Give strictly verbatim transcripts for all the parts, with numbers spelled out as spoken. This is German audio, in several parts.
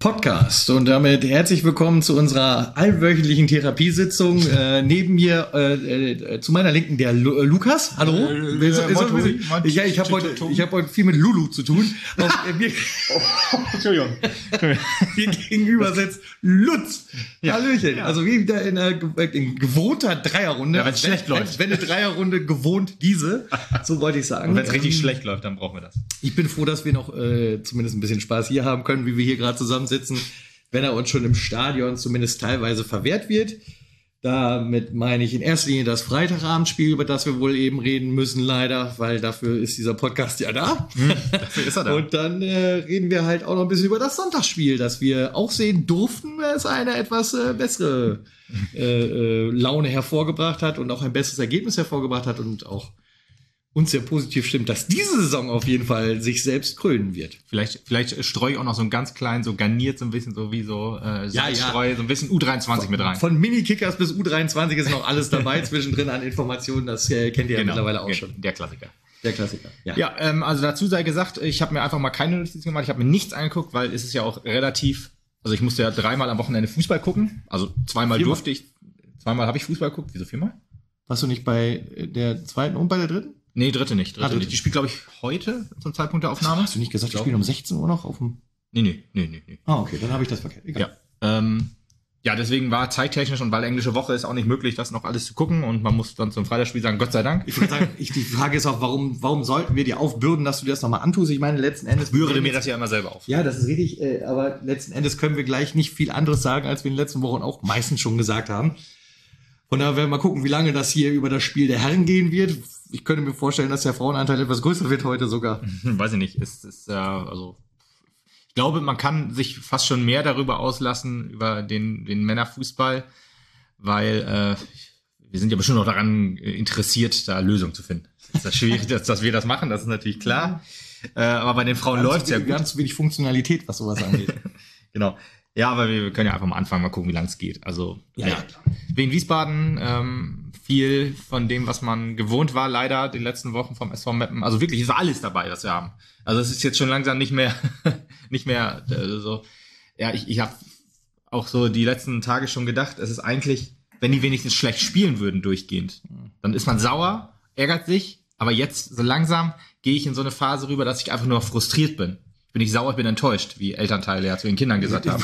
Podcast und damit herzlich willkommen zu unserer allwöchentlichen Therapiesitzung. Äh, neben mir äh, äh, zu meiner Linken der Lu äh, Lukas. Hallo. Äh, äh, so, so, ich ich habe heute, ich hab heute viel mit Lulu zu tun. Und, äh, mir, Entschuldigung. Hier gegenüber sitzt Lutz. Ja. Hallöchen. Ja. Also wie wieder in einer in gewohnter Dreierrunde. Ja, wenn es schlecht läuft. Wenn eine Dreierrunde gewohnt diese, so wollte ich sagen. Wenn es richtig ähm, schlecht läuft, dann brauchen wir das. Ich bin froh, dass wir noch äh, zumindest ein bisschen Spaß hier haben können, wie wir hier gerade zusammensitzen, wenn er uns schon im Stadion zumindest teilweise verwehrt wird. Damit meine ich in erster Linie das Freitagabendspiel, über das wir wohl eben reden müssen, leider, weil dafür ist dieser Podcast ja da. Hm, dafür ist er da. Und dann äh, reden wir halt auch noch ein bisschen über das Sonntagsspiel, das wir auch sehen durften, weil es eine etwas äh, bessere äh, äh, Laune hervorgebracht hat und auch ein besseres Ergebnis hervorgebracht hat und auch uns sehr positiv stimmt, dass diese Saison auf jeden Fall sich selbst krönen wird. Vielleicht, vielleicht streue ich auch noch so einen ganz kleinen, so garniert so ein bisschen, so wie so äh, ja, ja. streue so ein bisschen U dreiundzwanzig von, mit rein. Von Mini-Kickers bis U dreiundzwanzig ist noch alles dabei zwischendrin an Informationen. Das äh, kennt ihr ja genau, mittlerweile auch schon. Der Klassiker. Der Klassiker. Ja, ja ähm, also dazu sei gesagt, ich habe mir einfach mal keine Notizen gemacht. Ich habe mir nichts angeguckt, weil es ist ja auch relativ. Also ich musste ja dreimal am Wochenende Fußball gucken. Also zweimal viermal. durfte ich. Zweimal habe ich Fußball geguckt. Wieso viermal? Warst du nicht bei der zweiten und bei der dritten? Nee, dritte nicht. Dritte ah, dritte. nicht. Die spielt, glaube ich, heute zum Zeitpunkt der Aufnahme. Hast du nicht gesagt, die spielen um sechzehn Uhr noch auf dem... Nee, nee, nee, nee. nee. Ah, okay, dann habe ich das verkehrt. Egal. Ja, ähm, ja, deswegen war zeittechnisch und weil englische Woche ist auch nicht möglich, das noch alles zu gucken und man muss dann zum Freitagsspiel sagen, Gott sei Dank. Ich würde sagen, ich, die Frage ist auch, warum, warum sollten wir dir aufbürden, dass du dir das nochmal antust? Ich meine, letzten Endes... Bürde mir das ja immer selber auf. Ja, das ist richtig, äh, aber letzten Endes können wir gleich nicht viel anderes sagen, als wir in den letzten Wochen auch meistens schon gesagt haben. Von daher werden wir mal gucken, wie lange das hier über das Spiel der Herren gehen wird. Ich könnte mir vorstellen, dass der Frauenanteil etwas größer wird heute sogar. Weiß ich nicht. Es ist äh, also ich glaube, man kann sich fast schon mehr darüber auslassen über den den Männerfußball, weil äh, wir sind ja bestimmt auch daran interessiert, da Lösungen zu finden. Es ist schwierig, dass, dass wir das machen. Das ist natürlich klar. Äh, aber bei den Frauen läuft es ja gut. Ganz wenig Funktionalität, was sowas angeht. Genau. Ja, aber wir können ja einfach mal anfangen, mal gucken, wie lang es geht. Also, ja, ja. Wien Wiesbaden, ähm, viel von dem, was man gewohnt war, leider die letzten Wochen vom S V Meppen. Also wirklich, es war alles dabei, was wir haben. Also es ist jetzt schon langsam nicht mehr, nicht mehr äh, so. Ja, ich, ich habe auch so die letzten Tage schon gedacht, es ist eigentlich, wenn die wenigstens schlecht spielen würden durchgehend, dann ist man sauer, ärgert sich. Aber jetzt so langsam gehe ich in so eine Phase rüber, dass ich einfach nur frustriert bin. Ich bin nicht sauer, ich bin enttäuscht, wie Elternteile ja zu den Kindern gesagt haben.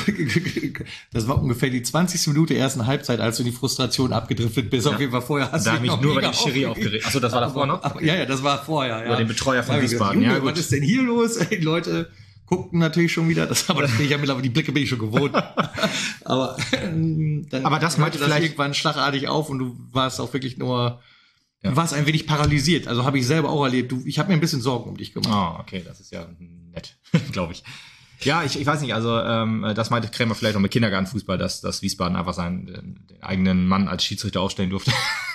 Das war ungefähr die zwanzigste Minute der ersten Halbzeit, als du in die Frustration abgedriftet bist. Ja. Auf jeden Fall vorher hast da du mich nur über den Schiri aufgeregt. Achso, das war davor noch? Aber, ja, ja, das war vorher. Ja. Über den Betreuer von Wiesbaden. Ja, gut. Was ist denn hier los? Die Leute guckten natürlich schon wieder. Das, aber das bin ich ja mittlerweile, die Blicke bin ich schon gewohnt. aber ähm, dann aber das meinte das vielleicht irgendwann schlagartig auf und du warst auch wirklich nur... Ja. Du warst ein wenig paralysiert, also habe ich selber auch erlebt. Du, ich habe mir ein bisschen Sorgen um dich gemacht. Ah, oh, okay, das ist ja nett, glaube ich. Ja, ich, ich weiß nicht, also ähm, das meinte Krämer vielleicht auch mit Kindergartenfußball, dass, dass Wiesbaden einfach seinen den, den eigenen Mann als Schiedsrichter aufstellen durfte.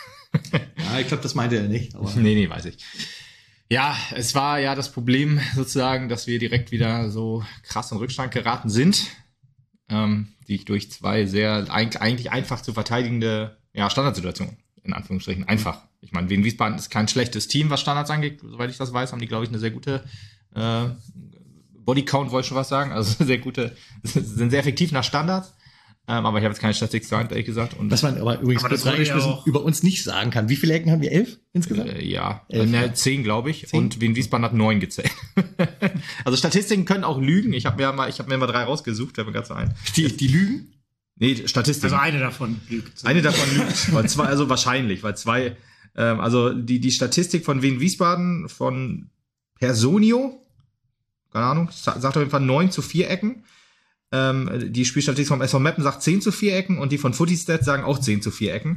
Ja, ich glaube, das meinte er nicht. Aber nee, nee, weiß ich. Ja, es war ja das Problem sozusagen, dass wir direkt wieder so krass in Rückstand geraten sind, ähm, die durch zwei sehr eigentlich einfach zu verteidigende ja, Standardsituationen. In Anführungsstrichen einfach. Ich meine, Wien Wiesbaden ist kein schlechtes Team, was Standards angeht. Soweit ich das weiß, haben die, glaube ich, eine sehr gute äh, Bodycount, wollte ich schon was sagen. Also sehr gute, sind sehr effektiv nach Standards. Ähm, aber ich habe jetzt keine Statistik zur Hand, ehrlich gesagt. Und was man aber übrigens aber das reingeschmissen ja über uns nicht sagen kann. Wie viele Ecken haben wir? Elf insgesamt? Äh, ja, Elf, ne, ja. zehn, glaube ich. Zehn? Und Wien Wiesbaden hat neun gezählt. Also Statistiken können auch lügen. Ich habe mir mal, ich habe mir mal drei rausgesucht, fällt mir gerade so ein. Die, die lügen? Nee, Statistik. Also eine davon lügt. Eine davon lügt. Weil zwei, also wahrscheinlich, weil zwei, ähm, also die, die Statistik von Wien Wiesbaden von Personio, keine Ahnung, sagt auf jeden Fall neun zu vier Ecken. Ähm, die Spielstatistik vom S V Meppen sagt zehn zu vier Ecken und die von Footistat sagen auch zehn zu vier Ecken.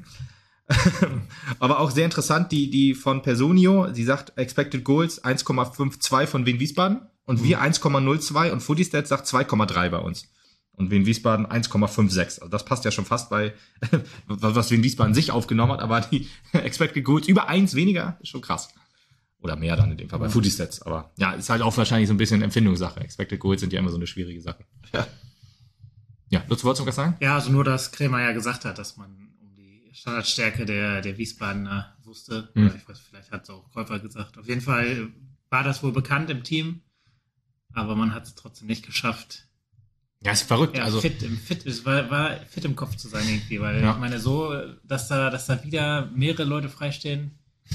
Aber auch sehr interessant, die, die von Personio, sie sagt Expected Goals eins Komma zweiundfünfzig von Wien Wiesbaden und wir eins Komma null zwei und Footistat sagt zwei Komma drei bei uns. Und Wien Wiesbaden eins Komma sechsundfünfzig. Also das passt ja schon fast bei, was Wien Wiesbaden sich aufgenommen hat, aber die Expected Goals über eins weniger ist schon krass. Oder mehr dann in dem Fall bei Footistats. Aber ja, ist halt auch wahrscheinlich so ein bisschen Empfindungssache. Expected Goals sind ja immer so eine schwierige Sache. Ja. Ja, Lutz, wolltest du was sagen? Ja, also nur, dass Krämer ja gesagt hat, dass man um die Standardstärke der, der Wiesbadener wusste. Hm. Oder ich weiß, vielleicht hat es auch Käufer gesagt. Auf jeden Fall war das wohl bekannt im Team. Aber man hat es trotzdem nicht geschafft, Ja, ist verrückt. Ja, also fit, im, fit, es war, war fit im Kopf zu sein irgendwie, weil ja. ich meine so, dass da, dass da wieder mehrere Leute freistehen,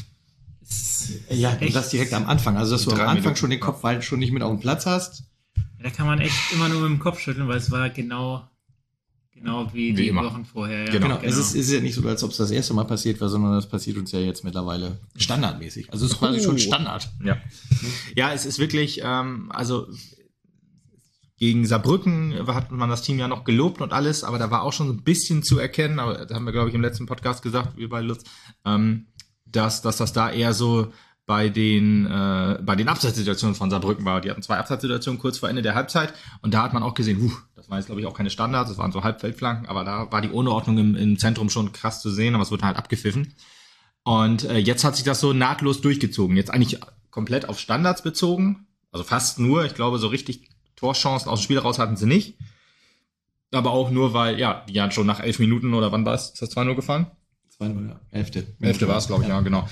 ist ja, und das direkt am Anfang, also dass du am Anfang Minuten. schon den Kopf halt schon nicht mit auf dem Platz hast. Da kann man echt immer nur mit dem Kopf schütteln, weil es war genau, genau wie, Wie die immer. Wochen vorher. Ja, Genau. Genau, es ist, ist ja nicht so, als ob es das erste Mal passiert war, sondern das passiert uns ja jetzt mittlerweile standardmäßig. Also es ist quasi Oh. schon Standard. Ja, ja, es ist wirklich, ähm, also gegen Saarbrücken hat man das Team ja noch gelobt und alles, aber da war auch schon so ein bisschen zu erkennen, aber da haben wir, glaube ich, im letzten Podcast gesagt, wir bei Lutz, ähm, dass, dass das da eher so bei den äh, bei den Abseitssituationen von Saarbrücken war. Die hatten zwei Abseitssituationen kurz vor Ende der Halbzeit und da hat man auch gesehen, huh, das waren jetzt, glaube ich, auch keine Standards, das waren so Halbfeldflanken, aber da war die Unordnung im, im Zentrum schon krass zu sehen, aber es wurde halt abgepfiffen. Und äh, jetzt hat sich das so nahtlos durchgezogen. Jetzt eigentlich komplett auf Standards bezogen, also fast nur, ich glaube, so richtig Torchancen aus dem Spiel raus hatten sie nicht. Aber auch nur, weil, ja, die ja schon nach elf Minuten oder wann war es? Ist das zwei null gefallen? zwei null, ja. Elfte. Elfte war es, glaube ich, ja, genau.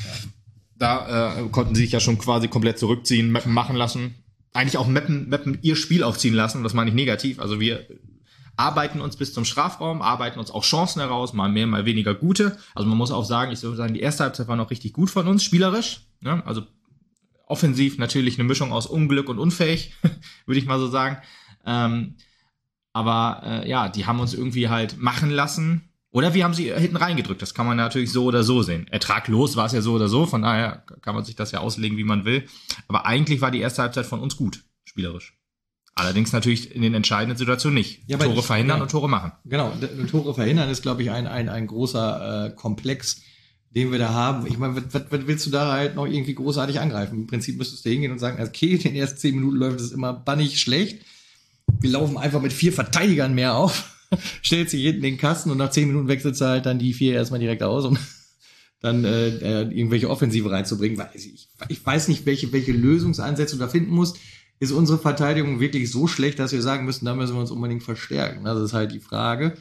Da äh, konnten sie sich ja schon quasi komplett zurückziehen, Meppen machen lassen. Eigentlich auch Meppen, Meppen ihr Spiel aufziehen lassen, das meine ich negativ. Also wir arbeiten uns bis zum Strafraum, arbeiten uns auch Chancen heraus, mal mehr, mal weniger gute. Also man muss auch sagen, ich würde sagen, die erste Halbzeit war noch richtig gut von uns, spielerisch. Ne? Also offensiv natürlich eine Mischung aus Unglück und unfähig, würde ich mal so sagen. Ähm, aber äh, ja, die haben uns irgendwie halt machen lassen. Oder wir haben sie hinten reingedrückt. Das kann man natürlich so oder so sehen. Ertraglos war es ja so oder so. Von daher kann man sich das ja auslegen, wie man will. Aber eigentlich war die erste Halbzeit von uns gut, spielerisch. Allerdings natürlich in den entscheidenden Situationen nicht. Ja, Tore ich, verhindern genau. und Tore machen. Genau, Tore verhindern ist, glaube ich, ein, ein, ein großer äh, Komplex, den wir da haben. Ich meine, was, was willst du da halt noch irgendwie großartig angreifen? Im Prinzip müsstest du hingehen und sagen, okay, in den ersten zehn Minuten läuft es immer bannig schlecht. Wir laufen einfach mit vier Verteidigern mehr auf, stellt sich hinten den Kasten und nach zehn Minuten wechselt halt dann die vier erstmal direkt aus, um dann äh, irgendwelche Offensive reinzubringen. Weil ich, ich weiß nicht, welche, welche Lösungsansätze du da finden musst. Ist unsere Verteidigung wirklich so schlecht, dass wir sagen müssen, da müssen wir uns unbedingt verstärken? Das ist halt die Frage.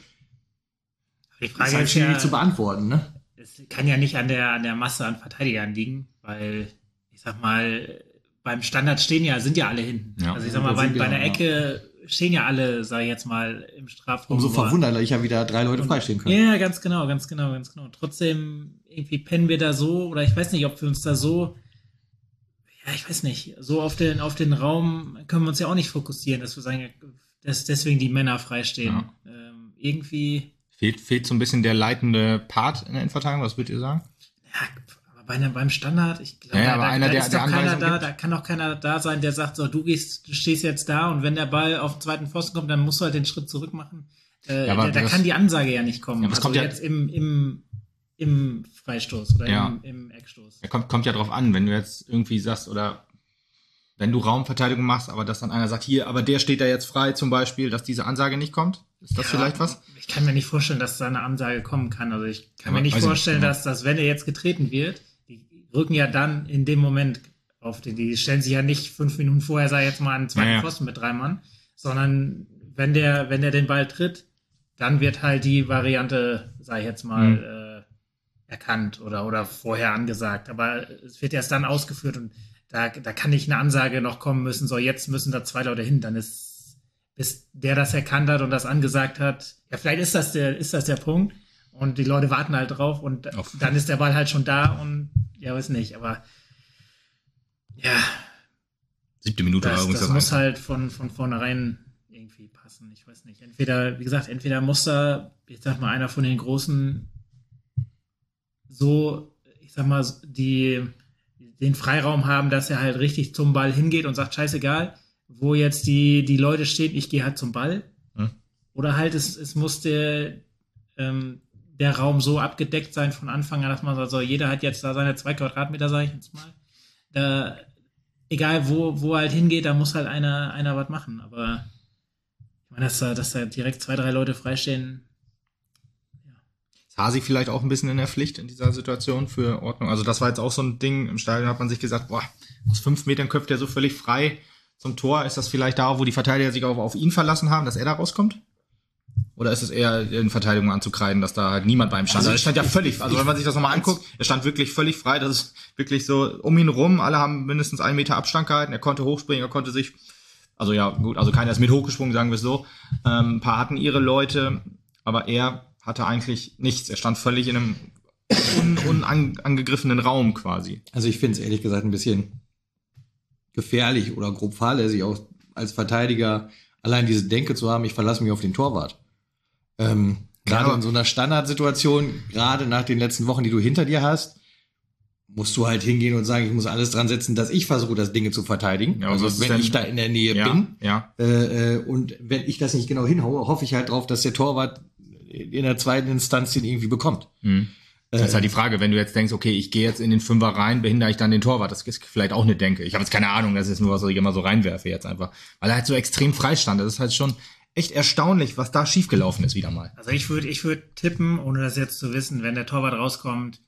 Die Frage ist halt ist schwierig ja, zu beantworten, ne? Es kann ja nicht an der, an der Masse an Verteidigern liegen, weil, ich sag mal, beim Standard stehen ja, sind ja alle hinten. Ja. Also ich sag mal, bei, Ja, bei einer ja. Ecke stehen ja alle, sag ich jetzt mal, im Strafraum. Umso Aber- verwunderlicher wieder drei Leute freistehen können. Ja, ganz genau, ganz genau, ganz genau. Trotzdem, irgendwie pennen wir da so, oder ich weiß nicht, ob wir uns da so, ja, ich weiß nicht, so auf den, auf den Raum können wir uns ja auch nicht fokussieren, dass wir sagen, dass deswegen die Männer freistehen. Ja. Ähm, irgendwie, Fehlt, fehlt so ein bisschen der leitende Part in der Innenverteidigung, was würdet ihr sagen? ja, aber bei einem, beim Standard, ich glaube, Ja, ja, da, aber da, einer, da der- ist der doch keiner Anweisung da, gibt. da kann doch keiner da sein, der sagt, so, du gehst, du stehst jetzt da und wenn der Ball auf den zweiten Pfosten kommt, dann musst du halt den Schritt zurück machen. Äh, Ja, aber da da das- kann die Ansage ja nicht kommen. Ja, aber es also kommt ja- jetzt im, im, im Freistoß oder Ja. im, im Eckstoß. Ja, kommt, kommt ja drauf an, wenn du jetzt irgendwie sagst, oder wenn du Raumverteidigung machst, aber dass dann einer sagt, hier, aber der steht da jetzt frei zum Beispiel, dass diese Ansage nicht kommt. Ist das Ja, vielleicht was? Ich kann mir nicht vorstellen, dass da eine Ansage kommen kann. Also ich kann Aber mir nicht weiß ich vorstellen, nicht, ja. dass, dass wenn er jetzt getreten wird, die rücken ja dann in dem Moment auf den, die stellen sich ja nicht fünf Minuten vorher, sei jetzt mal einen zweiten Ja, ja. Pfosten mit drei Mann, sondern wenn der, wenn der den Ball tritt, dann wird halt die Variante, sag ich jetzt mal, Mhm. äh, erkannt oder, oder vorher angesagt. Aber es wird erst dann ausgeführt und da, da kann nicht eine Ansage noch kommen müssen, so jetzt müssen da zwei Leute hin, dann ist bis der das erkannt hat und das angesagt hat, ja, vielleicht ist das der, ist das der Punkt und die Leute warten halt drauf und Auf- dann ist der Ball halt schon da und ja, weiß nicht, aber ja, Siebte Minute war das, übrigens das das muss Einzige. halt von, von vornherein irgendwie passen, ich weiß nicht. Entweder, wie gesagt, entweder muss da, ich sag mal, einer von den Großen so, ich sag mal, die den Freiraum haben, dass er halt richtig zum Ball hingeht und sagt, scheißegal, wo jetzt die, die Leute stehen, ich gehe halt zum Ball. Hm. Oder halt, es, es muss der, ähm, der Raum so abgedeckt sein von Anfang an, dass man sagt, so, jeder hat jetzt da seine zwei Quadratmeter, sage ich jetzt mal. Da, egal wo, wo er halt hingeht, da muss halt einer, einer was machen. Aber ich meine, dass da, dass da direkt zwei, drei Leute freistehen. Ist Hasi vielleicht auch ein bisschen in der Pflicht in dieser Situation für Ordnung? Also das war jetzt auch so ein Ding, im Stadion hat man sich gesagt, boah, aus fünf Metern köpft er so völlig frei zum Tor. Ist das vielleicht da, wo die Verteidiger sich auch auf ihn verlassen haben, dass er da rauskommt? Oder ist es eher in Verteidigung anzukreiden, dass da halt niemand bei ihm stand? Also Also er stand ja ich- völlig, also wenn man sich das nochmal anguckt, er stand wirklich völlig frei, das ist wirklich so um ihn rum, alle haben mindestens einen Meter Abstand gehalten, er konnte hochspringen, er konnte sich Also ja, gut, also keiner ist mit hochgesprungen, sagen wir es so. Ähm, ein paar hatten ihre Leute, aber er hatte eigentlich nichts. Er stand völlig in einem un- unangegriffenen Raum quasi. Also ich finde es ehrlich gesagt ein bisschen gefährlich oder grob fahrlässig, auch als Verteidiger allein diese Denke zu haben, ich verlasse mich auf den Torwart. Ähm, gerade Ja. in so einer Standardsituation, gerade nach den letzten Wochen, die du hinter dir hast, musst du halt hingehen und sagen, ich muss alles dran setzen, dass ich versuche, das Ding zu verteidigen. Ja, also wenn denn, ich da in der Nähe ja, bin. Ja. Äh, und wenn ich das nicht genau hinhaue, hoffe ich halt drauf, dass der Torwart in der zweiten Instanz den irgendwie bekommt. Mhm. Das ist halt die Frage, wenn du jetzt denkst, okay, ich gehe jetzt in den Fünfer rein, behindere ich dann den Torwart. Das ist vielleicht auch eine Denke. Ich habe jetzt keine Ahnung, das ist nur, was ich immer so reinwerfe jetzt einfach. Weil er halt so extrem frei stand. Das ist halt schon echt erstaunlich, was da schiefgelaufen ist wieder mal. Also ich würde ich würd tippen, ohne das jetzt zu wissen, wenn der Torwart rauskommt,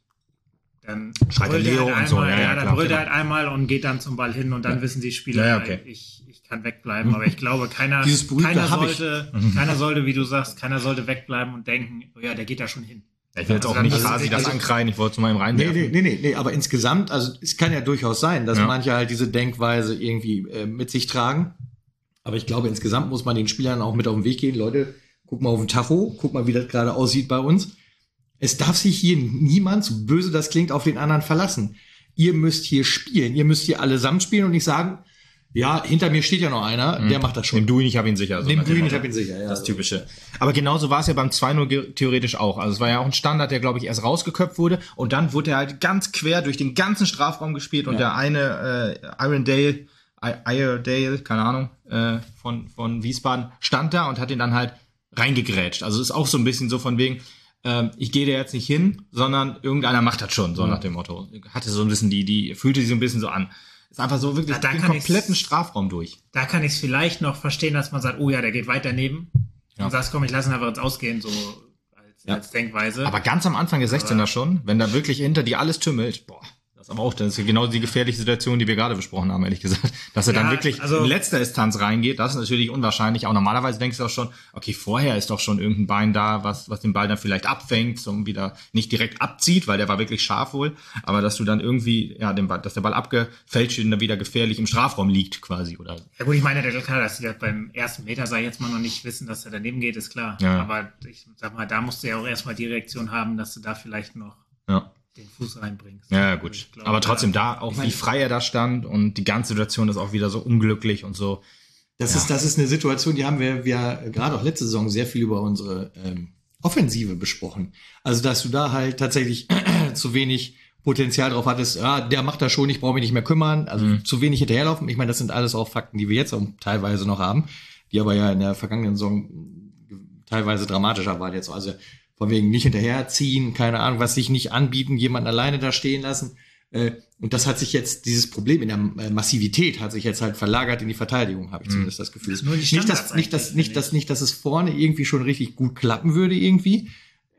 dann Schreit brüllt der er Leo halt und so, einmal, ja, ja, ja, dann klar, brüllt er genau. halt einmal und geht dann zum Ball hin und dann Ja. wissen die Spieler, Ja, okay. ich, ich kann wegbleiben. Aber ich glaube, keiner, Dieses berühmte keiner hab ich. sollte, keiner sollte, wie du sagst, keiner sollte wegbleiben und denken, oh ja, der geht da schon hin. Ich will jetzt Also auch nicht dann- quasi das also- ankreien, ich wollte zu meinem Nee, reinwerfen. nee, nee, nee, nee, aber insgesamt, also es kann ja durchaus sein, dass Ja. manche halt diese Denkweise irgendwie äh, mit sich tragen. Aber ich glaube, insgesamt muss man den Spielern auch mit auf den Weg gehen. Leute, guck mal auf den Tacho, guck mal, wie das gerade aussieht bei uns. Es darf sich hier niemand, so böse das klingt, auf den anderen verlassen. Ihr müsst hier spielen, ihr müsst hier allesamt spielen und nicht sagen, ja, hinter mir steht ja noch einer, der macht das schon. Nimm du ihn, ich hab ihn sicher. So Nimm nach du dem ihn, ich Motto. hab ihn sicher, ja. Das Typische. Aber genauso war es ja beim zwei null ge- theoretisch auch. Also es war ja auch ein Standard, der, glaube ich, erst rausgeköpft wurde. Und dann wurde er halt ganz quer durch den ganzen Strafraum gespielt. Und Ja. der eine äh, Irondale, I- Iredale, keine Ahnung, äh, von, von Wiesbaden, stand da und hat ihn dann halt reingegrätscht. Also es ist auch so ein bisschen so von wegen, ähm, ich gehe da jetzt nicht hin, sondern irgendeiner macht das schon, so nach dem Motto. Hatte so ein bisschen die, die fühlte sich so ein bisschen so an. Ist einfach so wirklich Ja, da den kann kompletten ich's- Strafraum durch. Da kann ich es vielleicht noch verstehen, dass man sagt, oh ja, der geht weit daneben. Ja. Und sagst, komm, ich lasse ihn einfach ins Ausgehen, so als, Ja. als Denkweise. Aber ganz am Anfang der sechzehner schon, wenn da wirklich hinter dir alles tümmelt, boah, das ist aber auch, das ist ja genau die gefährliche Situation, die wir gerade besprochen haben, ehrlich gesagt. Dass er Ja, dann wirklich also- in letzter Instanz reingeht, das ist natürlich unwahrscheinlich. Auch normalerweise denkst du auch schon, okay, vorher ist doch schon irgendein Bein da, was, was den Ball dann vielleicht abfängt, und wieder nicht direkt abzieht, weil der war wirklich scharf wohl, aber dass du dann irgendwie, ja, den Ball, dass der Ball abgefälscht und dann wieder gefährlich im Strafraum liegt quasi, oder? Ja gut, ich meine, der klar, dass die das beim ersten Meter, sag ich jetzt mal, noch nicht wissen, dass er daneben geht, ist klar. Ja. Aber ich sag mal, da musst du ja auch erstmal die Reaktion haben, dass du da vielleicht noch Ja. den Fuß reinbringst. Ja, Also gut. ich glaube, aber trotzdem da, auch meine- wie frei er da stand und die ganze Situation ist auch wieder so unglücklich und so. Das, Ja. ist, das ist eine Situation, die haben wir, wir gerade auch letzte Saison sehr viel über unsere ähm, Offensive besprochen. Also, dass du da halt tatsächlich zu wenig Potenzial drauf hattest, ja, der macht das schon, ich brauche mich nicht mehr kümmern, also Mhm. zu wenig hinterherlaufen. Ich meine, das sind alles auch Fakten, die wir jetzt auch teilweise noch haben, die aber ja in der vergangenen Saison teilweise dramatischer waren jetzt. Also von wegen nicht hinterherziehen, keine Ahnung, was sich nicht anbieten, jemanden alleine da stehen lassen. Äh, Und das hat sich jetzt, dieses Problem in der äh, Massivität hat sich jetzt halt verlagert in die Verteidigung, habe ich zumindest das Gefühl. Das ist nur die Nicht, Standards dass, nicht, dass, eigentlich, nicht, finde dass, nicht, dass es vorne irgendwie schon richtig gut klappen würde irgendwie.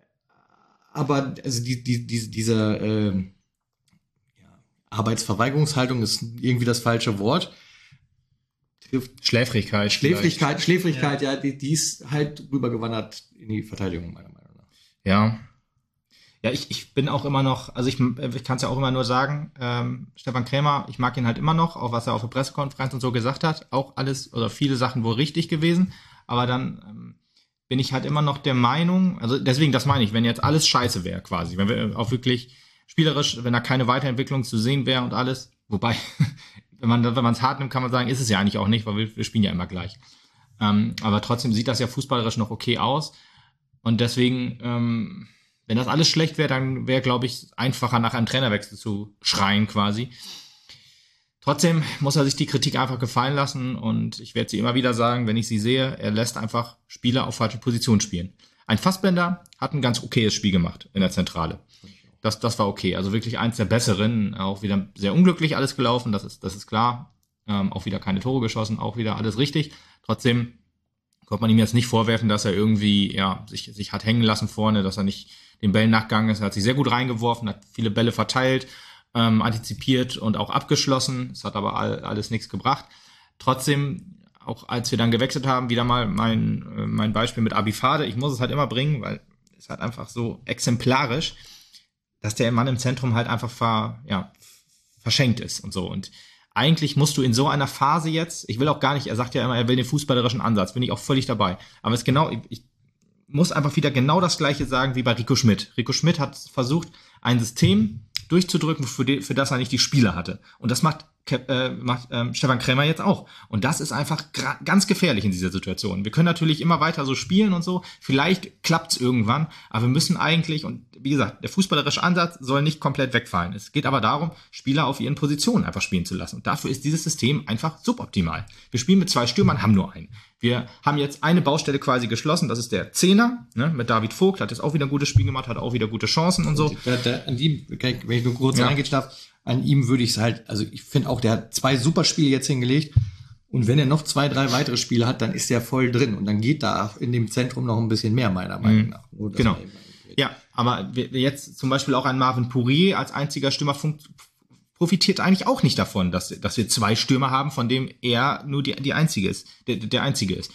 Aber also die, die, die, diese ähm, ja, Arbeitsverweigerungshaltung ist irgendwie das falsche Wort. Trifft Schläfrigkeit. Schläfrigkeit, Schläfrigkeit, ja, die, die ist halt rübergewandert in die Verteidigung, meiner Meinung nach. Ja. Ja, ich, ich bin auch immer noch, also ich, ich kann es ja auch immer nur sagen, ähm, Stefan Krämer, ich mag ihn halt immer noch, auch was er auf der Pressekonferenz und so gesagt hat, auch alles oder viele Sachen wohl richtig gewesen, aber dann ähm, bin ich halt immer noch der Meinung, also deswegen, das meine ich, wenn jetzt alles scheiße wäre quasi, wenn wir auch wirklich spielerisch, wenn da keine Weiterentwicklung zu sehen wäre und alles, wobei, wenn man wenn man es hart nimmt, kann man sagen, ist es ja eigentlich auch nicht, weil wir, wir spielen ja immer gleich. Ähm, aber trotzdem sieht das ja fußballerisch noch okay aus und deswegen, ähm, wenn das alles schlecht wäre, dann wäre, glaube ich, einfacher nach einem Trainerwechsel zu schreien quasi. Trotzdem muss er sich die Kritik einfach gefallen lassen und ich werde sie immer wieder sagen, wenn ich sie sehe, er lässt einfach Spieler auf falsche Position spielen. Ein Fassbender hat ein ganz okayes Spiel gemacht in der Zentrale. Das, das war okay. Also wirklich eins der besseren, auch wieder sehr unglücklich alles gelaufen, das ist, das ist klar. Ähm, auch wieder keine Tore geschossen, auch wieder alles richtig. Trotzdem konnte man ihm jetzt nicht vorwerfen, dass er irgendwie ja sich, sich hat hängen lassen vorne, dass er nicht den Bällen nachgegangen ist. Er hat sich sehr gut reingeworfen, hat viele Bälle verteilt, ähm, antizipiert und auch abgeschlossen. Es hat aber all, alles nichts gebracht. Trotzdem, auch als wir dann gewechselt haben, wieder mal mein, äh, mein Beispiel mit Abifade. Ich muss es halt immer bringen, weil es halt einfach so exemplarisch, dass der Mann im Zentrum halt einfach ver, ja, verschenkt ist und so. Und eigentlich musst du in so einer Phase jetzt, ich will auch gar nicht, er sagt ja immer, er will den fußballerischen Ansatz, bin ich auch völlig dabei. Aber es ist genau, ich muss einfach wieder genau das Gleiche sagen wie bei Rico Schmidt. Rico Schmidt hat versucht, ein System durchzudrücken, für, die, für das er nicht die Spieler hatte. Und das macht, äh, macht ähm, Stefan Krämer jetzt auch. Und das ist einfach gra- ganz gefährlich in dieser Situation. Wir können natürlich immer weiter so spielen und so. Vielleicht klappt's irgendwann, aber wir müssen eigentlich, und wie gesagt, der fußballerische Ansatz soll nicht komplett wegfallen. Es geht aber darum, Spieler auf ihren Positionen einfach spielen zu lassen. Und dafür ist dieses System einfach suboptimal. Wir spielen mit zwei Stürmern, haben nur einen. Wir haben jetzt eine Baustelle quasi geschlossen, das ist der Zehner, ne, mit David Vogt, hat jetzt auch wieder ein gutes Spiel gemacht, hat auch wieder gute Chancen und so. Da, da, an ihm, wenn ich nur kurz ja. reingehen darf, an ihm würde ich es halt, also ich finde auch, der hat zwei super Spiele jetzt hingelegt und wenn er noch zwei, drei weitere Spiele hat, dann ist er voll drin und dann geht da in dem Zentrum noch ein bisschen mehr, meiner Meinung nach. Mhm. Genau. Ja, aber jetzt zum Beispiel auch ein Marvin Pourier als einziger Stürmer funkt, profitiert eigentlich auch nicht davon, dass, dass wir zwei Stürmer haben, von dem er nur die, die einzige ist, der, der einzige ist.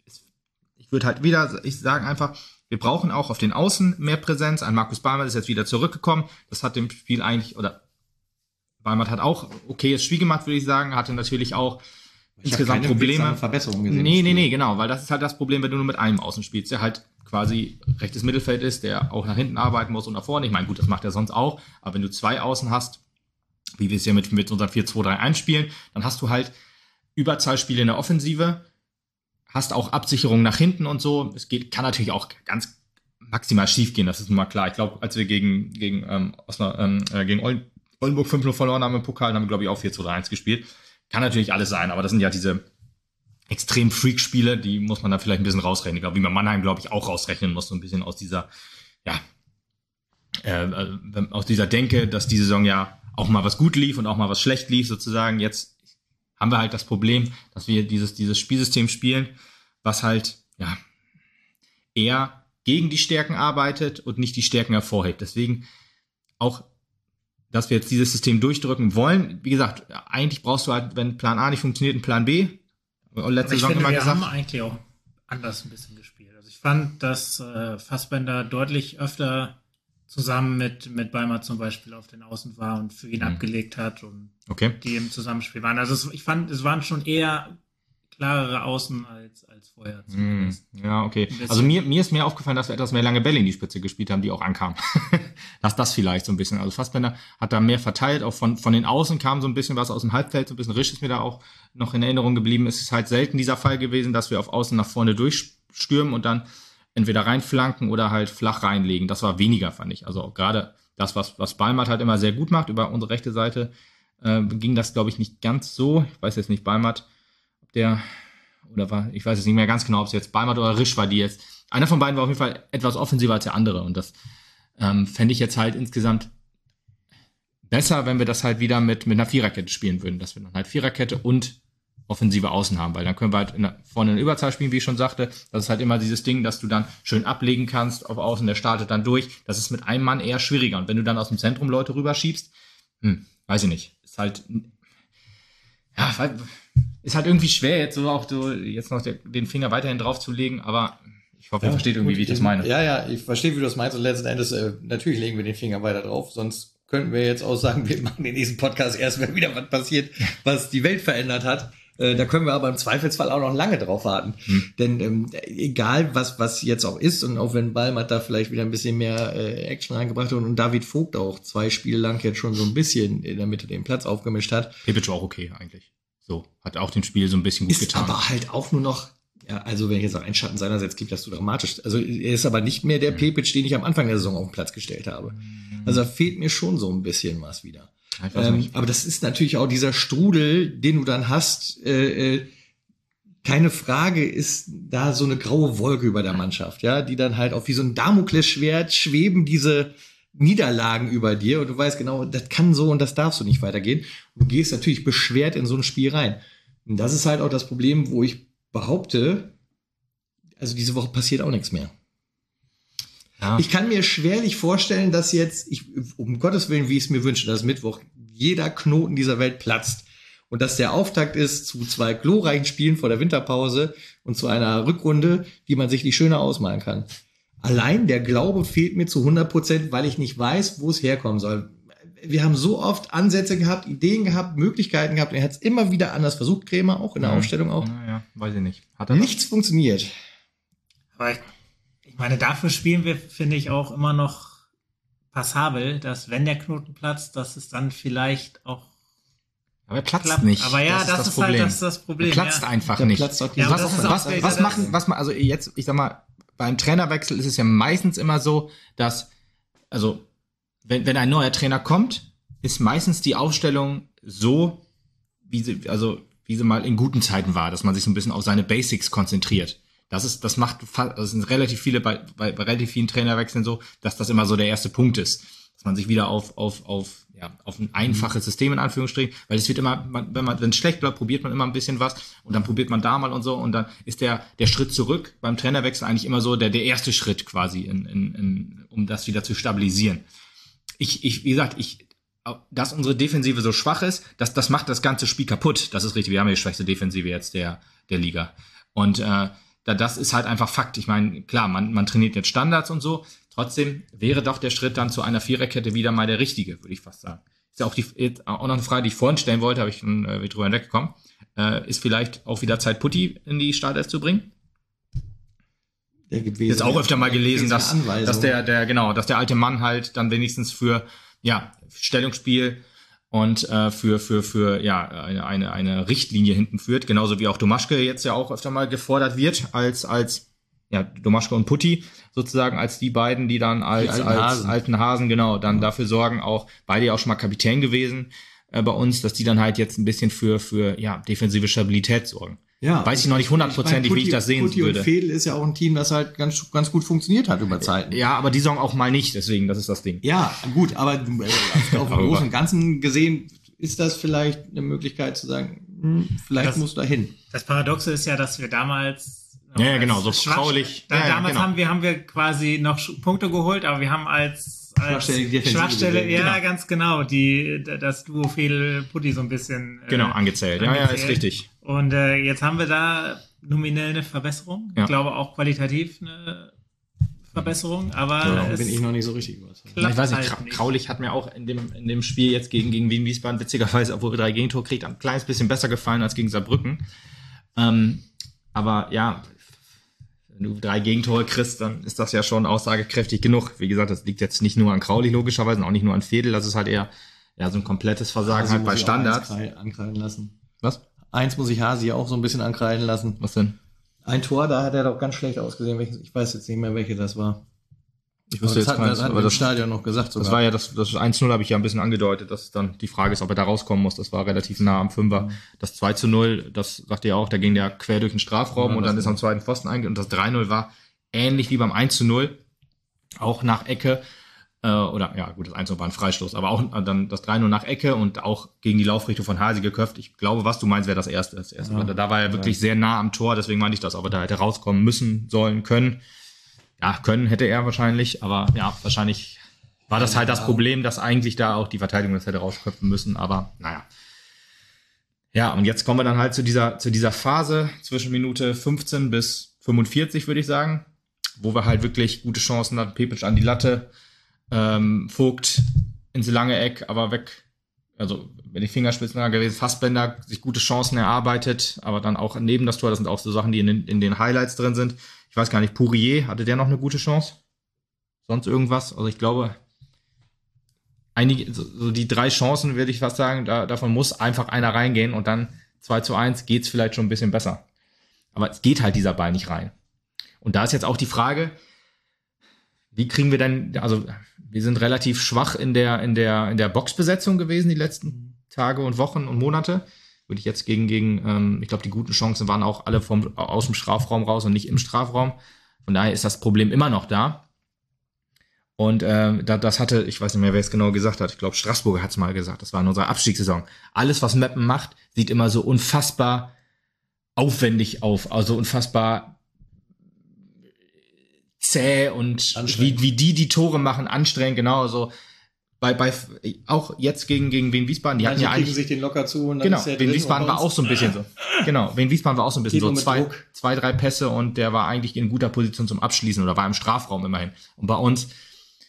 Ich würde halt wieder, ich sage einfach, wir brauchen auch auf den Außen mehr Präsenz. Ein Markus Balmert ist jetzt wieder zurückgekommen. Das hat dem Spiel eigentlich, oder Balmert hat auch okayes Spiel gemacht, würde ich sagen, hatte natürlich auch ich insgesamt Probleme. Verbesserung gesehen. Nee, nee, nee, genau, weil das ist halt das Problem, wenn du nur mit einem Außen spielst, der halt quasi rechtes Mittelfeld ist, der auch nach hinten arbeiten muss und nach vorne. Ich meine, gut, das macht er sonst auch, aber wenn du zwei Außen hast, wie wir es ja mit, mit unserem vier zwei drei eins spielen, dann hast du halt Überzahlspiele in der Offensive, hast auch Absicherung nach hinten und so. Es geht, kann natürlich auch ganz maximal schief gehen, das ist nun mal klar. Ich glaube, als wir gegen, gegen, ähm, Osnabrück, ähm, äh, gegen Olden, Oldenburg fünf null verloren haben im Pokal, haben wir, glaube ich, auch vier zwei drei eins gespielt. Kann natürlich alles sein, aber das sind ja diese extrem Freak-Spiele, die muss man da vielleicht ein bisschen rausrechnen. Ich glaube, wie man Mannheim, glaube ich, auch rausrechnen muss, so ein bisschen aus dieser, ja, äh, aus dieser Denke, dass die Saison ja auch mal was gut lief und auch mal was schlecht lief, sozusagen. Jetzt haben wir halt das Problem, dass wir dieses, dieses Spielsystem spielen, was halt, ja, eher gegen die Stärken arbeitet und nicht die Stärken hervorhebt. Deswegen auch, dass wir jetzt dieses System durchdrücken wollen. Wie gesagt, eigentlich brauchst du halt, wenn Plan A nicht funktioniert, einen Plan B. Letzte Saison immer wir gesagt. haben eigentlich auch anders ein bisschen gespielt. Also ich fand, dass äh, Fassbender deutlich öfter zusammen mit, mit Balmert zum Beispiel auf den Außen war und für ihn mhm. abgelegt hat und okay. die im Zusammenspiel waren. Also es, ich fand, es waren schon eher klarere Außen als, als vorher. Zumindest. Ja, okay. Also mir, mir ist mehr aufgefallen, dass wir etwas mehr lange Bälle in die Spitze gespielt haben, die auch ankamen. Dass das vielleicht so ein bisschen, also Fassbender hat da mehr verteilt, auch von, von den Außen kam so ein bisschen was aus dem Halbfeld, so ein bisschen Risch ist mir da auch noch in Erinnerung geblieben. Es ist halt selten dieser Fall gewesen, dass wir auf Außen nach vorne durchstürmen und dann entweder reinflanken oder halt flach reinlegen. Das war weniger, fand ich. Also gerade das, was, was Balmert halt immer sehr gut macht, über unsere rechte Seite, äh, ging das, glaube ich, nicht ganz so. Ich weiß jetzt nicht, Balmert, ob der, oder war, ich weiß jetzt nicht mehr ganz genau, ob es jetzt Balmert oder Risch war, die jetzt, einer von beiden war auf jeden Fall etwas offensiver als der andere. Und das ähm, fände ich jetzt halt insgesamt besser, wenn wir das halt wieder mit, mit einer Viererkette spielen würden. Dass wir dann halt Viererkette und offensive Außen haben, weil dann können wir halt in der, vorne in Überzahl spielen, wie ich schon sagte. Das ist halt immer dieses Ding, dass du dann schön ablegen kannst auf Außen, der startet dann durch. Das ist mit einem Mann eher schwieriger. Und wenn du dann aus dem Zentrum Leute rüberschiebst, hm, weiß ich nicht. Ist halt, ja, ist halt irgendwie schwer, jetzt so auch so, jetzt noch der, den Finger weiterhin drauf zu legen, aber ich hoffe, ja, ihr versteht irgendwie, gut, wie ich das meine. Ja, ja, ich verstehe, wie du das meinst. Und letzten Endes, äh, natürlich legen wir den Finger weiter drauf, sonst könnten wir jetzt auch sagen, wir machen den nächsten Podcast erst, wenn wieder was passiert, was die Welt verändert hat. Äh, da können wir aber im Zweifelsfall auch noch lange drauf warten. Hm. Denn ähm, egal, was was jetzt auch ist, und auch wenn Balmert da vielleicht wieder ein bisschen mehr äh, Action reingebracht hat und David Vogt auch zwei Spiele lang jetzt schon so ein bisschen in der Mitte den Platz aufgemischt hat. Pepic war auch okay eigentlich. So, hat auch dem Spiel so ein bisschen gut ist getan. Aber halt auch nur noch, ja, also wenn ich jetzt auch einen Schatten seinerseits gibt, das so dramatisch. Also er ist aber nicht mehr der mhm. Pepic, den ich am Anfang der Saison auf den Platz gestellt habe. Mhm. Also da fehlt mir schon so ein bisschen was wieder. Ähm, aber das ist natürlich auch dieser Strudel, den du dann hast. Äh, äh, keine Frage ist da so eine graue Wolke über der Mannschaft, ja, die dann halt auch wie so ein Damoklesschwert schweben diese Niederlagen über dir und du weißt genau, das kann so und das darfst du nicht weitergehen. Und du gehst natürlich beschwert in so ein Spiel rein. Und das ist halt auch das Problem, wo ich behaupte, also diese Woche passiert auch nichts mehr. Ja. Ich kann mir schwerlich vorstellen, dass jetzt, ich, um Gottes Willen, wie ich es mir wünsche, dass Mittwoch jeder Knoten dieser Welt platzt und dass der Auftakt ist zu zwei glorreichen Spielen vor der Winterpause und zu einer Rückrunde, die man sich nicht schöner ausmalen kann. Allein der Glaube fehlt mir zu hundert Prozent, weil ich nicht weiß, wo es herkommen soll. wir haben so oft Ansätze gehabt, Ideen gehabt, Möglichkeiten gehabt. Und er hat es immer wieder anders versucht, Krämer, auch in der ja. Aufstellung auch. Ja, ja, weiß ich nicht. Hat er Nichts das? funktioniert. Aber ich, ich meine, dafür spielen wir, finde ich, auch immer noch passabel, dass wenn der Knoten platzt, dass es dann vielleicht auch aber er platzt klappt. nicht. Aber ja, das, das ist, ist halt das, das Problem. Er platzt ja. einfach der nicht. Platzt ja, was, das ist was, was, was machen, was man, also jetzt, ich sag mal, beim Trainerwechsel ist es ja meistens immer so, dass, also, wenn, wenn ein neuer Trainer kommt, ist meistens die Aufstellung so, wie sie, also, wie sie mal in guten Zeiten war, dass man sich so ein bisschen auf seine Basics konzentriert. Das ist, das macht, das sind relativ viele bei, bei, bei relativ vielen Trainerwechseln so, dass das immer so der erste Punkt ist. Dass man sich wieder auf, auf, auf, ja, auf ein einfaches System in Anführungsstrichen, weil es wird immer, man, wenn man, wenn es schlecht bleibt, probiert man immer ein bisschen was und dann probiert man da mal und so und dann ist der, der Schritt zurück beim Trainerwechsel eigentlich immer so der, der erste Schritt quasi in, in, in, um das wieder zu stabilisieren. Ich, ich, wie gesagt, ich, dass unsere Defensive so schwach ist, das, das macht das ganze Spiel kaputt. Das ist richtig. Wir haben ja die schwächste Defensive jetzt der, der Liga. Und, äh, da, das ist halt einfach Fakt. Ich meine, klar, man, man trainiert jetzt Standards und so. Trotzdem wäre doch der Schritt dann zu einer Viererkette wieder mal der richtige, würde ich fast sagen. Ist ja auch, die, auch noch eine Frage, die ich vorhin stellen wollte, habe ich schon äh, drüber hinweggekommen. Äh, ist vielleicht auch wieder Zeit, Putti in die Startelf zu bringen? Der gewesen, jetzt auch öfter mal gelesen, dass, Anweisung. dass der, der, genau, dass der alte Mann halt dann wenigstens für, ja, Stellungsspiel und äh, für für für ja eine eine eine Richtlinie hinten führt, genauso wie auch Domaschke jetzt ja auch öfter mal gefordert wird als als ja Domaschke und Putti sozusagen als die beiden, die dann als die alten als Hasen. alten Hasen genau dann ja. dafür sorgen, auch beide ja auch schon mal Kapitän gewesen äh, bei uns, dass die dann halt jetzt ein bisschen für für ja defensive Stabilität sorgen. Ja, weiß ich noch nicht hundertprozentig, wie ich das sehen Putti würde. Und Fedel ist ja auch ein Team, das halt ganz ganz gut funktioniert hat über Zeiten. Ja, aber die Saison auch mal nicht, deswegen, das ist das Ding. Ja, gut, aber äh, auf dem Großen und Ganzen gesehen ist das vielleicht eine Möglichkeit zu sagen, hm, vielleicht das, muss da hin. Das Paradoxe ist ja, dass wir damals ja, ja genau, so traulich. Da, ja, ja, damals genau. haben wir haben wir quasi noch Punkte geholt, aber wir haben als, als Schwachstelle, Schwachstelle ja genau. ganz genau, die das Duo Fedel-Putti so ein bisschen genau angezählt. Äh, ja, angezählt. ja, ist richtig. Und äh, jetzt haben wir da nominell eine Verbesserung. Ja. Ich glaube auch qualitativ eine Verbesserung, aber ja, es bin ich noch nicht so richtig überzeugt. Ich weiß nicht, halt Kraulich hat mir auch in dem in dem Spiel jetzt gegen gegen Wien Wiesbaden witzigerweise, obwohl wir drei Gegentore kriegt, ein kleines bisschen besser gefallen als gegen Saarbrücken. Ähm, aber ja, wenn du drei Gegentore kriegst, dann ist das ja schon aussagekräftig genug. Wie gesagt, das liegt jetzt nicht nur an Kraulich logischerweise, und auch nicht nur an Fedel, das ist halt eher ja so ein komplettes Versagen also halt bei Standards. Ankreiden lassen. Was? Eins muss ich Hasi auch so ein bisschen ankreiden lassen. Was denn? Ein Tor, da hat er doch ganz schlecht ausgesehen. Welches, ich weiß jetzt nicht mehr, welche das war. Ich wusste jetzt das hat, das hat aber das Stadion noch gesagt sogar. Das war ja das, das eins null habe ich ja ein bisschen angedeutet, dass dann die Frage ist, ob er da rauskommen muss. Das war relativ nah am Fünfer. Mhm. Das zwei zu null, das sagt ihr ja auch, da ging der quer durch den Strafraum ja, und dann ist am zweiten Pfosten eingegangen. Und das drei null war ähnlich wie beim eins zu null, auch nach Ecke. Oder, ja, gut, das eins null war ein Freistoß, aber auch dann das drei null nach Ecke und auch gegen die Laufrichtung von Hasi geköpft. Ich glaube, was du meinst, wäre das erste. Das erste. Ja. Da war er wirklich ja. sehr nah am Tor, deswegen meinte ich das, ob er da hätte rauskommen müssen, sollen, können. Ja, können hätte er wahrscheinlich, aber ja, wahrscheinlich war das halt das Problem, dass eigentlich da auch die Verteidigung das hätte rausköpfen müssen, aber naja. Ja, und jetzt kommen wir dann halt zu dieser, zu dieser Phase zwischen Minute fünfzehn bis fünfundvierzig, würde ich sagen, wo wir halt wirklich gute Chancen hatten. Pepic an die Latte, Ähm, Vogt ins lange Eck, aber weg, also wenn die Fingerspitzen da gewesen, Fassbender sich gute Chancen erarbeitet, aber dann auch neben das Tor, das sind auch so Sachen, die in den, in den Highlights drin sind. Ich weiß gar nicht, Pourier, hatte der noch eine gute Chance? Sonst irgendwas? Also ich glaube, einige, so, so die drei Chancen, würde ich fast sagen, da, davon muss einfach einer reingehen und dann zwei zu eins geht's vielleicht schon ein bisschen besser. Aber es geht halt dieser Ball nicht rein. Und da ist jetzt auch die Frage, wie kriegen wir denn, also wir sind relativ schwach in der in der in der Boxbesetzung gewesen die letzten Tage und Wochen und Monate. Würde ich jetzt gegen gegen, ähm, ich glaube die guten Chancen waren auch alle vom aus dem Strafraum raus und nicht im Strafraum. Von daher ist das Problem immer noch da. Und äh, da, das hatte, ich weiß nicht mehr, wer es genau gesagt hat. Ich glaube Straßburger hat es mal gesagt. Das war in unserer Abstiegssaison. Alles, was Meppen macht, sieht immer so unfassbar aufwendig auf, also unfassbar zäh und wie, wie die die Tore machen, anstrengend, genau, also bei, bei, auch jetzt gegen, gegen Wien Wiesbaden, die hatten ja eigentlich, sich den locker zu und dann genau, ist der Wien Wiesbaden war auch so ein bisschen so, genau, Wien Wiesbaden war auch so ein bisschen so, zwei, zwei, drei Pässe und der war eigentlich in guter Position zum Abschließen oder war im Strafraum immerhin. Und bei uns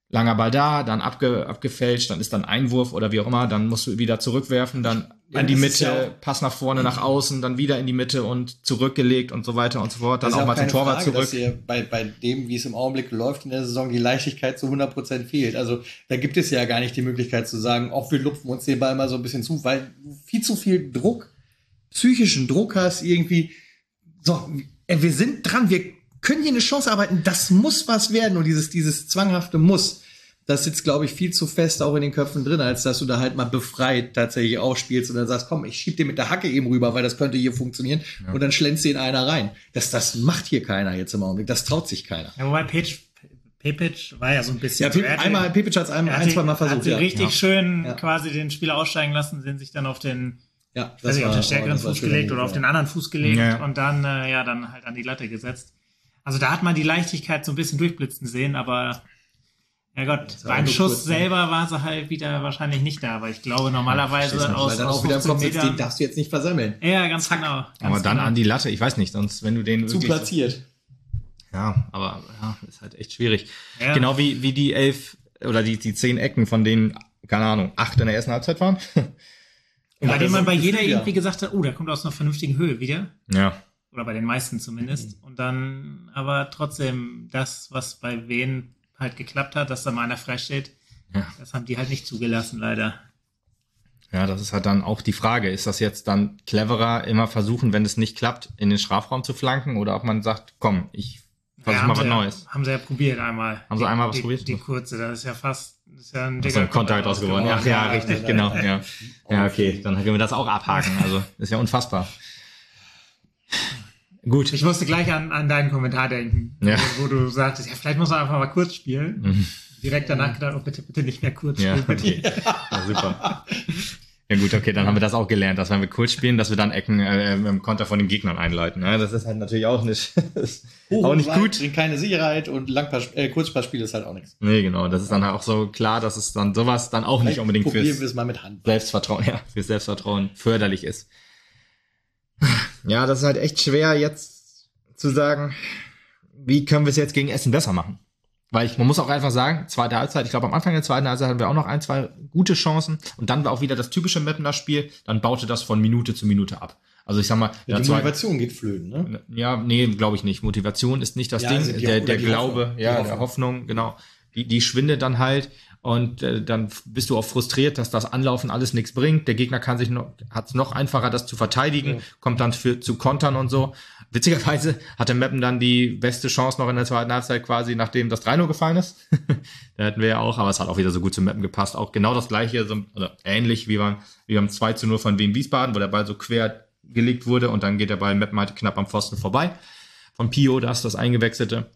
langer Ball da, dann abge, abgefälscht, dann ist dann Einwurf oder wie auch immer, dann musst du wieder zurückwerfen, dann in die Mitte, ja Pass nach vorne, nach außen, dann wieder in die Mitte und zurückgelegt und so weiter und so fort, dann auch, auch mal zum Torwart Frage, zurück. Dass dir bei, bei dem, wie es im Augenblick läuft in der Saison, die Leichtigkeit zu hundert Prozent fehlt. Also da gibt es ja gar nicht die Möglichkeit zu sagen, auch wir lupfen uns den Ball mal so ein bisschen zu, weil du viel zu viel Druck, psychischen Druck hast, irgendwie, so, wir sind dran, wir können hier eine Chance arbeiten, das muss was werden und dieses, dieses zwanghafte Muss, das sitzt, glaube ich, viel zu fest auch in den Köpfen drin, als dass du da halt mal befreit tatsächlich aufspielst und dann sagst, komm, ich schieb dir mit der Hacke eben rüber, weil das könnte hier funktionieren ja. Und dann schlänzt dir in einer rein. Das, das macht hier keiner jetzt im Augenblick, das traut sich keiner. Ja, wobei Pepic, Pepic war ja so ein bisschen... Ja, Pepic, einmal, Pepic hat es ein, ein, zwei Mal versucht. Hat sie ja. richtig ja. schön ja. quasi den Spieler aussteigen lassen, sind sich dann auf den... Ja, das ich, war, auf den stärkeren Fuß gelegt oder auf den anderen Fuß gelegt ja. und dann, äh, ja, dann halt an die Latte gesetzt. Also da hat man die Leichtigkeit so ein bisschen durchblitzen sehen, aber ja Gott, beim Schuss kurz, selber war sie halt wieder wahrscheinlich nicht da, aber ich glaube normalerweise ja, aus, dann aus auch wieder im Kopf, Metern, den darfst du jetzt nicht versammeln. Ja, ganz Zack. genau. Ganz aber dann genau. an die Latte, ich weiß nicht, sonst wenn du den zu platziert. Ja, aber ja, ist halt echt schwierig. Ja. Genau wie wie die elf oder die die zehn Ecken, von denen, keine Ahnung, acht in der ersten Halbzeit waren. Und bei dem man bei jeder Gefühl, irgendwie ja. gesagt hat, oh, der kommt aus einer vernünftigen Höhe wieder. Ja. Oder bei den meisten zumindest. Mhm. Und dann aber trotzdem das, was bei Wien halt geklappt hat, dass da mal einer frei steht, ja. das haben die halt nicht zugelassen, leider. Ja, das ist halt dann auch die Frage. Ist das jetzt dann cleverer, immer versuchen, wenn es nicht klappt, in den Strafraum zu flanken? Oder ob man sagt, komm, ich versuche ja, mal was ja, Neues. Haben sie ja probiert einmal. Haben sie einmal was die, probiert? Die kurze, das ist ja fast... Das ist ja ein dicker Kontakt draus geworden. Ja, ja, richtig, genau. Ja. ja, okay, dann können wir das auch abhaken. Also, ist ja unfassbar. Gut. Ich musste gleich an, an deinen Kommentar denken, ja. wo, wo du sagtest, ja, vielleicht muss man einfach mal kurz spielen. Mhm. Direkt danach gedacht, oh, bitte, bitte nicht mehr kurz ja, spielen. Okay. Ja, super. Ja gut, okay, dann haben wir das auch gelernt, dass wenn wir kurz spielen, dass wir dann Ecken äh, im Konter von den Gegnern einleiten. Ja, das ist halt natürlich auch nicht, auch nicht gut. Bringt keine Sicherheit und Langpass, äh, Kurzpassspiel ist halt auch nichts. Nee, genau. Das ist dann halt auch so klar, dass es dann sowas dann auch nicht unbedingt fürs fürs mal mit Hand. Selbstvertrauen, ja, fürs Selbstvertrauen förderlich ist. Ja, das ist halt echt schwer jetzt zu sagen, wie können wir es jetzt gegen Essen besser machen? Weil ich, man muss auch einfach sagen, zweite Halbzeit, ich glaube am Anfang der zweiten Halbzeit hatten wir auch noch ein, zwei gute Chancen und dann war auch wieder das typische Mappener Spiel, dann baute das von Minute zu Minute ab. Also ich sag mal, ja, die Motivation geht flöten, ne? Ja, nee, glaube ich nicht. Motivation ist nicht das ja, Ding, also der, der Glaube, Hoffnung. ja, der Hoffnung, genau. Die, die schwindet dann halt und äh, dann bist du auch frustriert, dass das Anlaufen alles nichts bringt. Der Gegner kann sich noch, hat es noch einfacher, das zu verteidigen, ja. kommt dann für, zu Kontern und so. Witzigerweise hatte Meppen dann die beste Chance noch in der zweiten Halbzeit quasi, nachdem das drei null gefallen ist. Da hätten wir ja auch, aber es hat auch wieder so gut zu Meppen gepasst. Auch genau das gleiche, so, oder ähnlich wie beim, wie beim zwei zu null von Wien Wiesbaden, wo der Ball so quer gelegt wurde und dann geht der Ball Meppen halt knapp am Pfosten vorbei. Von Pio, das das eingewechselte.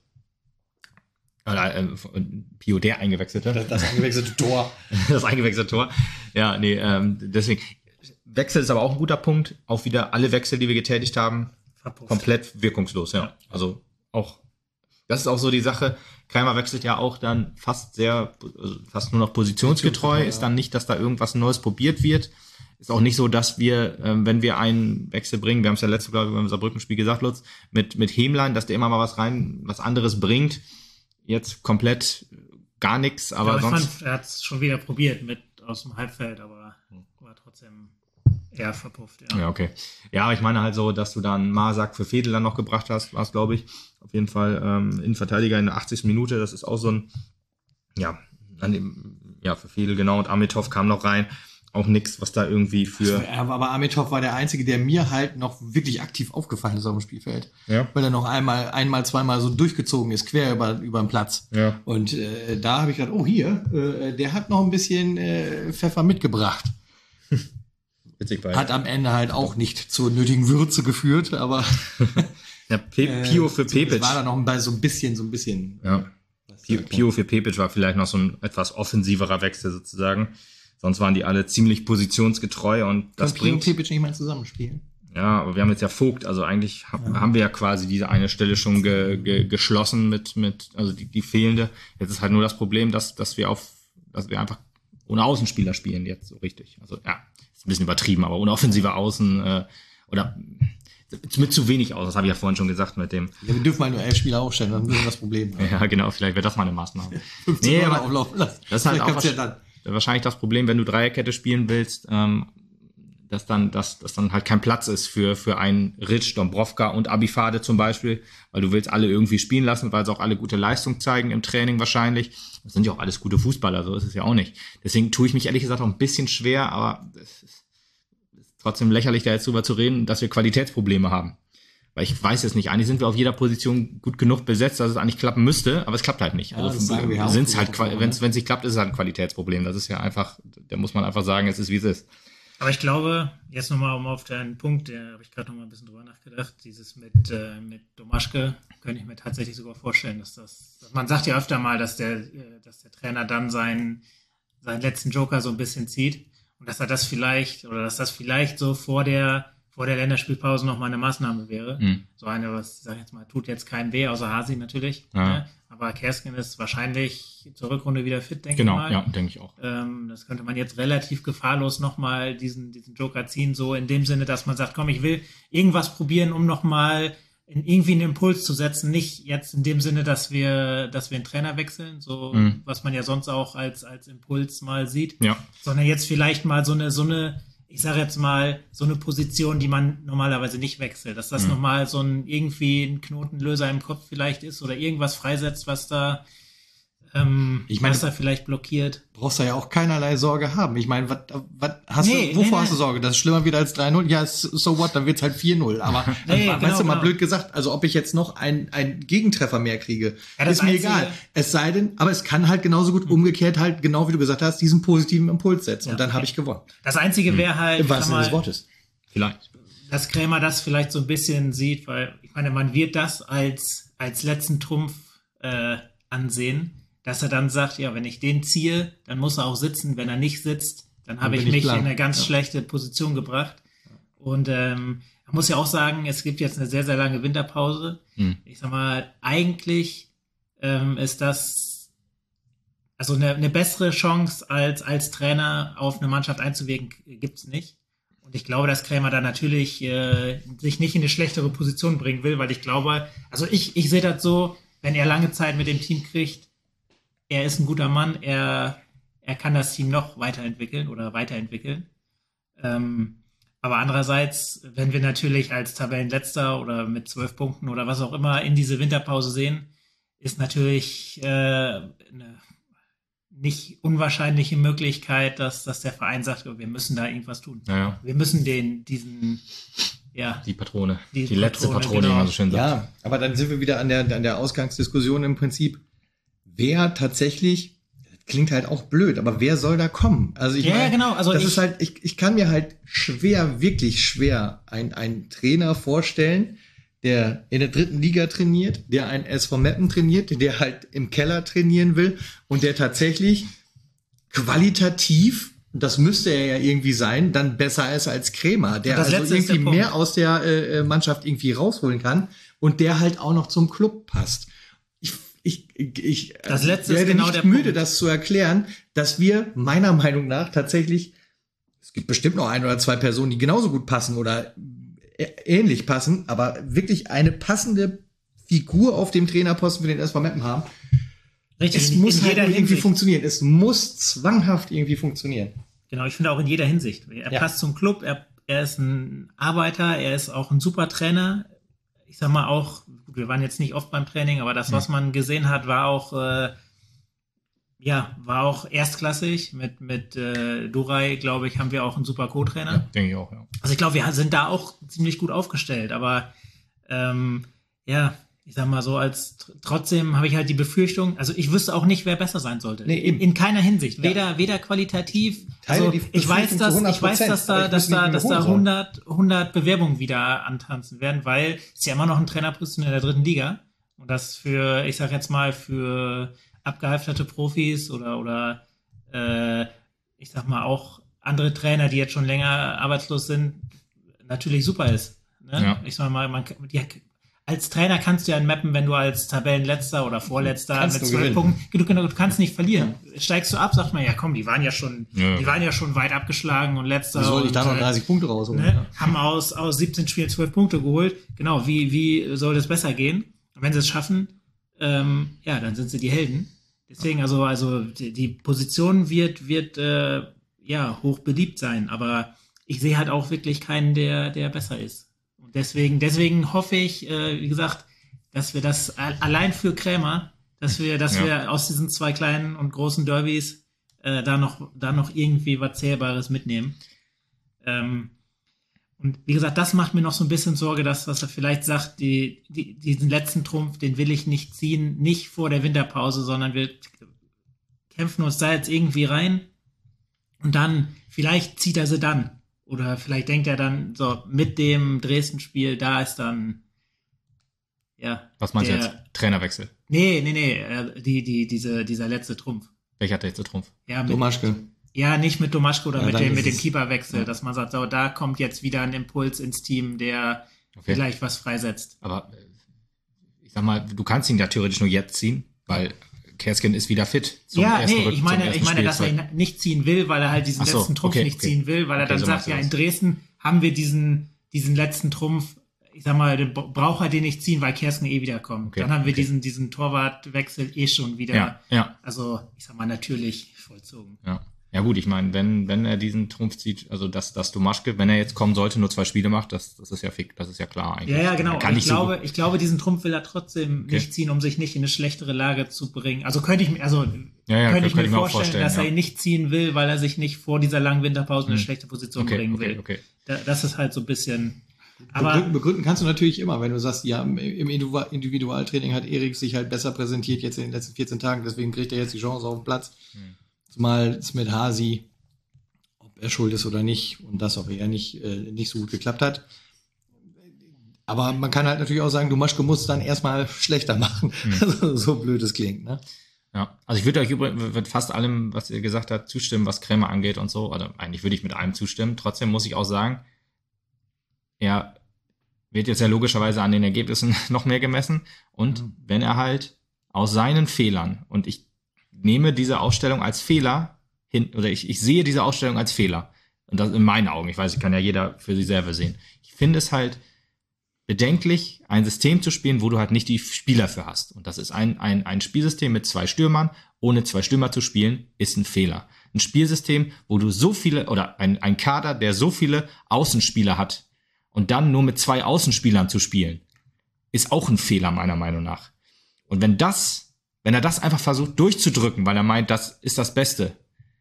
Oder, äh, Pio, der eingewechselte. Das, das eingewechselte Tor. Das eingewechselte Tor. Ja, nee, ähm, deswegen. Wechsel ist aber auch ein guter Punkt. Auch wieder alle Wechsel, die wir getätigt haben, Verpufft. komplett wirkungslos, ja. ja. Also auch, das ist auch so die Sache. Keimer wechselt ja auch dann fast sehr, also fast nur noch positionsgetreu. Ja. Ist dann nicht, dass da irgendwas Neues probiert wird. Ist auch nicht so, dass wir, ähm, wenn wir einen Wechsel bringen, wir haben es ja letzte, glaube ich, beim Saarbrücken-Spiel gesagt, Lutz, mit, mit Hämlein, dass der immer mal was rein, was anderes bringt. Jetzt komplett gar nichts, aber ja, ich sonst. Fand, er hat es schon wieder probiert mit aus dem Halbfeld, aber war trotzdem eher verpufft. Ja, ja okay. Ja, aber ich meine halt so, dass du dann Marsak für Fedel dann noch gebracht hast, war es, glaube ich. Auf jeden Fall ähm, Innenverteidiger in der achtzigsten Minute. Das ist auch so ein, ja, an dem, ja, für Fedel genau. Und Amitov kam noch rein. Auch nichts, was da irgendwie für... Aber Amitov war der Einzige, der mir halt noch wirklich aktiv aufgefallen ist auf dem Spielfeld. Ja. Weil er noch einmal, einmal, zweimal so durchgezogen ist, quer über, über den Platz. Ja. Und äh, da habe ich gedacht, oh hier, äh, der hat noch ein bisschen äh, Pfeffer mitgebracht. Witzig bei. Hat am Ende halt auch nicht zur nötigen Würze geführt, aber... ja, P- Pio für Pepic. war da noch bei so ein bisschen, so ein bisschen... Ja. Pio, Pio für Pepic war vielleicht noch so ein etwas offensiverer Wechsel sozusagen. Sonst waren die alle ziemlich positionsgetreu und das Kann bringt... Pio und Pepic nicht mal zusammenspielen? Ja, aber wir haben jetzt ja Vogt, also eigentlich ha- ja. haben wir ja quasi diese eine Stelle schon ge- ge- geschlossen mit, mit, also die, die fehlende. Jetzt ist halt nur das Problem, dass, dass wir auf, dass wir einfach ohne Außenspieler spielen jetzt so richtig. Also ja, ist ein bisschen übertrieben, aber ohne offensive Außen, äh, oder mit zu wenig aus, das habe ich ja vorhin schon gesagt mit dem. Ja, wir dürfen mal nur elf Spieler aufstellen, dann ist das Problem. Ja, genau, vielleicht wäre das mal eine Maßnahme. fünfzehn nee, aber auflaufen lassen. Das ist halt auch was, ja wahrscheinlich das Problem, wenn du Dreierkette spielen willst, ähm, dass dann, dass, dass dann halt kein Platz ist für, für einen Ritsch, Dombrovka und Abifade zum Beispiel, weil du willst alle irgendwie spielen lassen, weil sie auch alle gute Leistung zeigen im Training wahrscheinlich. Das sind ja auch alles gute Fußballer, so ist es ja auch nicht. Deswegen tue ich mich ehrlich gesagt auch ein bisschen schwer, aber es ist, ist trotzdem lächerlich, da jetzt drüber zu reden, dass wir Qualitätsprobleme haben. Weil ich weiß es nicht, eigentlich sind wir auf jeder Position gut genug besetzt, dass es eigentlich klappen müsste, aber es klappt halt nicht. Ja, also sind's halt, wenn es nicht klappt, ist es halt ein Qualitätsproblem. Das ist ja einfach, da muss man einfach sagen, es ist wie es ist. Aber ich glaube, jetzt nochmal um auf den Punkt, da habe ich gerade nochmal ein bisschen drüber nachgedacht, dieses mit, äh, mit Domaschke, könnte ich mir tatsächlich sogar vorstellen, dass das, dass man sagt ja öfter mal, dass der, äh, dass der Trainer dann seinen, seinen letzten Joker so ein bisschen zieht und dass er das vielleicht, oder dass das vielleicht so vor der, vor der Länderspielpause nochmal eine Maßnahme wäre. Mhm. So eine, was, sag ich jetzt mal, tut jetzt keinem weh, außer Hasi natürlich. Ja. Ne? Aber Kersken ist wahrscheinlich zur Rückrunde wieder fit, denke genau, ich mal. Genau, ja, denke ich auch. Ähm, das könnte man jetzt relativ gefahrlos nochmal diesen, diesen Joker ziehen, so in dem Sinne, dass man sagt, komm, ich will irgendwas probieren, um nochmal in, irgendwie einen Impuls zu setzen. Nicht jetzt in dem Sinne, dass wir, dass wir einen Trainer wechseln, so mhm. was man ja sonst auch als, als Impuls mal sieht. Ja. Sondern jetzt vielleicht mal so eine, so eine, ich sage jetzt mal, so eine Position, die man normalerweise nicht wechselt. Dass das mhm. nochmal so ein irgendwie ein Knotenlöser im Kopf vielleicht ist oder irgendwas freisetzt, was da ähm, ich meine, was da vielleicht blockiert. Brauchst du ja auch keinerlei Sorge haben. Ich meine, was was hast nee, du, wovor nee, hast du Sorge? Das ist schlimmer wieder als drei null? Ja, so what, dann wird's halt vier null. Aber nee, weißt genau, du, mal genau. blöd gesagt, also ob ich jetzt noch einen einen Gegentreffer mehr kriege, ja, ist mir Einzige, egal. Es sei denn, aber es kann halt genauso gut umgekehrt halt, genau wie du gesagt hast, diesen positiven Impuls setzen. Ja, und dann okay. habe ich gewonnen. Das Einzige wäre halt, im wahrsten Sinne des Wortes. Vielleicht. Dass Krämer das vielleicht so ein bisschen sieht, weil ich meine, man wird das als als letzten Trumpf äh, ansehen, dass er dann sagt, ja, wenn ich den ziehe, dann muss er auch sitzen. Wenn er nicht sitzt, dann habe ich mich in eine ganz ja. schlechte Position gebracht. Und ähm, man muss ja auch sagen, es gibt jetzt eine sehr, sehr lange Winterpause. Hm. Ich sag mal, eigentlich ähm, ist das also eine, eine bessere Chance, als als Trainer auf eine Mannschaft einzuwirken, gibt's nicht. Und ich glaube, dass Krämer da natürlich äh, sich nicht in eine schlechtere Position bringen will, weil ich glaube, also ich, ich sehe das so, wenn er lange Zeit mit dem Team kriegt, er ist ein guter Mann, er, er kann das Team noch weiterentwickeln oder weiterentwickeln. Ähm, aber andererseits, wenn wir natürlich als Tabellenletzter oder mit zwölf Punkten oder was auch immer in diese Winterpause sehen, ist natürlich äh, eine nicht unwahrscheinliche Möglichkeit, dass, dass der Verein sagt, wir müssen da irgendwas tun. Ja, ja. Wir müssen den, diesen, ja. Die Patrone. Die, die letzte Patrone, Patrone genau. wie man so schön sagt. Ja, aber dann sind wir wieder an der, an der Ausgangsdiskussion im Prinzip. Wer tatsächlich, das klingt halt auch blöd, aber wer soll da kommen? Also ich ja, meine, genau. Also das ich, ist halt, ich, ich kann mir halt schwer, wirklich schwer ein, einen Trainer vorstellen, der in der dritten Liga trainiert, der einen S V Meppen trainiert, der halt im Keller trainieren will und der tatsächlich qualitativ, das müsste er ja irgendwie sein, dann besser ist als Krämer, der also irgendwie der mehr aus der äh, Mannschaft irgendwie rausholen kann und der halt auch noch zum Club passt. Ich, ich, ich das letzte werde ist genau nicht der müde, Punkt. das zu erklären, dass wir meiner Meinung nach tatsächlich, es gibt bestimmt noch ein oder zwei Personen, die genauso gut passen oder ähnlich passen, aber wirklich eine passende Figur auf dem Trainerposten für den S V Meppen haben. Richtig, es in, muss in halt jeder irgendwie Hinsicht. funktionieren. Es muss zwanghaft irgendwie funktionieren. Genau, ich finde auch in jeder Hinsicht. Er ja. passt zum Club, er, er ist ein Arbeiter, er ist auch ein super Trainer. Ich sag mal auch, wir waren jetzt nicht oft beim Training, aber das, was man gesehen hat, war auch äh, ja, war auch erstklassig. Mit, mit äh, Duray, glaube ich, haben wir auch einen super Co-Trainer. Ja, denke ich auch, ja. Also ich glaube, wir sind da auch ziemlich gut aufgestellt, aber ähm, ja, ich sag mal so, als trotzdem habe ich halt die Befürchtung, also ich wüsste auch nicht, wer besser sein sollte. Nee, in, in keiner Hinsicht. Weder, ja. weder qualitativ. Also ich weiß, dass, ich weiß, dass da, dass da, dass da hundert, hundert Bewerbungen wieder antanzen werden, weil es ist ja immer noch ein Trainerposition in der dritten Liga. Und das für, ich sag jetzt mal, für abgehalfterte Profis oder, oder äh, ich sag mal auch andere Trainer, die jetzt schon länger arbeitslos sind, natürlich super ist. Ne? Ja. Ich sag mal, man, die, als Trainer kannst du ja mappen, wenn du als Tabellenletzter oder Vorletzter Kannst mit du zwölf gewinnen. Punkten, du, du, du kannst nicht verlieren. Steigst du ab, sagt man, ja komm, die waren ja schon, Ja. die waren ja schon weit abgeschlagen und letzter. Wie soll ich und, da noch äh, dreißig Punkte rausholen? Ne, Ja. haben aus, aus siebzehn Spielen zwölf Punkte geholt. Genau, wie, wie soll das besser gehen? Und wenn sie es schaffen, ähm, ja, dann sind sie die Helden. Deswegen, also, also die, die Position wird, wird äh, ja, hoch beliebt sein, aber ich sehe halt auch wirklich keinen, der, der besser ist. Und deswegen, deswegen hoffe ich, äh, wie gesagt, dass wir das a- allein für Krämer, dass wir, dass Ja. wir aus diesen zwei kleinen und großen Derbys äh, da noch, da noch irgendwie was Zählbares mitnehmen. Ähm, und wie gesagt, das macht mir noch so ein bisschen Sorge, dass, dass er vielleicht sagt, die, die, diesen letzten Trumpf, den will ich nicht ziehen, nicht vor der Winterpause, sondern wir kämpfen uns da jetzt irgendwie rein und dann, vielleicht zieht er sie dann. Oder vielleicht denkt er dann, so, mit dem Dresden-Spiel, da ist dann, ja. Was meinst du der- jetzt? Trainerwechsel. Nee, nee, nee, äh, die, die, diese, dieser letzte Trumpf. Welcher hat der jetzt so Trumpf? Ja, mit, Domaschke. ja, nicht mit Domaschko oder Ja, mit dann dem, ist mit dem es- Keeperwechsel, ja. dass man sagt, so, da kommt jetzt wieder ein Impuls ins Team, der Okay. vielleicht was freisetzt. Aber äh, ich sag mal, du kannst ihn ja theoretisch nur jetzt ziehen, weil Kersken ist wieder fit. zum Ja, ersten nee, Rück- ich zum meine, ersten ich meine, dass er Spielzeit. ihn nicht ziehen will, weil er halt diesen Ach so, letzten Trumpf okay, nicht okay. ziehen will, weil er Okay, dann so sagt, meinst du ja, in das. Dresden haben wir diesen, diesen letzten Trumpf, ich sag mal, den bra- braucht er den nicht ziehen, weil Kersken eh wiederkommt. Okay, Dann haben wir okay. diesen, diesen Torwartwechsel eh schon wieder, Ja, ja, also, ich sag mal, natürlich vollzogen. ja. Ja gut, ich meine, wenn, wenn er diesen Trumpf zieht, also dass, dass Domaschke, wenn er jetzt kommen sollte, nur zwei Spiele macht, das, das ist ja fick, das ist ja klar eigentlich. Ja, ja, genau. Er Kann Aber nicht ich glaube, ich glaube, diesen Trumpf will er trotzdem Okay. nicht ziehen, um sich nicht in eine schlechtere Lage zu bringen. Also könnte ich mir, also Ja, ja, könnte ich könnte mir ich mir auch vorstellen, dass vorstellen, er ja. ihn nicht ziehen will, weil er sich nicht vor dieser langen Winterpause in eine Hm. schlechte so, Position okay, bringen okay, will. okay. Da, das ist halt so ein bisschen. Aber Begründen, begründen kannst du natürlich immer, wenn du sagst, ja, im im Individu- Individualtraining hat Erik sich halt besser präsentiert jetzt in den letzten vierzehn Tagen, deswegen kriegt er jetzt die Chance auf den Platz. Hm. Zumal es mit Hasi, ob er schuld ist oder nicht, und das, ob er nicht, äh, nicht so gut geklappt hat. Aber man kann halt natürlich auch sagen, du Maschke musst dann erstmal schlechter machen. Hm. So blöd es klingt, ne? Ja, also ich würde euch übrigens mit fast allem, was ihr gesagt habt, zustimmen, was Krämer angeht und so. Oder eigentlich würde ich mit allem zustimmen. Trotzdem muss ich auch sagen, er wird jetzt ja logischerweise an den Ergebnissen noch mehr gemessen. Und Mhm. wenn er halt aus seinen Fehlern, und ich nehme diese Ausstellung als Fehler hin, oder ich, ich sehe diese Ausstellung als Fehler. Und das in meinen Augen. Ich weiß, ich kann ja jeder für sich selber sehen. Ich finde es halt bedenklich, ein System zu spielen, wo du halt nicht die Spieler für hast. Und das ist ein, ein, ein Spielsystem mit zwei Stürmern. Ohne zwei Stürmer zu spielen, ist ein Fehler. Ein Spielsystem, wo du so viele, oder ein, ein Kader, der so viele Außenspieler hat, und dann nur mit zwei Außenspielern zu spielen, ist auch ein Fehler, meiner Meinung nach. Und wenn das, wenn er das einfach versucht durchzudrücken, weil er meint, das ist das Beste,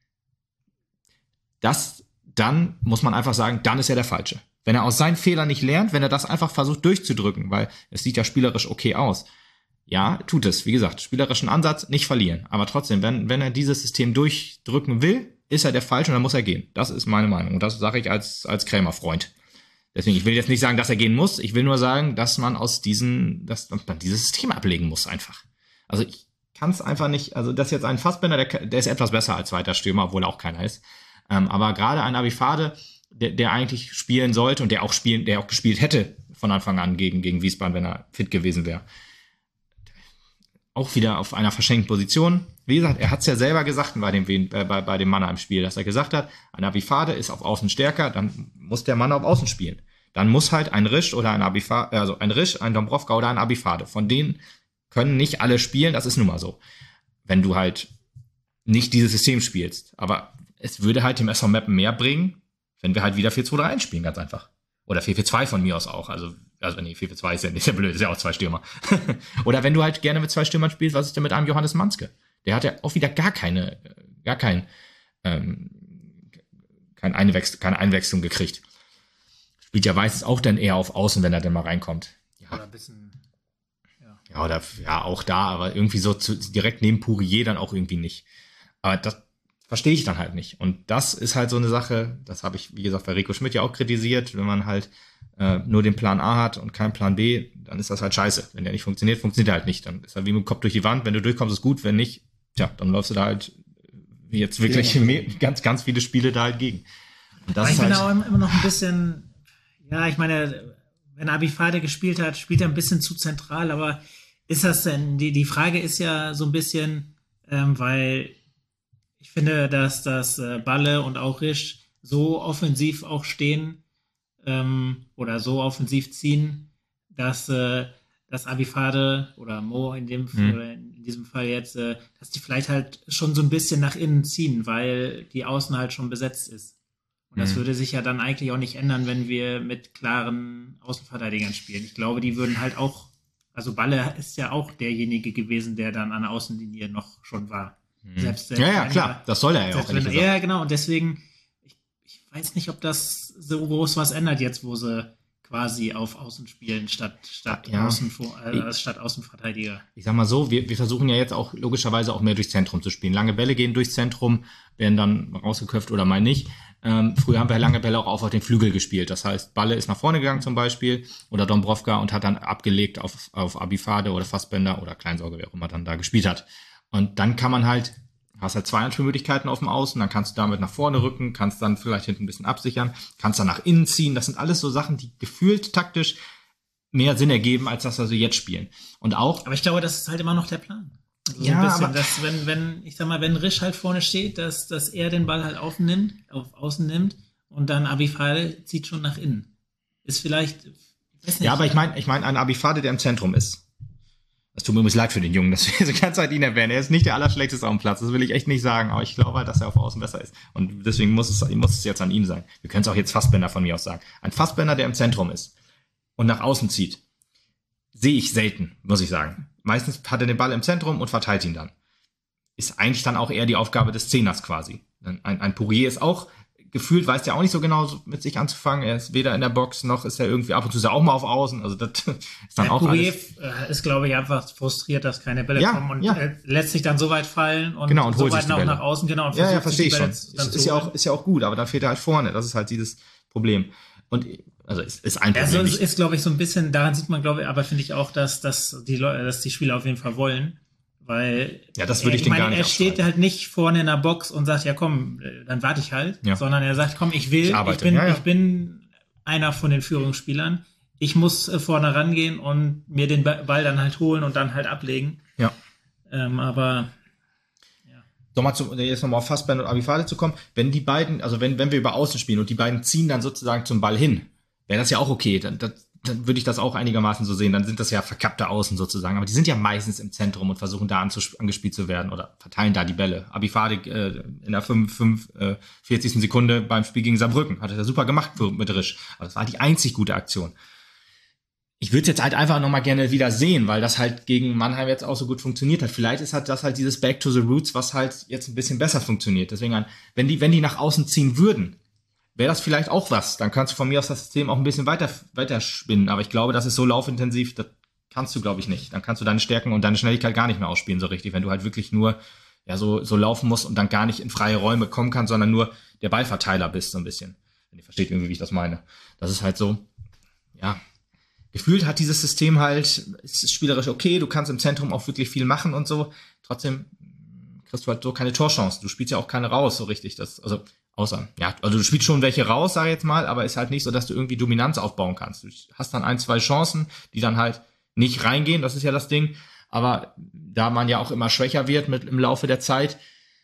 das, dann muss man einfach sagen, dann ist er der Falsche. Wenn er aus seinen Fehlern nicht lernt, wenn er das einfach versucht durchzudrücken, weil es sieht ja spielerisch okay aus. Ja, tut es. Wie gesagt, spielerischen Ansatz, nicht verlieren. Aber trotzdem, wenn, wenn er dieses System durchdrücken will, ist er der Falsche und dann muss er gehen. Das ist meine Meinung. Und das sage ich als, als Krämer-Freund. Deswegen, ich will jetzt nicht sagen, dass er gehen muss. Ich will nur sagen, dass man aus diesen, dass man dieses System ablegen muss einfach. Also ich kann es einfach nicht, also das ist jetzt ein Fassbender, der, der ist etwas besser als zweiter Stürmer, obwohl er auch keiner ist. Ähm, aber gerade ein Abifade, der, der eigentlich spielen sollte und der auch spielen, der auch gespielt hätte von Anfang an gegen, gegen Wiesbaden, wenn er fit gewesen wäre. Auch wieder auf einer verschenkten Position. Wie gesagt, er hat es ja selber gesagt bei dem, äh, bei, bei dem Mann im Spiel, dass er gesagt hat, ein Abifade ist auf Außen stärker, dann muss der Mann auf Außen spielen. Dann muss halt ein Risch oder ein Abifade, also ein Risch, ein Dombrovka oder ein Abifade. Von denen können nicht alle spielen, das ist nun mal so. Wenn du halt nicht dieses System spielst. Aber es würde halt dem S V Meppen mehr bringen, wenn wir halt wieder vier zwei drei eins spielen, ganz einfach. Oder vier vier zwei von mir aus auch. Also, also nee, vier vier zwei ist ja nicht sehr blöd, ist ja auch zwei Stürmer. Oder wenn du halt gerne mit zwei Stürmern spielst, was ist denn mit einem Johannes Manske? Der hat ja auch wieder gar keine, gar kein, ähm, kein Einwechsel, keine Einwechslung gekriegt. Spielt ja meistens auch dann eher auf Außen, wenn er dann mal reinkommt. Ja, oder ein bisschen. ja oder ja, auch da, aber irgendwie so zu, direkt neben Pourier dann auch irgendwie nicht. Aber das verstehe ich dann halt nicht. Und das ist halt so eine Sache, das habe ich, wie gesagt, bei Rico Schmidt ja auch kritisiert, wenn man halt äh, nur den Plan A hat und keinen Plan B, dann ist das halt scheiße. Wenn der nicht funktioniert, funktioniert er halt nicht. Dann ist er wie mit dem Kopf durch die Wand. Wenn du durchkommst, ist gut. Wenn nicht, tja, dann läufst du da halt jetzt wirklich Ja, mehr, ganz, ganz viele Spiele da halt gegen. Und das Aber ich ist bin halt, auch immer noch ein bisschen, ja, ich meine, wenn Abifade gespielt hat, spielt er ein bisschen zu zentral, aber ist das denn, die, die Frage ist ja so ein bisschen, ähm, weil ich finde, dass das äh, Balle und auch Risch so offensiv auch stehen ähm, oder so offensiv ziehen, dass äh, dass Abifade oder Mo in dem mhm. oder in diesem Fall jetzt, äh, dass die vielleicht halt schon so ein bisschen nach innen ziehen, weil die Außen halt schon besetzt ist. Und das mhm. würde sich ja dann eigentlich auch nicht ändern, wenn wir mit klaren Außenverteidigern spielen. Ich glaube, die würden halt auch, also Balle ist ja auch derjenige gewesen, der dann an der Außenlinie noch schon war. Mhm. Selbst, selbst ja, ja, klar, er, das soll er ja auch. Wenn, ja, genau, und deswegen, ich, ich weiß nicht, ob das so groß was ändert jetzt, wo sie quasi auf Außen spielen statt, statt, ja. Außen, äh, statt Außenverteidiger. Ich sag mal so, wir, wir versuchen ja jetzt auch logischerweise auch mehr durchs Zentrum zu spielen. Lange Bälle gehen durchs Zentrum, werden dann rausgeköpft oder mal nicht. Ähm, früher haben wir lange Bälle auch auf den Flügel gespielt. Das heißt, Balle ist nach vorne gegangen zum Beispiel oder Dombrovka und hat dann abgelegt auf, auf Abifade oder Fassbender oder Kleinsorge, wer auch immer dann da gespielt hat. Und dann kann man halt, hast halt zwei Anspielmöglichkeiten auf dem Außen, dann kannst du damit nach vorne rücken, kannst dann vielleicht hinten ein bisschen absichern, kannst dann nach innen ziehen. Das sind alles so Sachen, die gefühlt taktisch mehr Sinn ergeben, als das, was wir jetzt spielen. Und auch. Aber ich glaube, das ist halt immer noch der Plan. Also ja, so ein bisschen, aber dass, wenn, wenn, ich sag mal, wenn Risch halt vorne steht, dass, dass er den Ball halt aufnimmt, auf Außen nimmt und dann Abifade zieht schon nach innen. Ist vielleicht, ich weiß nicht. Ja, aber ich meine, ich meine, ein Abifade, der im Zentrum ist. Das tut mir übrigens leid für den Jungen, dass wir die ganze Zeit ihn erwähnen. Er ist nicht der Allerschlechteste auf dem Platz, das will ich echt nicht sagen, aber ich glaube halt, dass er auf Außen besser ist. Und deswegen muss es, muss es jetzt an ihm sein. Wir können es auch jetzt Fassbender von mir aus sagen. Ein Fassbender, der im Zentrum ist und nach außen zieht, sehe ich selten, muss ich sagen. Meistens hat er den Ball im Zentrum und verteilt ihn dann. Ist eigentlich dann auch eher die Aufgabe des Zehners quasi. Ein, ein Pourier ist auch, gefühlt weiß der auch nicht so genau mit sich anzufangen. Er ist weder in der Box, noch ist er irgendwie ab und zu ist er auch mal auf Außen. Also das ist dann der auch Pourier alles. Ist, glaube ich, einfach frustriert, dass keine Bälle ja, kommen und ja. er lässt sich dann so weit fallen und, genau, und so holt weit sich die auch Bälle. nach außen. Genau, und ja, ja, verstehe ich schon. Ist, ist, ja auch, ist ja auch gut, aber dann fehlt er halt vorne. Das ist halt dieses Problem. Und also es ist ein Problem. Also es ist, glaube ich, so ein bisschen, daran sieht man, glaube ich, aber finde ich auch, dass, dass, die Leute, dass die Spieler auf jeden Fall wollen. Weil ja, das würde ich, ich den meine, gar nicht er steht halt nicht vorne in der Box und sagt, ja komm, dann warte ich halt, ja. sondern er sagt, komm, ich will, ich, ich, bin, ja, ja. ich bin einer von den Führungsspielern, ich muss vorne rangehen und mir den Ball dann halt holen und dann halt ablegen. Ja. Ähm, aber ja. Nochmal zu, jetzt nochmal auf Fassbender und Abifade zu kommen, wenn die beiden, also wenn, wenn wir über Außen spielen und die beiden ziehen dann sozusagen zum Ball hin, wäre das ja auch okay, dann, das, dann würde ich das auch einigermaßen so sehen. Dann sind das ja verkappte Außen sozusagen. Aber die sind ja meistens im Zentrum und versuchen da angespielt zu werden oder verteilen da die Bälle. Abifade äh, in der fünfundvierzigsten Sekunde beim Spiel gegen Saarbrücken hat er ja super gemacht für, mit Risch. Aber das war die einzig gute Aktion. Ich würde es jetzt halt einfach nochmal gerne wieder sehen, weil das halt gegen Mannheim jetzt auch so gut funktioniert hat. Vielleicht ist halt das halt dieses Back to the Roots, was halt jetzt ein bisschen besser funktioniert. Deswegen, wenn die, wenn die nach außen ziehen würden, wäre das vielleicht auch was. Dann kannst du von mir aus das System auch ein bisschen weiter, weiter spinnen. Aber ich glaube, das ist so laufintensiv, das kannst du, glaube ich, nicht. Dann kannst du deine Stärken und deine Schnelligkeit gar nicht mehr ausspielen so richtig, wenn du halt wirklich nur ja so, so laufen musst und dann gar nicht in freie Räume kommen kannst, sondern nur der Ballverteiler bist so ein bisschen. Wenn ihr versteht irgendwie, wie ich das meine. Das ist halt so, ja, gefühlt hat dieses System halt, es ist spielerisch okay, du kannst im Zentrum auch wirklich viel machen und so. Trotzdem kriegst du halt so keine Torchancen. Du spielst ja auch keine raus so richtig. Das, also Außer, ja, also du spielst schon welche raus, sag ich jetzt mal, aber ist halt nicht so, dass du irgendwie Dominanz aufbauen kannst. Du hast dann ein, zwei Chancen, die dann halt nicht reingehen, das ist ja das Ding. Aber da man ja auch immer schwächer wird mit im Laufe der Zeit,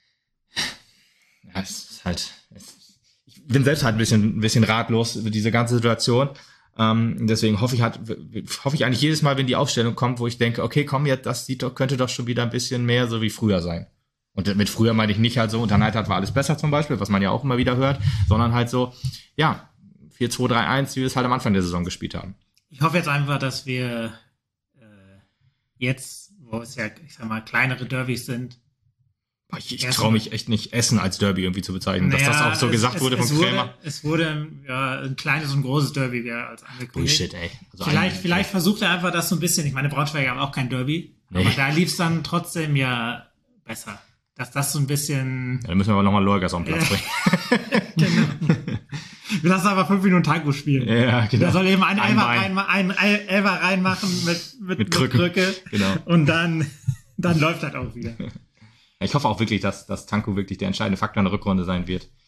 ja, es ist halt, es, ich bin selbst halt ein bisschen, ein bisschen ratlos über diese ganze Situation. Ähm, deswegen hoffe ich halt, hoffe ich eigentlich jedes Mal, wenn die Aufstellung kommt, wo ich denke, okay, komm, jetzt, das sieht doch, könnte doch schon wieder ein bisschen mehr so wie früher sein. Und mit früher meine ich nicht halt so, unter Neidhardt war alles besser zum Beispiel, was man ja auch immer wieder hört, sondern halt so, ja, vier zwei drei eins, wie wir es halt am Anfang der Saison gespielt haben. Ich hoffe jetzt einfach, dass wir äh, jetzt, wo es ja, ich sag mal, kleinere Derbys sind. Ich, ich traue mich echt nicht, Essen als Derby irgendwie zu bezeichnen, naja, dass das auch so es, gesagt es, wurde es von wurde, Krämer. Es wurde ja, ein kleines und großes Derby ja, als angekündigt. Bullshit, ey. Also vielleicht vielleicht versucht er einfach das so ein bisschen, ich meine, Braunschweig haben auch kein Derby, nee. Aber da lief es dann trotzdem ja besser. Dass das so ein bisschen... Ja, dann müssen wir aber nochmal Lorgas auf den Platz bringen. Genau. Wir lassen aber fünf Minuten Tango spielen. Ja, genau. Der soll eben einen Elfer rein, einen Elfer reinmachen mit, mit, mit, Krücke. mit Krücke. Genau. Und dann, dann läuft das auch wieder. Ich hoffe auch wirklich, dass, dass Tanko wirklich der entscheidende Faktor in der Rückrunde sein wird.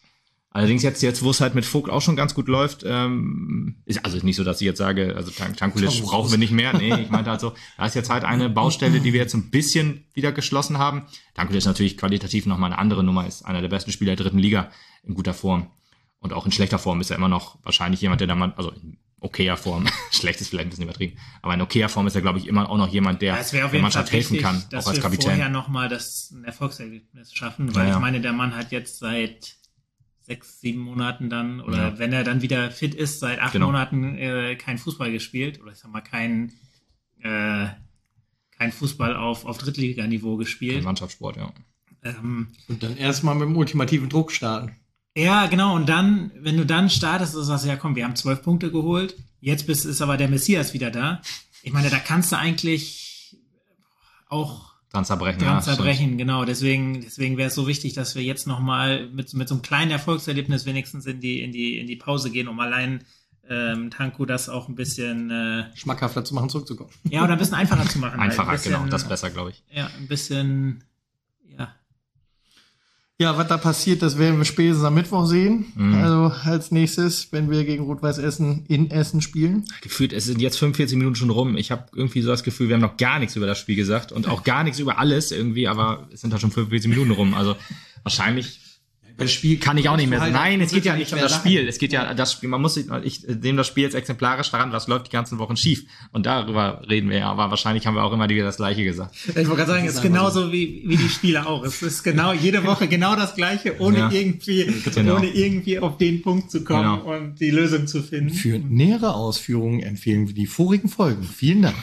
Allerdings jetzt, jetzt wo es halt mit Vogt auch schon ganz gut läuft, ähm, ist also nicht so, dass ich jetzt sage, also Tank, Tankulic brauchen wir nicht mehr. Nee, ich meinte halt so, da ist jetzt halt eine Baustelle, die wir jetzt ein bisschen wieder geschlossen haben. Tankulic ist natürlich qualitativ nochmal eine andere Nummer, ist einer der besten Spieler der dritten Liga in guter Form. Und auch in schlechter Form ist er immer noch wahrscheinlich jemand, der da mal, also in okayer Form, schlecht ist vielleicht ein bisschen übertrieben, aber in okayer Form ist er, glaube ich, immer auch noch jemand, der ja, der Mannschaft helfen kann, auch als Kapitän. Dass wir vorher nochmal das ein Erfolgserlebnis schaffen, weil ja, ja. ich meine, der Mann hat jetzt seit sechs, sieben Monaten dann, oder ja. wenn er dann wieder fit ist, seit acht genau. Monaten äh, kein Fußball gespielt, oder ich sag mal, kein, äh, kein Fußball auf, auf Drittliganiveau gespielt. Kein Mannschaftssport, ja. Ähm, und dann erstmal mit dem ultimativen Druck starten. Ja, genau, und dann, wenn du dann startest und sagst, ja komm, wir haben zwölf Punkte geholt, jetzt bist, ist aber der Messias wieder da. Ich meine, da kannst du eigentlich auch dran zerbrechen. Dran ja, zerbrechen, stimmt. genau. Deswegen, deswegen wäre es so wichtig, dass wir jetzt nochmal mit, mit so einem kleinen Erfolgserlebnis wenigstens in die, in die, in die Pause gehen, um allein ähm, Tanku das auch ein bisschen äh, schmackhafter zu machen, zurückzukommen. Ja, oder ein bisschen einfacher zu machen. Einfacher, halt. bisschen, genau, das ist besser, glaube ich. Ja, ein bisschen, ja. Ja, was da passiert, das werden wir spätestens am Mittwoch sehen. Mhm. Also als nächstes, wenn wir gegen Rot-Weiß Essen in Essen spielen. Gefühlt, es sind jetzt fünfundvierzig Minuten schon rum. Ich habe irgendwie so das Gefühl, wir haben noch gar nichts über das Spiel gesagt und auch gar nichts über alles irgendwie, aber es sind da schon fünfundvierzig Minuten rum. Also wahrscheinlich das Spiel kann ich auch nicht mehr. Halt Nein, es geht ja nicht um das Spiel. Es geht ja das Spiel. Man muss, ich nehme das Spiel jetzt exemplarisch daran, was läuft die ganzen Wochen schief. Und darüber reden wir ja. Aber wahrscheinlich haben wir auch immer wieder das Gleiche gesagt. Ich wollte gerade sagen, es ist genauso so. wie, wie die Spiele auch. Es ist genau jede Woche genau das Gleiche, ohne ja. irgendwie, genau. ohne irgendwie auf den Punkt zu kommen genau. und die Lösung zu finden. Für nähere Ausführungen empfehlen wir die vorigen Folgen. Vielen Dank.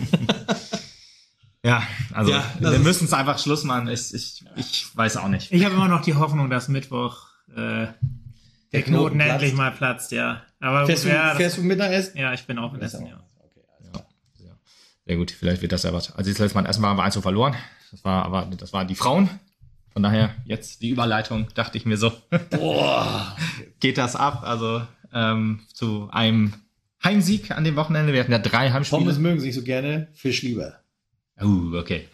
Ja, also ja, wir müssen es einfach Schluss machen. Ich, ich, ich weiß auch nicht. Ich habe immer noch die Hoffnung, dass Mittwoch äh, der, der Knoten, Knoten endlich mal platzt, ja. Aber fährst, gut, ja, du, fährst du Mittagessen? Ja, ich bin auch in Essen, ja. Okay, also ja. ja. Sehr gut, vielleicht wird das ja was. Also das letzte Mal in Essen waren wir eins zu verloren. Das war aber das waren die Frauen. Von daher jetzt die Überleitung, dachte ich mir so. Boah, geht das ab? Also ähm, zu einem Heimsieg an dem Wochenende. Wir hatten ja drei Heimspiele. Pommes mögen sich so gerne, Fisch lieber. Uh, okay.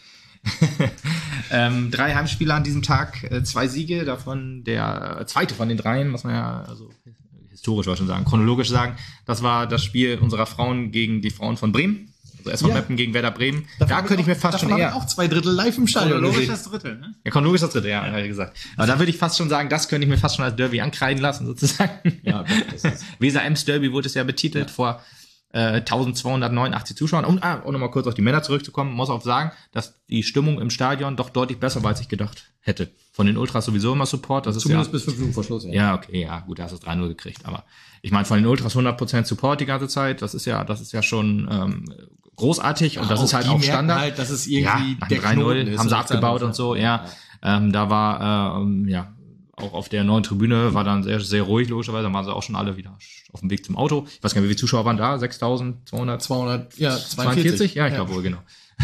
ähm, drei Heimspiele an diesem Tag, äh, zwei Siege, davon der zweite von den dreien, muss man ja also historisch schon sagen, chronologisch sagen. Das war das Spiel unserer Frauen gegen die Frauen von Bremen. Also S V ja. Meppen gegen Werder Bremen. Da, da könnte ich mir fast schon eher... auch zwei Drittel live im Stadion. Chronologisch das Drittel, ne? Ja, chronologisch das Dritte, ja, ja. ja gesagt. Aber da würde ich fast schon sagen, das könnte ich mir fast schon als Derby ankreiden lassen, sozusagen. Ja, okay, das ist Weser-Ems Derby wurde es ja betitelt ja. vor äh, eintausendzweihundertneunundachtzig Zuschauern. Und ah, auch nochmal kurz auf die Männer zurückzukommen, muss auch sagen, dass die Stimmung im Stadion doch deutlich besser war, als ich gedacht hätte. Von den Ultras sowieso immer Support. Das Zumindest ist ja, bis fünf Minuten vor Schluss. Ja. ja, okay, ja, gut, da hast du es drei null gekriegt. Aber ich meine, von den Ultras hundert Prozent Support die ganze Zeit. Das ist ja, das ist ja schon ähm, großartig. Ja, und das ist halt auch Standard. Halt, dass es irgendwie ja, der drei null haben sie abgebaut und so, ja. ja. Ähm, da war, ähm, ja, auch auf der neuen Tribüne war dann sehr, sehr ruhig, logischerweise. Da waren sie auch schon alle wieder auf dem Weg zum Auto. Ich weiß gar nicht, wie viele Zuschauer waren da? sechstausendzweihundert? zweihundert, ja, zweiundvierzig? Ja, ich ja. glaube wohl, genau.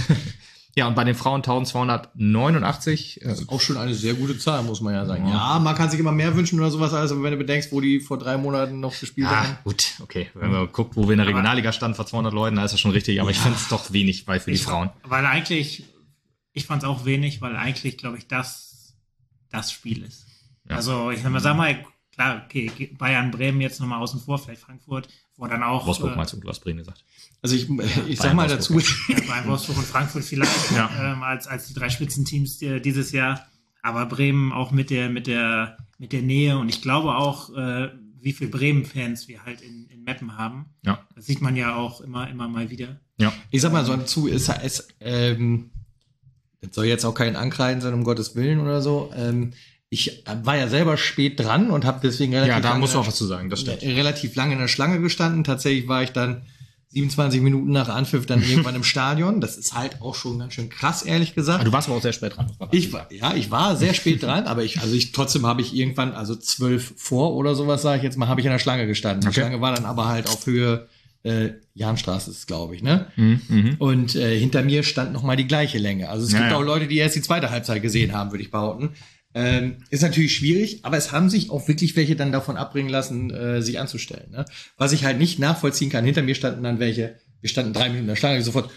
Ja, und bei den Frauen eintausendzweihundertneunundachtzig. Das ist auch schon eine sehr gute Zahl, muss man ja sagen. Ja, man kann sich immer mehr wünschen oder sowas, als aber wenn du bedenkst, wo die vor drei Monaten noch gespielt ja, haben. Gut, okay. Wenn man guckt, wo wir in der Regionalliga standen vor zweihundert Leuten, da ist das schon richtig. Aber ja. ich finde es doch wenig bei für die ich, Frauen. Weil eigentlich, ich fand es auch wenig, weil eigentlich, glaube ich, das das Spiel ist. Ja. Also, ich sag mal, sag mal, klar, okay, Bayern, Bremen jetzt nochmal außen vor, vielleicht Frankfurt, wo dann auch... Wolfsburg äh, meinst du, du hast Bremen gesagt. Also ich, ich sag mal dazu... Ja, Bayern, Wolfsburg und Frankfurt vielleicht ja. ähm, als, als die drei Spitzenteams die, dieses Jahr. Aber Bremen auch mit der, mit der, mit der Nähe und ich glaube auch, äh, wie viele Bremen-Fans wir halt in, in Meppen haben. Ja. Das sieht man ja auch immer, immer mal wieder. Ja. Ich sag mal so dazu, ist es, ähm, das soll jetzt auch kein Ankreiden sein, um Gottes Willen oder so, ähm, ich war ja selber spät dran und habe deswegen relativ ja, da lange, musst du auch was zu sagen, das stimmt. relativ lange in der Schlange gestanden. Tatsächlich war ich dann siebenundzwanzig Minuten nach Anpfiff dann irgendwann im Stadion. Das ist halt auch schon ganz schön krass, ehrlich gesagt. Aber du warst aber auch sehr spät dran. Ich war, ja, ich war sehr spät dran, aber ich, also ich, trotzdem habe ich irgendwann, also zwölf vor oder sowas, sage ich jetzt mal, habe ich in der Schlange gestanden. Okay. Die Schlange war dann aber halt auf Höhe äh, Jahnstraße ist, glaube ich, ne? Mhm. Und äh, hinter mir stand noch mal die gleiche Länge. Also es ja, gibt ja. auch Leute, die erst die zweite Halbzeit gesehen haben, würde ich behaupten. Ähm, ist natürlich schwierig, aber es haben sich auch wirklich welche dann davon abbringen lassen, äh, sich anzustellen. Ne? Was ich halt nicht nachvollziehen kann, hinter mir standen dann welche, wir standen drei Minuten in der Schlange, sofort,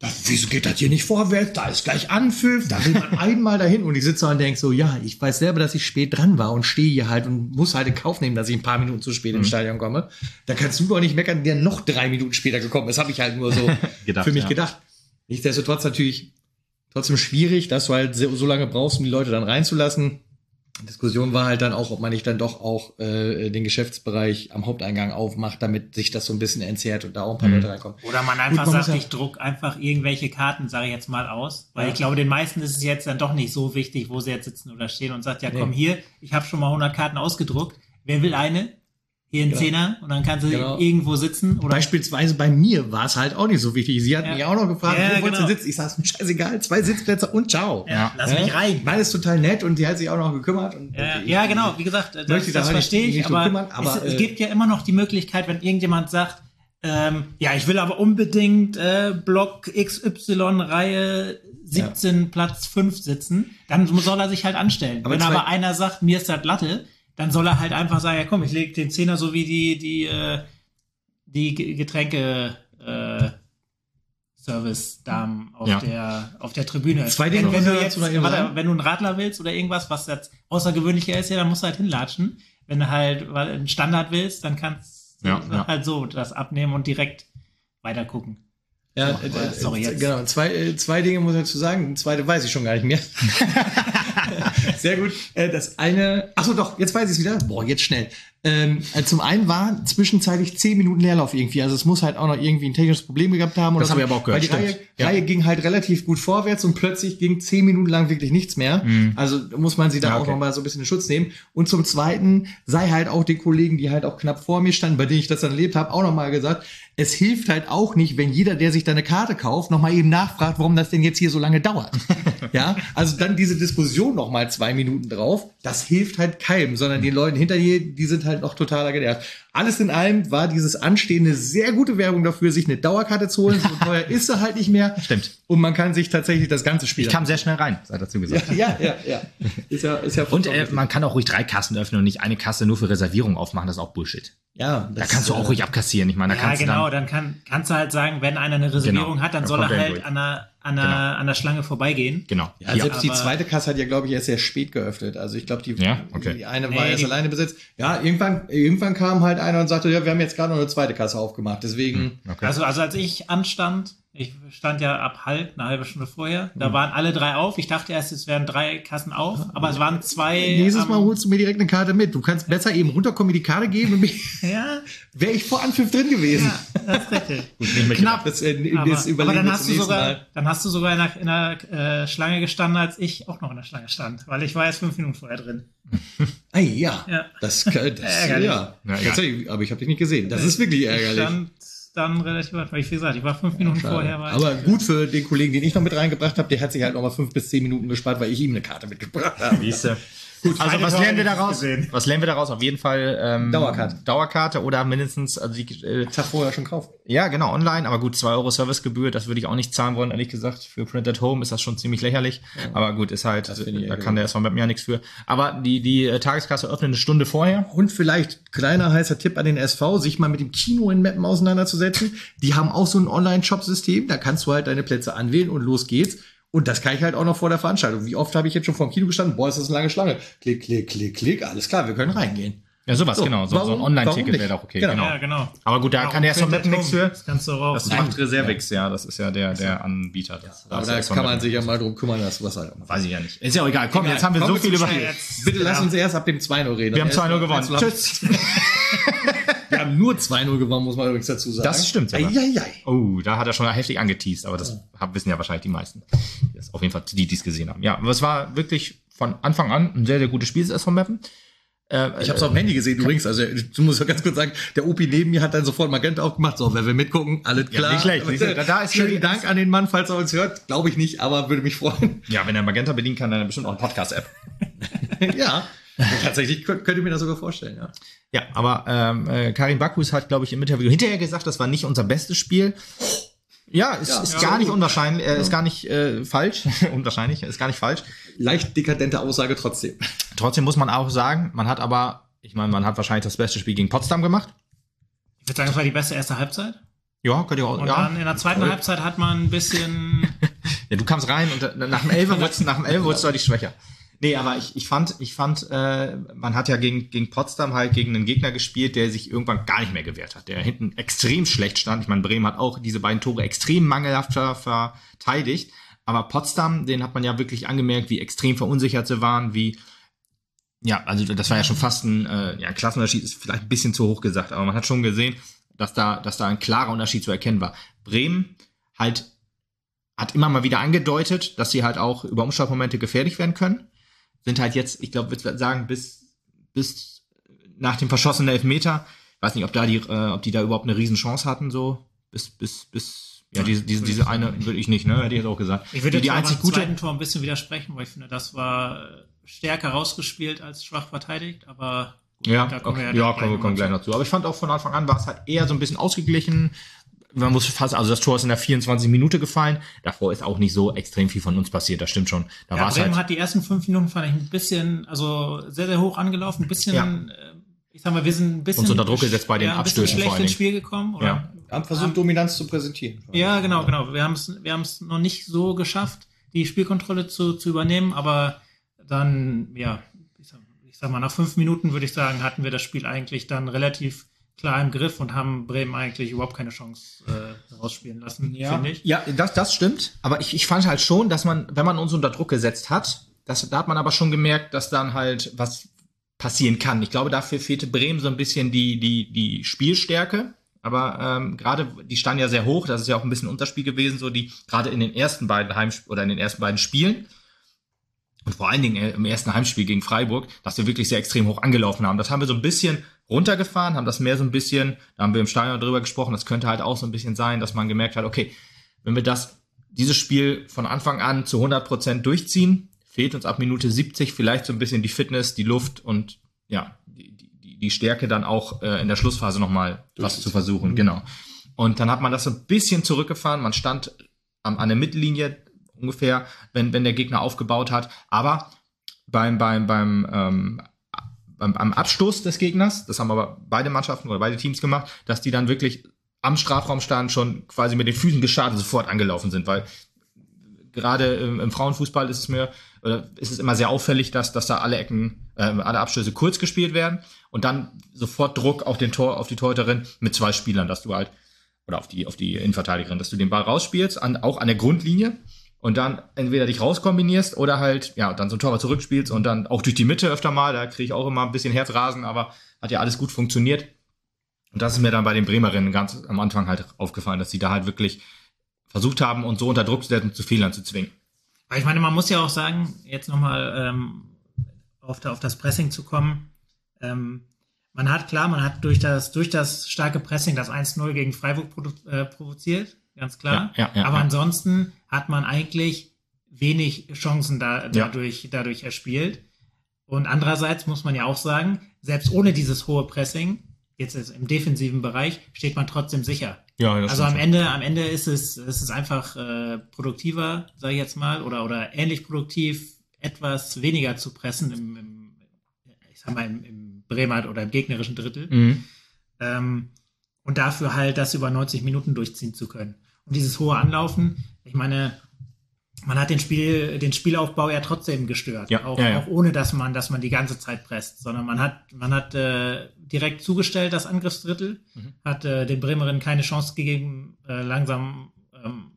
wieso geht das hier nicht vorwärts? Da ist gleich Anpfiff, da will man einmal dahin. Und ich sitze und denke so, ja, ich weiß selber, dass ich spät dran war und stehe hier halt und muss halt in Kauf nehmen, dass ich ein paar Minuten zu spät mhm. ins Stadion komme. Da kannst du doch nicht meckern, der noch drei Minuten später gekommen ist. Habe ich halt nur so gedacht, für mich ja. gedacht. Nichtsdestotrotz natürlich trotzdem schwierig, dass du halt so lange brauchst, um die Leute dann reinzulassen. Diskussion war halt dann auch, ob man nicht dann doch auch äh, den Geschäftsbereich am Haupteingang aufmacht, damit sich das so ein bisschen entzerrt und da auch ein paar mhm. Leute reinkommen. Oder man einfach Gut, man sagt, ich druck einfach irgendwelche Karten, sage ich jetzt mal, aus. Weil ja. ich glaube, den meisten ist es jetzt dann doch nicht so wichtig, wo sie jetzt sitzen oder stehen und sagt, ja komm nee. hier, ich habe schon mal hundert Karten ausgedruckt. Wer will eine? Hier ein genau. Zehner und dann kannst du genau. irgendwo sitzen. Oder Beispielsweise bei mir war es halt auch nicht so wichtig. Sie hat ja. mich auch noch gefragt, ja, wo wolltest genau. du sitzen? Ich sag, mir scheißegal, zwei Sitzplätze und ciao. Ja, lass ja. mich rein. Nein, ist total nett und die hat sich auch noch gekümmert. Und ja, ja, genau, wie gesagt, das, das, das verstehe ich, aber, kümmern, aber es, äh, es gibt ja immer noch die Möglichkeit, wenn irgendjemand sagt, ähm, ja, ich will aber unbedingt äh, Block X Y Reihe siebzehn ja. Platz fünf sitzen, dann soll er sich halt anstellen. Aber wenn aber einer sagt, mir ist das Latte, dann soll er halt einfach sagen, ja komm, ich lege den Zehner so wie die die äh, die Getränke äh, Service-Damen auf ja. der auf der Tribüne. Zwei Dinge, wenn, wenn du jetzt, warte, wenn du einen Radler willst oder irgendwas, was jetzt außergewöhnlicher ist, ja, dann musst du halt hinlatschen. Wenn du halt einen Standard willst, dann kannst du ja, ja. halt so das abnehmen und direkt weiter gucken. Ja, so, äh, sorry, jetzt. Genau. Zwei, äh, zwei Dinge muss ich dazu sagen. Die zweite weiß ich schon gar nicht mehr. Sehr gut. Äh, das eine, ach so, doch, jetzt weiß ich es wieder. Boah, jetzt schnell. Ähm, also zum einen war zwischenzeitlich zehn Minuten Leerlauf irgendwie. Also es muss halt auch noch irgendwie ein technisches Problem gehabt haben. Das habe ich aber auch gehört. Weil die Reihe, ja. Reihe ging halt relativ gut vorwärts und plötzlich ging zehn Minuten lang wirklich nichts mehr. Mhm. Also muss man sie da ja, okay. auch noch mal so ein bisschen in Schutz nehmen. Und zum Zweiten sei halt auch den Kollegen, die halt auch knapp vor mir standen, bei denen ich das dann erlebt habe, auch noch mal gesagt, es hilft halt auch nicht, wenn jeder, der sich da eine Karte kauft, noch mal eben nachfragt, warum das denn jetzt hier so lange dauert. Ja, also dann diese Diskussion noch mal zwei Minuten drauf, das hilft halt keinem, sondern den Leuten hinter dir, die sind halt noch totaler genervt. Alles in allem war dieses Anstehende sehr gute Werbung dafür, sich eine Dauerkarte zu holen. So teuer ist sie halt nicht mehr. Stimmt. Und man kann sich tatsächlich das ganze Spiel... Ich kam sehr schnell rein, sei dazu gesagt. Ja, ja, ja. ja. Ist ja, ist ja und äh, man kann auch ruhig drei Kassen öffnen und nicht eine Kasse nur für Reservierung aufmachen. Das ist auch Bullshit. Ja. Da kannst du auch ruhig abkassieren. Ich meine, da ja, kannst genau. Du dann, dann kann, kannst du halt sagen, wenn einer eine Reservierung genau. hat, dann, dann soll er halt an der, an, der, genau. an der Schlange vorbeigehen. Genau. Ja, ja, selbst die zweite Kasse hat ja, glaube ich, erst sehr spät geöffnet. Also ich glaube, die, ja? okay. die eine war nee, erst alleine besetzt. Ja, irgendwann, irgendwann kam halt einer und sagte, ja, wir haben jetzt gerade noch eine zweite Kasse aufgemacht. Deswegen... Okay. Also, also als ich anstand... Ich stand ja ab halb, eine halbe Stunde vorher. Da waren alle drei auf. Ich dachte erst, es wären drei Kassen auf, aber es waren zwei. Nächstes Mal holst du mir direkt eine Karte mit. Du kannst besser eben runterkommen, mir die Karte geben und mich. Ja. Wäre ich vor Anpfiff drin gewesen. Ja, das ist richtig. Gut, nicht mehr knapp. Das, äh, aber, das aber dann hast du sogar, dann hast du sogar in der, in der äh, Schlange gestanden, als ich auch noch in der Schlange stand, weil ich war erst fünf Minuten vorher drin. Ah ja. ja. Das, das ärgerlich. Ja. ja tatsächlich, aber ich habe dich nicht gesehen. Das ist wirklich ärgerlich. Ich stand dann relativ weit, weil ich wie gesagt, ich war fünf Minuten ja, vorher. War aber gut für den Kollegen, den ich noch mit reingebracht habe, der hat sich halt noch mal fünf bis zehn Minuten gespart, weil ich ihm eine Karte mitgebracht habe. Siehste. Gut, also was lernen wir daraus? Gesehen. Was lernen wir daraus? Auf jeden Fall ähm, Dauerkarte. Dauerkarte oder mindestens also die, äh, Tag vorher schon kaufen. Ja, genau, online, aber gut, zwei Euro Servicegebühr, das würde ich auch nicht zahlen wollen, ehrlich gesagt. Für Print at Home ist das schon ziemlich lächerlich. Ja. Aber gut, ist halt, da kann der S V M ja nichts für. Aber die, die äh, Tageskasse öffnet eine Stunde vorher. Und vielleicht kleiner heißer Tipp an den S V, sich mal mit dem Kino in Meppen auseinanderzusetzen. Die haben auch so ein Online-Shop-System, da kannst du halt deine Plätze anwählen und los geht's. Und das kann ich halt auch noch vor der Veranstaltung. Wie oft habe ich jetzt schon vor dem Kino gestanden? Boah, ist das eine lange Schlange. Klick, klick, klick, klick. Alles klar, wir können reingehen. Ja, sowas, so, genau. So, warum, so ein Online-Ticket wäre doch okay. Genau. Ja, genau. Aber gut, da warum kann der S V M nichts für. Das kannst du raus. Das macht Reservix, ja. Das ist ja der, der Anbieter. Das, aber da kann man sich ja mal drum kümmern, dass was halt auch. Weiß ich ja nicht. Ist ja auch egal. Komm, egal. Jetzt haben wir Komm, so viel über. Bitte lass uns erst ab dem zwei null reden. Wir haben zwei null gewonnen. Tschüss. Wir haben nur zwei null gewonnen, muss man übrigens dazu sagen. Das stimmt. Ja. Oh, da hat er schon heftig angeteased, aber das ja. wissen ja wahrscheinlich die meisten. Das auf jeden Fall die, die es gesehen haben. Ja, aber es war wirklich von Anfang an ein sehr, sehr gutes Spiel, das S V Meppen. Äh, ich habe es auf dem Handy gesehen übrigens. Also du musst ja ganz kurz sagen, der O P neben mir hat dann sofort Magenta aufgemacht. So, wenn wir mitgucken, alles klar. Ja, nicht schlecht. Nicht da, da ist vielen Dank an den Mann, falls er uns hört. Glaube ich nicht, aber würde mich freuen. Ja, wenn er Magenta bedienen kann, dann bestimmt auch eine Podcast-App. Ja, tatsächlich könnte ich mir das sogar vorstellen, ja. Ja, aber ähm, äh, Karim Bakus hat, glaube ich, im Interview hinterher gesagt, das war nicht unser bestes Spiel. Ja, ist, ja, ist ja, gar nicht unwahrscheinlich, äh, ist gar nicht äh, falsch, unwahrscheinlich, ist gar nicht falsch. Leicht dekadente Aussage trotzdem. Trotzdem muss man auch sagen, man hat aber, ich meine, man hat wahrscheinlich das beste Spiel gegen Potsdam gemacht. Ich würde sagen, das war die beste erste Halbzeit. Ja, könnte ich auch. Und ja. dann in der zweiten Voll. Halbzeit hat man ein bisschen... ja, du kamst rein und nach dem Elfer wurdest nach dem Elfer wurdest du deutlich schwächer. Nee, aber ich, ich fand, ich fand, äh, man hat ja gegen, gegen Potsdam halt gegen einen Gegner gespielt, der sich irgendwann gar nicht mehr gewehrt hat, der hinten extrem schlecht stand. Ich meine, Bremen hat auch diese beiden Tore extrem mangelhaft verteidigt. Aber Potsdam, den hat man ja wirklich angemerkt, wie extrem verunsichert sie waren, wie, ja, also das war ja schon fast ein, äh, ja, ein Klassenunterschied ist vielleicht ein bisschen zu hoch gesagt, aber man hat schon gesehen, dass da, dass da ein klarer Unterschied zu erkennen war. Bremen halt hat immer mal wieder angedeutet, dass sie halt auch über Umschaltmomente gefährlich werden können. Sind halt jetzt, ich glaube, würde sagen, bis, bis nach dem verschossenen Elfmeter, ich weiß nicht, ob da die, äh, ob die da überhaupt eine Riesenchance hatten, so, bis, bis, bis, ja, diese, diese, diese eine, würde ich nicht, ne, hätte ich jetzt auch gesagt. Ich würde die, die jetzt einzig beim gute, zweiten Tor ein bisschen widersprechen, weil ich finde, das war stärker rausgespielt als schwach verteidigt, aber gut, ja, da kommen okay, wir ja, ja kommen wir kommen gleich noch zu. Aber ich fand auch von Anfang an war es halt eher so ein bisschen ausgeglichen. Man muss fast, also das Tor ist in der vierundzwanzigsten Minute gefallen. Davor ist auch nicht so extrem viel von uns passiert, das stimmt schon. Da ja, war es Bremen halt. hat die ersten fünf Minuten, fand ich, ein bisschen, also sehr, sehr hoch angelaufen, ein bisschen, ja. ich sag mal, wir sind ein bisschen uns unter Druck gesetzt bei den ja, Abstößen vor vor allem. ins Spiel gekommen. Oder ja. Haben versucht, haben, Dominanz zu präsentieren. Ja, genau, genau. Wir haben es wir haben es noch nicht so geschafft, die Spielkontrolle zu, zu übernehmen, aber dann, ja, ich sag, ich sag mal, nach fünf Minuten würde ich sagen, hatten wir das Spiel eigentlich dann relativ klar im Griff und haben Bremen eigentlich überhaupt keine Chance äh, rausspielen lassen, ja. finde ich. Ja, das, das stimmt. Aber ich, ich fand halt schon, dass man, wenn man uns unter Druck gesetzt hat, das, da hat man aber schon gemerkt, dass dann halt was passieren kann. Ich glaube, dafür fehlte Bremen so ein bisschen die, die, die Spielstärke. Aber ähm, gerade, die standen ja sehr hoch, das ist ja auch ein bisschen Unterspiel gewesen, so die gerade in den ersten beiden Heimspielen oder in den ersten beiden Spielen. Und vor allen Dingen im ersten Heimspiel gegen Freiburg, dass wir wirklich sehr extrem hoch angelaufen haben. Das haben wir so ein bisschen runtergefahren, haben das mehr so ein bisschen, da haben wir im Stadion drüber gesprochen, das könnte halt auch so ein bisschen sein, dass man gemerkt hat, okay, wenn wir das, dieses Spiel von Anfang an zu hundert Prozent durchziehen, fehlt uns ab Minute siebzig vielleicht so ein bisschen die Fitness, die Luft und ja, die, die, die Stärke dann auch äh, in der Schlussphase nochmal was zu versuchen, mhm. genau. Und dann hat man das so ein bisschen zurückgefahren, man stand an, an der Mittellinie ungefähr, wenn, wenn der Gegner aufgebaut hat, aber beim, beim, beim, ähm, beim, beim Abstoß des Gegners, das haben aber beide Mannschaften oder beide Teams gemacht, dass die dann wirklich am Strafraum standen, schon quasi mit den Füßen gestartet sofort angelaufen sind, weil gerade im, im Frauenfußball ist es mir, oder ist es immer sehr auffällig, dass, dass da alle Ecken, äh, alle Abstöße kurz gespielt werden und dann sofort Druck auf den Tor, auf die Torhüterin mit zwei Spielern, dass du halt, oder auf die, auf die Innenverteidigerin, dass du den Ball rausspielst, an, auch an der Grundlinie und dann entweder dich rauskombinierst oder halt, ja, dann so ein Torwart zurückspielst und dann auch durch die Mitte öfter mal, da kriege ich auch immer ein bisschen Herzrasen, aber hat ja alles gut funktioniert. Und das ist mir dann bei den Bremerinnen ganz am Anfang halt aufgefallen, dass sie da halt wirklich versucht haben, uns so unter Druck zu setzen, zu Fehlern zu zwingen. Aber ich meine, man muss ja auch sagen, jetzt nochmal ähm, auf, auf das Pressing zu kommen, ähm, man hat, klar, man hat durch das, durch das starke Pressing das eins null gegen Freiburg produ- äh, provoziert, ganz klar. Ja, ja, ja, aber ja. ansonsten hat man eigentlich wenig Chancen da, dadurch, ja. dadurch erspielt. Und andererseits muss man ja auch sagen, selbst ohne dieses hohe Pressing, jetzt ist im defensiven Bereich, steht man trotzdem sicher. Ja, das also am schon. Ende, am Ende ist es, ist es einfach äh, produktiver, sage ich jetzt mal, oder, oder ähnlich produktiv, etwas weniger zu pressen im, im ich sag mal, im, im Bremer oder im gegnerischen Drittel. Mhm. Ähm, und dafür halt das über neunzig Minuten durchziehen zu können. Und dieses hohe Anlaufen, ich meine, man hat den Spiel, den Spielaufbau ja trotzdem gestört, ja, auch, ja, ja. auch ohne, dass man, dass man die ganze Zeit presst, sondern man hat, man hat äh, direkt zugestellt das Angriffsdrittel, mhm. hat äh, den Bremerinnen keine Chance gegeben, äh, langsam ähm,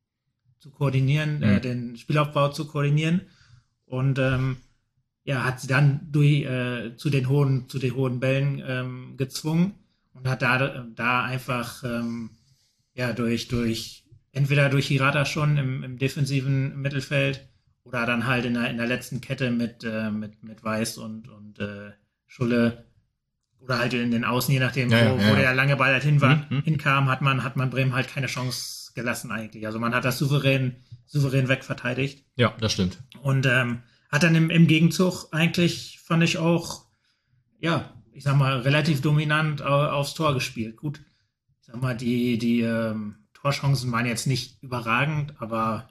zu koordinieren, mhm. äh, den Spielaufbau zu koordinieren und ähm, ja, hat sie dann durch äh, zu den hohen, zu den hohen Bällen ähm, gezwungen und hat da, da einfach ähm, ja durch durch entweder durch Hirata schon im, im defensiven Mittelfeld oder dann halt in der, in der letzten Kette mit, äh, mit, mit Weiß und, und äh, Schulle oder halt in den Außen, je nachdem, ja, wo, ja, ja. wo der lange Ball halt hin war, mhm. hinkam, hat man, hat man Bremen halt keine Chance gelassen eigentlich. Also man hat das souverän, souverän wegverteidigt. Ja, das stimmt. Und ähm, hat dann im, im Gegenzug eigentlich, fand ich auch, ja, ich sag mal, relativ dominant au, aufs Tor gespielt. Gut, ich sag mal, die, die ähm, Torchancen waren jetzt nicht überragend, aber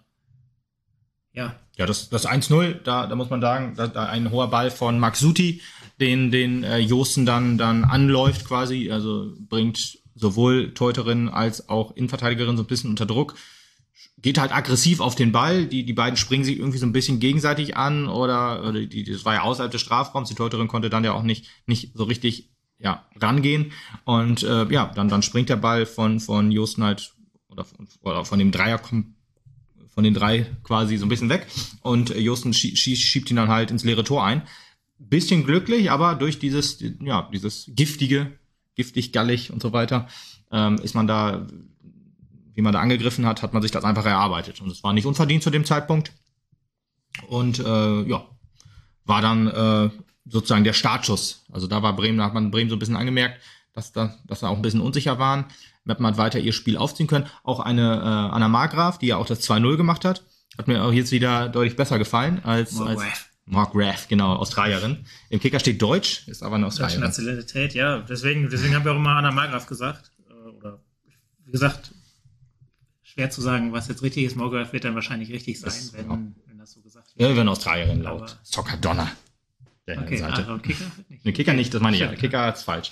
ja. Ja, das, das eins null, da, da muss man sagen, da, da ein hoher Ball von Max Suti, den, den äh, Josten dann, dann anläuft quasi, also bringt sowohl Torhüterin als auch Innenverteidigerin so ein bisschen unter Druck. Geht halt aggressiv auf den Ball. Die, die beiden springen sich irgendwie so ein bisschen gegenseitig an oder, oder die, das war ja außerhalb des Strafraums. Die Torhüterin konnte dann ja auch nicht, nicht so richtig, ja, rangehen. Und, äh, ja, dann, dann springt der Ball von, von Josten halt, oder von, oder von dem Dreier, von den drei quasi so ein bisschen weg. Und Josten schie, schie, schiebt ihn dann halt ins leere Tor ein. Bisschen glücklich, aber durch dieses, ja, dieses giftige, giftig, gallig und so weiter, ähm, ist man da, wie man da angegriffen hat, hat man sich das einfach erarbeitet. Und es war nicht unverdient zu dem Zeitpunkt. Und äh, ja, war dann äh, sozusagen der Startschuss. Also da war Bremen, da hat man Bremen so ein bisschen angemerkt, dass da, dass da auch ein bisschen unsicher waren. Meppen hat weiter ihr Spiel aufziehen können. Auch eine äh, Anna Markgraf, die ja auch das zwei null gemacht hat, hat mir auch jetzt wieder deutlich besser gefallen als als Markgraf, genau, Australierin. Im Kicker steht Deutsch, ist aber eine Australierin. Nationalität, ja. Deswegen, deswegen haben wir auch immer Anna Markgraf gesagt. Oder wie gesagt, schwer zu sagen, was jetzt richtig ist. Markgraf wird dann wahrscheinlich richtig sein, das, wenn, ja. wenn das so gesagt wird. Ja, wenn Australierin laut. Soccer Donner. Der okay, Seite. Also Kicker nicht. Ne, Kicker nicht, das meine ich ja. Kicker ist falsch.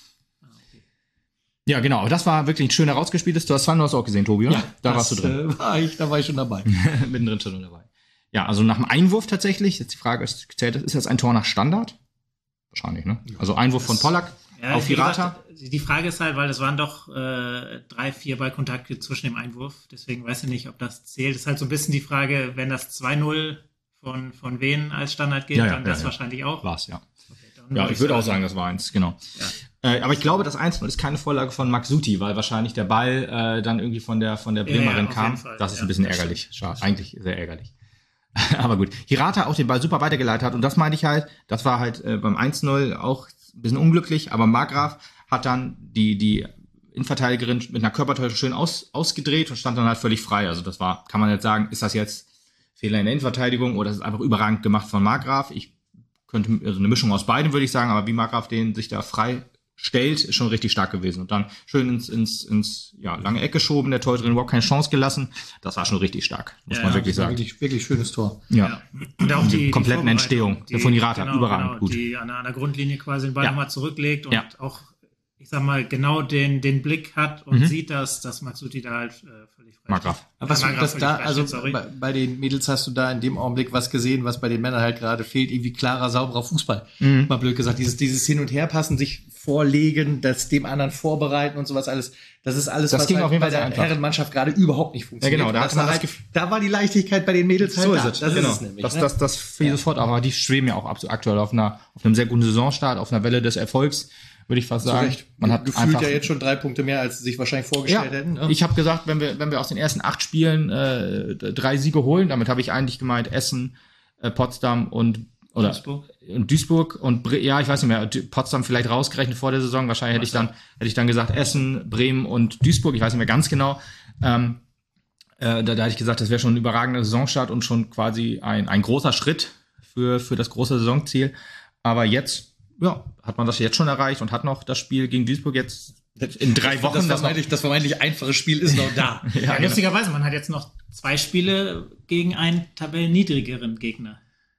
Ja, genau. Aber das war wirklich ein schön herausgespieltes. Du hast zwei null auch gesehen, Tobi, oder? Ja, da das, warst du drin. Äh, war ich, da war ich schon dabei. Mittendrin schon dabei. Ja, also nach dem Einwurf tatsächlich. Jetzt die Frage ist, zählt das, ist das ein Tor nach Standard? Wahrscheinlich, ne? Also Einwurf von Pollack ja, auf Hirata. Die Frage ist halt, weil es waren doch äh, drei, vier Ballkontakte zwischen dem Einwurf. Deswegen weiß ich nicht, ob das zählt. Das ist halt so ein bisschen die Frage, wenn das zwei null von, von wen als Standard gilt, ja, ja, dann ja, das ja. wahrscheinlich auch. War's, ja. Okay, ja, ich würde auch sagen, das war eins, genau. Ja. Äh, aber ich glaube, das eins null ist keine Vorlage von Max Suti, weil wahrscheinlich der Ball äh, dann irgendwie von der von der Bremerin ja, ja, kam. Fall. Das ist ja, ein bisschen ärgerlich. Schade. Eigentlich sehr ärgerlich. Aber gut. Hirata auch den Ball super weitergeleitet hat. Und das meinte ich halt, das war halt äh, beim eins null auch ein bisschen unglücklich. Aber Markgraf hat dann die die Innenverteidigerin mit einer Körpertäuschung schön aus, ausgedreht und stand dann halt völlig frei. Also das war, kann man jetzt sagen, ist das jetzt Fehler in der Innenverteidigung oder ist es einfach überragend gemacht von Markgraf? Ich könnte, also eine Mischung aus beiden, würde ich sagen, aber wie Markgraf den sich da frei stellt, ist schon richtig stark gewesen. Und dann schön ins, ins, ins ja, lange Eck geschoben, der Torhüterin überhaupt keine Chance gelassen. Das war schon richtig stark, muss ja, man wirklich sagen. Wirklich, wirklich schönes Tor. Ja. ja. Und auch die, die kompletten die Entstehung die, von Hirata, genau, überragend genau, gut. Die an, an der Grundlinie quasi den Ball ja. nochmal zurücklegt und ja. auch, ich sag mal, genau den, den Blick hat und mhm. sieht, dass, dass Maxuti da halt äh, völlig frei Markgraf. Aber was Markgraf das da, also steht, bei, bei den Mädels hast du da in dem Augenblick was gesehen, was bei den Männern halt gerade fehlt, irgendwie klarer, sauberer Fußball. Mhm. Mal blöd gesagt, dieses, dieses Hin- und Herpassen, sich vorlegen, das dem anderen vorbereiten und sowas alles, das ist alles, das was ging halt auf jeden bei Fall der einfach. Herrenmannschaft gerade überhaupt nicht funktioniert. Ja, genau, da das hat man war das halt, Gefühl- da war die Leichtigkeit bei den Mädels halt So da. ist es, Das genau. ist es nämlich. Das, ne? das, das finde ich sofort, aber die schweben ja auch absolut aktuell auf einer, auf einem sehr guten Saisonstart, auf einer Welle des Erfolgs, würde ich fast sagen. Recht. Man hat gefühlt einfach ja jetzt schon drei Punkte mehr, als sie sich wahrscheinlich vorgestellt ja, hätten. Ne? Ich habe gesagt, wenn wir wenn wir aus den ersten acht Spielen äh, drei Siege holen, damit habe ich eigentlich gemeint Essen, äh, Potsdam und oder Duisburg. und Duisburg und Bre- ja, ich weiß nicht mehr, Potsdam vielleicht rausgerechnet vor der Saison, wahrscheinlich hätte ich dann hätte ich dann gesagt Essen, Bremen und Duisburg, ich weiß nicht mehr ganz genau. Ähm, äh, da, da hätte ich gesagt, das wäre schon ein überragender Saisonstart und schon quasi ein ein großer Schritt für für das große Saisonziel. Aber jetzt ja, hat man das jetzt schon erreicht und hat noch das Spiel gegen Duisburg jetzt in drei Wochen. Das das vermeintlich, das vermeintlich einfache Spiel ist noch da. ja, Ja, genau. lustigerweise, man hat jetzt noch zwei Spiele gegen einen tabellenniedrigeren Gegner.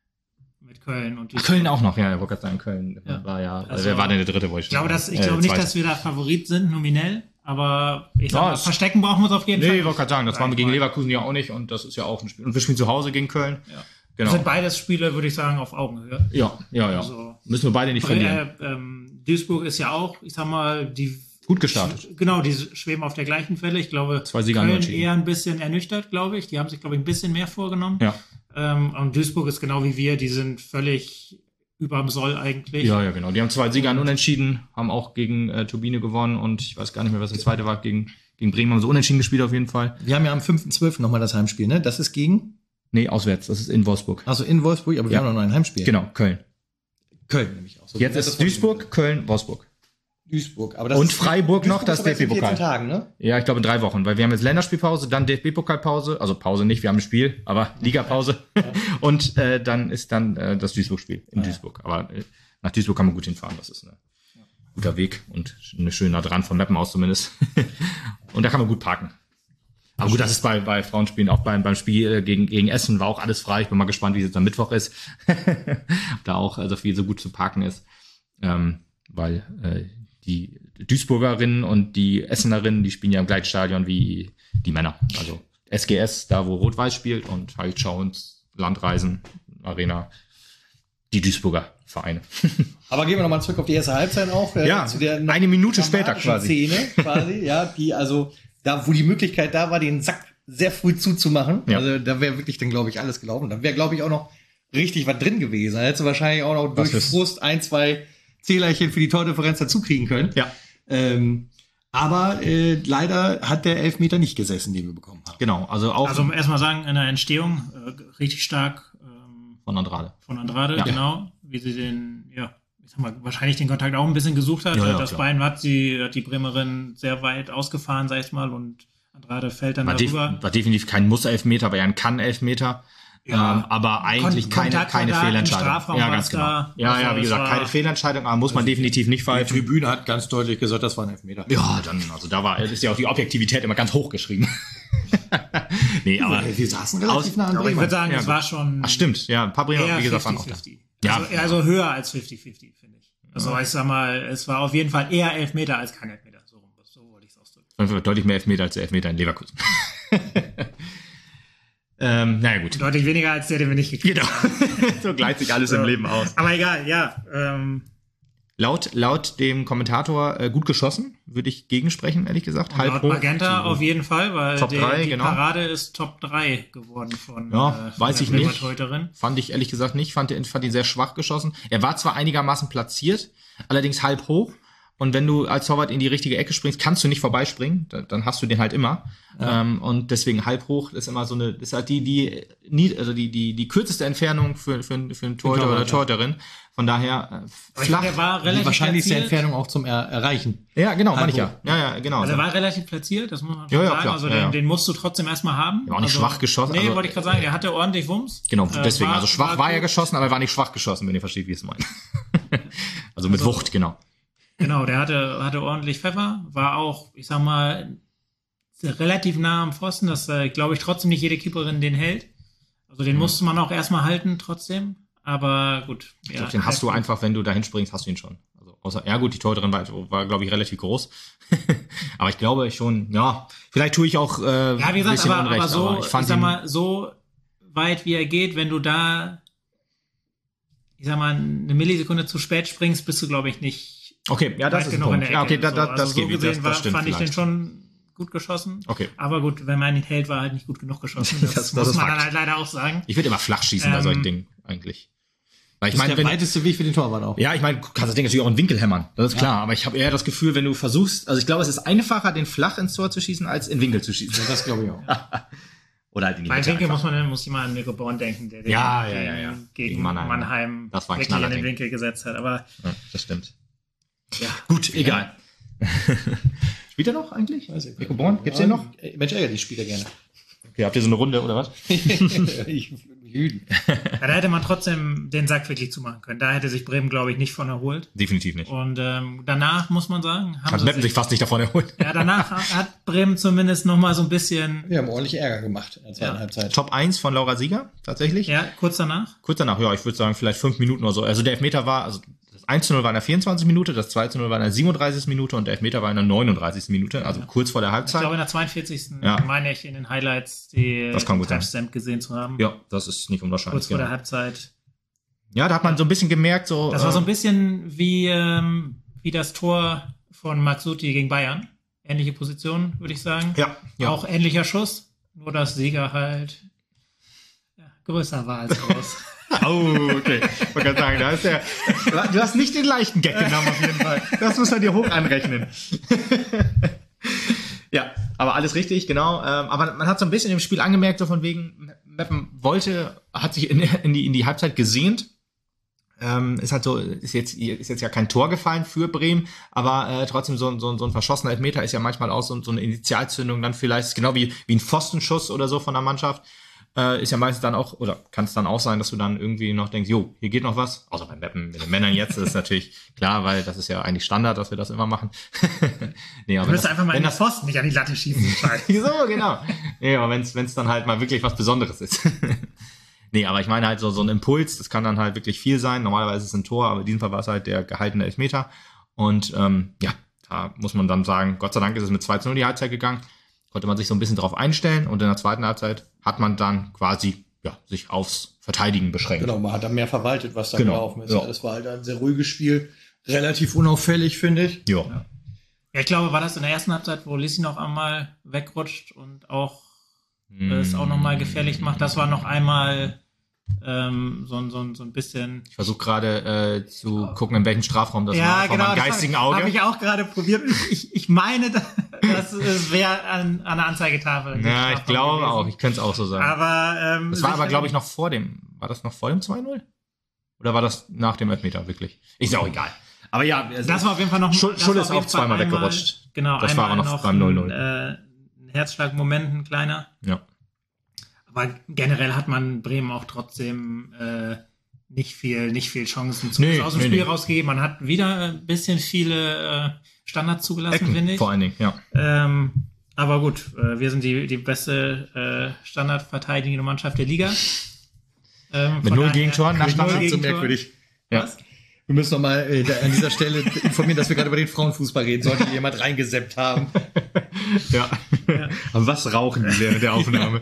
Mit Köln und Ach, Köln auch noch, ja, ich wollte gerade sagen, Köln Ja. war ja, also, Also, wer war denn der dritte, wo ich Ich glaube, dass, ich äh, glaube nicht, zweite. dass wir da Favorit sind, nominell, aber ich sag Ja, mal, es- verstecken brauchen wir uns auf jeden Nee, Fall. ich wollte gerade sagen, das waren wir gegen Nein, Leverkusen ja auch nicht und das ist ja auch ein Spiel. Und wir spielen zu Hause gegen Köln. Ja. Genau. Das sind beides Spiele, würde ich sagen, auf Augenhöhe. Ja, ja, ja. Also, Müssen wir beide nicht verlieren. Äh, ähm, Duisburg ist ja auch, ich sag mal, die Gut gestartet. sch- Genau, die schweben auf der gleichen Welle. Ich glaube, Zwei Sieger Köln unentschieden. eher ein bisschen ernüchtert, glaube ich. Die haben sich, glaube ich, ein bisschen mehr vorgenommen. Ja. Ähm, und Duisburg ist genau wie wir, die sind völlig überm Soll eigentlich. Ja, ja, genau. Die haben zwei Sieger an Unentschieden, haben auch gegen äh, Turbine gewonnen und ich weiß gar nicht mehr, was der zweite war, gegen, gegen Bremen haben sie unentschieden gespielt auf jeden Fall. Wir haben ja am fünften zwölften nochmal das Heimspiel, ne? Das ist gegen? Nee, auswärts, das ist in Wolfsburg. Also in Wolfsburg, aber wir Ja. haben noch ein Heimspiel. Genau, Köln. Köln nämlich auch. So, Jetzt das ist Duisburg, Köln, Wolfsburg. Duisburg. Aber das Und ist- Freiburg noch, das ist aber erst in D F B-Pokal. vierzehn Tagen, ne? Ja, ich glaube in drei Wochen, weil wir haben jetzt Länderspielpause, dann D F B-Pokalpause, also Pause nicht, wir haben ein Spiel, aber Ligapause. Und äh, dann ist dann äh, das Duisburg-Spiel in Ah, ja. Duisburg. Aber äh, nach Duisburg kann man gut hinfahren, das ist ein guter Weg und eine schön nah dran, von Meppen aus zumindest. Und da kann man gut parken. Aber gut, das ist bei, bei Frauenspielen, auch beim, beim Spiel äh, gegen, gegen Essen war auch alles frei. Ich bin mal gespannt, wie es jetzt am Mittwoch ist. Ob da auch also viel so gut zu parken ist. Ähm, weil äh, die Duisburgerinnen und die Essenerinnen, die spielen ja im Gleitstadion wie die Männer. Also S G S, da wo Rot-Weiß spielt und halt Schauens, Landreisen, Arena, die Duisburger Vereine. Aber gehen wir nochmal zurück auf die erste Halbzeit auch. Äh, ja, zu der eine Minute später quasi. Szene quasi, ja, die also, da wo die Möglichkeit da war, den Sack sehr früh zuzumachen. Ja. Also da wäre wirklich dann, glaube ich, alles gelaufen. Da wäre, glaube ich, auch noch richtig was drin gewesen. Da hättest du wahrscheinlich auch noch was durch Frust ein, zwei Zählerchen für die Tordifferenz dazu kriegen können. Ja. Ähm, aber äh, leider hat der Elfmeter nicht gesessen, den wir bekommen haben. Genau, also auch. Also erstmal sagen, in der Entstehung äh, richtig stark ähm, von Andrade. Von Andrade, ja. genau. Wie sie den, ja, ich sag mal, wahrscheinlich den Kontakt auch ein bisschen gesucht hat. Ja, ja, das klar. Bein hat sie, hat die Bremerin sehr weit ausgefahren, sag ich mal, und Andrade fällt dann war darüber. Def- war definitiv kein Muss-Elfmeter, aber ja ein Kann-Elfmeter. Ja, ähm, aber eigentlich Kon- keine, keine Fehlentscheidung. Ja, ganz genau. Da, ja, also ja, wie gesagt, keine Fehlentscheidung, aber muss man definitiv nicht Die pfeifen. Tribüne hat ganz deutlich gesagt, das war ein Elfmeter. Ja, dann, also da war, ist ja auch die Objektivität immer ganz hoch geschrieben. nee, aber. Wir saßen relativ nah an aber ich würde sagen, ja, es war schon. Ach, stimmt, ja, ein paar Bremer, wie gesagt, waren auch da. Ja. Also, also höher als fünfzig fünfzig, finde ich. Also ja. ich sag mal, es war auf jeden Fall eher Elfmeter als kein Elfmeter. So, so wollte ich es ausdrücken. Deutlich mehr Elfmeter als der Elfmeter in Leverkusen. ähm, naja, gut. Deutlich weniger als der, den wir nicht gekriegt genau. haben. So gleicht sich alles so. Im Leben aus. Aber egal, ja. Ähm, Laut, laut dem Kommentator äh, gut geschossen, würde ich gegensprechen, ehrlich gesagt. Halb laut hoch. Magenta auf jeden Fall, weil Top der, drei, die genau. Parade ist Top drei geworden von, ja, äh, von weiß der ich nicht. Torhüterin. Fand ich ehrlich gesagt nicht. Fand, fand ihn sehr schwach geschossen. Er war zwar einigermaßen platziert, allerdings halb hoch. Und wenn du als Torwart in die richtige Ecke springst, kannst du nicht vorbeispringen. Dann hast du den halt immer. Ja. Ähm, und deswegen halb hoch ist immer so eine, ist halt die, die, nie, also die, die, die kürzeste Entfernung für, für, für einen Torhüter oder Torhüterin. Von daher, äh, flach. Der war relativ die wahrscheinlichste platziert. Entfernung auch zum er- Erreichen. Ja, genau, meine ich ja. Ja, ja, genau. Also er war relativ platziert, das muss man schon ja, ja, sagen. Klar. Also ja, den, ja. den musst du trotzdem erstmal haben. Ja, auch nicht also, schwach geschossen. Nee, also, wollte ich gerade sagen, der hatte ordentlich Wumms. Genau, deswegen. War, also schwach war, war er geschossen, aber er war nicht schwach geschossen, wenn ihr versteht, wie ich es meine. also mit also, Wucht, genau. Genau, der hatte, hatte ordentlich Pfeffer, war auch, ich sag mal, relativ nah am Pfosten, dass, äh, glaube ich, trotzdem nicht jede Keeperin den hält. Also den mhm. musste man auch erstmal halten, trotzdem. Aber gut. Ich ja, glaube, den hast du einfach, wenn du da hinspringst, hast du ihn schon. Also außer, ja gut, die Torhüterin war, war glaube ich, relativ groß. aber ich glaube schon, ja, vielleicht tue ich auch äh, ja, wie gesagt, ein bisschen aber, Unrecht. aber so, aber ich, fand ich sag mal, so weit wie er geht, wenn du da, ich sag mal, eine Millisekunde zu spät springst, bist du, glaube ich, nicht. Okay, ja, das ist ein Punkt. Ja, okay, da, da, also das so geht gesehen das, war, das stimmt fand vielleicht. ich den schon gut geschossen. Okay. Aber gut, wenn man ihn hält, war er halt nicht gut genug geschossen. Das, das, das muss ist man Fakt. dann halt leider auch sagen. Ich würde immer flach schießen ähm, bei solchen Dingen, eigentlich. Weil ich das meine, ist der wenn, weiteste Weg für den Torwart auch. Ja, ich meine, du kannst das Ding natürlich auch in den Winkel hämmern. Das ist ja. klar. Aber ich habe eher das Gefühl, wenn du versuchst, also ich glaube, es ist einfacher, den flach ins Tor zu schießen, als in den Winkel zu schießen. Ja, das glaube ich auch. Oder halt in die Bei Mitte Winkel einfach. muss man, muss jemand an Mirko Born denken, der den ja, ja, ja, ja. gegen, gegen Mannheim, Mannheim das war wirklich in den Ding. Winkel gesetzt hat. Aber ja, das stimmt. Ja. Gut, egal. Spielt er noch eigentlich? Mirko Born? Gibt's den noch? Mensch, ärgerlich, spielt er gerne. Okay, habt ihr so eine Runde oder was? ich Jüden. Ja, da hätte man trotzdem den Sack wirklich zumachen können. Da hätte sich Bremen, glaube ich, nicht von erholt. Definitiv nicht. Und ähm, danach muss man sagen, haben Kann sie Meppen sich fast nicht davon erholt. Ja, danach hat Bremen zumindest noch mal so ein bisschen. Wir haben ordentlich Ärger gemacht in der zweiten ja. Halbzeit. Top eins von Laura Sieger, tatsächlich. Ja, kurz danach. Kurz danach, ja, ich würde sagen, vielleicht fünf Minuten oder so. Also der Elfmeter war, also das eins zu null war in der vierundzwanzigsten Minute, das zwei zu null war in der siebenunddreißigsten Minute und der Elfmeter war in der neununddreißigsten Minute, also ja. kurz vor der Halbzeit. Ich glaube, in der zweiundvierzigsten Ja. meine ich in den Highlights die Timestamp gesehen zu haben. Ja, das ist nicht unwahrscheinlich. Kurz vor genau. der Halbzeit. Ja, da hat man so ein bisschen gemerkt, so. Das war so ein bisschen wie, ähm, wie das Tor von Maxuti gegen Bayern. Ähnliche Position, würde ich sagen. Ja, ja. Auch ähnlicher Schuss, nur dass Sieger halt ja, größer war als groß. Oh, okay. Ich wollte gerade sagen, da ist der. Du hast nicht den leichten Gag genommen, auf jeden Fall. Das muss man dir hoch anrechnen. Ja, aber alles richtig, genau. Aber man hat so ein bisschen im Spiel angemerkt, so von wegen, Meppen wollte, hat sich in, in, die, in die Halbzeit gesehnt. Ähm, ist halt so, ist jetzt, ist jetzt ja kein Tor gefallen für Bremen, aber äh, trotzdem so, so, so ein verschossener Elfmeter ist ja manchmal auch so, so eine Initialzündung dann vielleicht, genau wie, wie ein Pfostenschuss oder so von der Mannschaft. Äh, ist ja meistens dann auch, oder kann es dann auch sein, dass du dann irgendwie noch denkst, jo, hier geht noch was. Außer beim Meppen mit den Männern jetzt, das ist natürlich klar, weil das ist ja eigentlich Standard, dass wir das immer machen. nee, aber du müsst das, einfach mal in den Pfosten, nicht an die Latte schießen. so, genau. Nee, aber wenn es dann halt mal wirklich was Besonderes ist. nee, aber ich meine halt so, so ein Impuls, das kann dann halt wirklich viel sein. Normalerweise ist es ein Tor, aber in diesem Fall war es halt der gehaltene Elfmeter. Und ähm, ja, da muss man dann sagen, Gott sei Dank ist es mit zwei zu null die Halbzeit gegangen. Konnte man sich so ein bisschen drauf einstellen und in der zweiten Halbzeit hat man dann quasi ja, sich aufs Verteidigen beschränkt. Genau, man hat dann mehr verwaltet, was da genau. gelaufen ist. Ja. Das war halt ein sehr ruhiges Spiel, relativ unauffällig, finde ich. Ja. ja. Ja, ich glaube, war das in der ersten Halbzeit, wo Lissi noch einmal wegrutscht und auch mm. es auch nochmal gefährlich macht. Das war noch einmal ähm, so, so, so ein bisschen... Ich versuche gerade äh, zu gucken, in welchem Strafraum das ja, war. Genau, meinem geistigen Auge. Habe ich auch gerade probiert. Ich, ich meine, dass es wäre an, an der Anzeigetafel. Ja, ich glaube gewesen. auch. Ich könnte es auch so sagen. Aber ähm, das war aber, glaube ich, noch vor dem... War das noch vor dem zwei null? Oder war das nach dem Elfmeter, wirklich? Ist auch egal. Aber ja, also das war auf jeden Fall noch... Schul Schul ist auch zweimal einmal, weggerutscht. Genau, das war aber noch, noch beim null null. Ein, äh, ein Herzschlagmoment, ein kleiner. Ja. Aber generell hat man Bremen auch trotzdem äh, nicht viel, nicht viel Chancen zu nee, aus dem nee, Spiel nee. rausgegeben. Man hat wieder ein bisschen viele äh, Standards zugelassen, finde ich. Vor allen Dingen, ja. Ähm, aber gut, äh, wir sind die, die beste äh, standardverteidigende Mannschaft der Liga. Ähm, Mit null Gegentoren nach Standard. So merkwürdig. Ja. Was? Wir müssen nochmal äh, an dieser Stelle informieren, dass wir gerade über den Frauenfußball reden, sollte jemand reingeseppt haben. Ja. ja. Aber was rauchen die während der Aufnahme?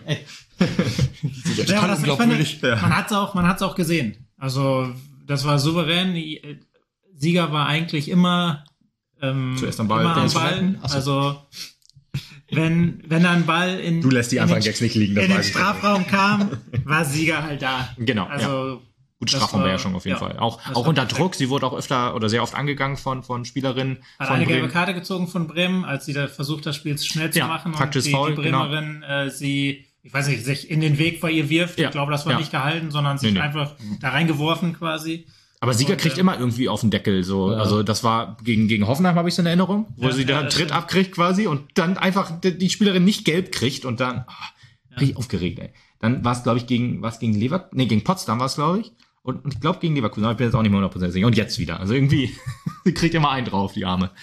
das ja, das unglaublich. Ja. Man hat es auch, man hat's auch gesehen. Also, das war souverän. Die, Sieger war eigentlich immer, ähm, zuerst am Ball. Immer am Ball. Also, wenn, wenn ein Ball in, du lässt die in, einfach den, jetzt nicht liegen, in den Strafraum kam, war Sieger halt da. Genau. Also, ja. Gut, Strafraumbeherrschung auf jeden ja, Fall. Auch, auch unter perfekt. Druck. Sie wurde auch öfter oder sehr oft angegangen von, von Spielerinnen. Hat von eine Bremen. gelbe Karte gezogen von Bremen, als sie da versucht, das Spiel schnell zu ja, machen. Praktisch und die, faul, die Bremerin genau. äh, sie, ich weiß nicht, sich in den Weg vor ihr wirft. Ja, ich glaube, das war ja. nicht gehalten, sondern sich nee, nee. einfach da reingeworfen quasi. Aber Sieger und, kriegt äh, immer irgendwie auf den Deckel. So. Ja. Also das war gegen, gegen Hoffenheim, habe ich so eine Erinnerung, wo ja, sie da einen Tritt stimmt. abkriegt quasi und dann einfach die, die Spielerin nicht gelb kriegt und dann oh, ja. richtig aufgeregt. Ey. Dann war es, glaube ich, gegen was gegen Lever, nee, gegen Potsdam war es, glaube ich. Und, und ich glaube gegen Leverkusen, aber ich bin jetzt auch nicht mehr hundertprozentig sicher. Und jetzt wieder. Also irgendwie, sie kriegt immer einen drauf, die Arme.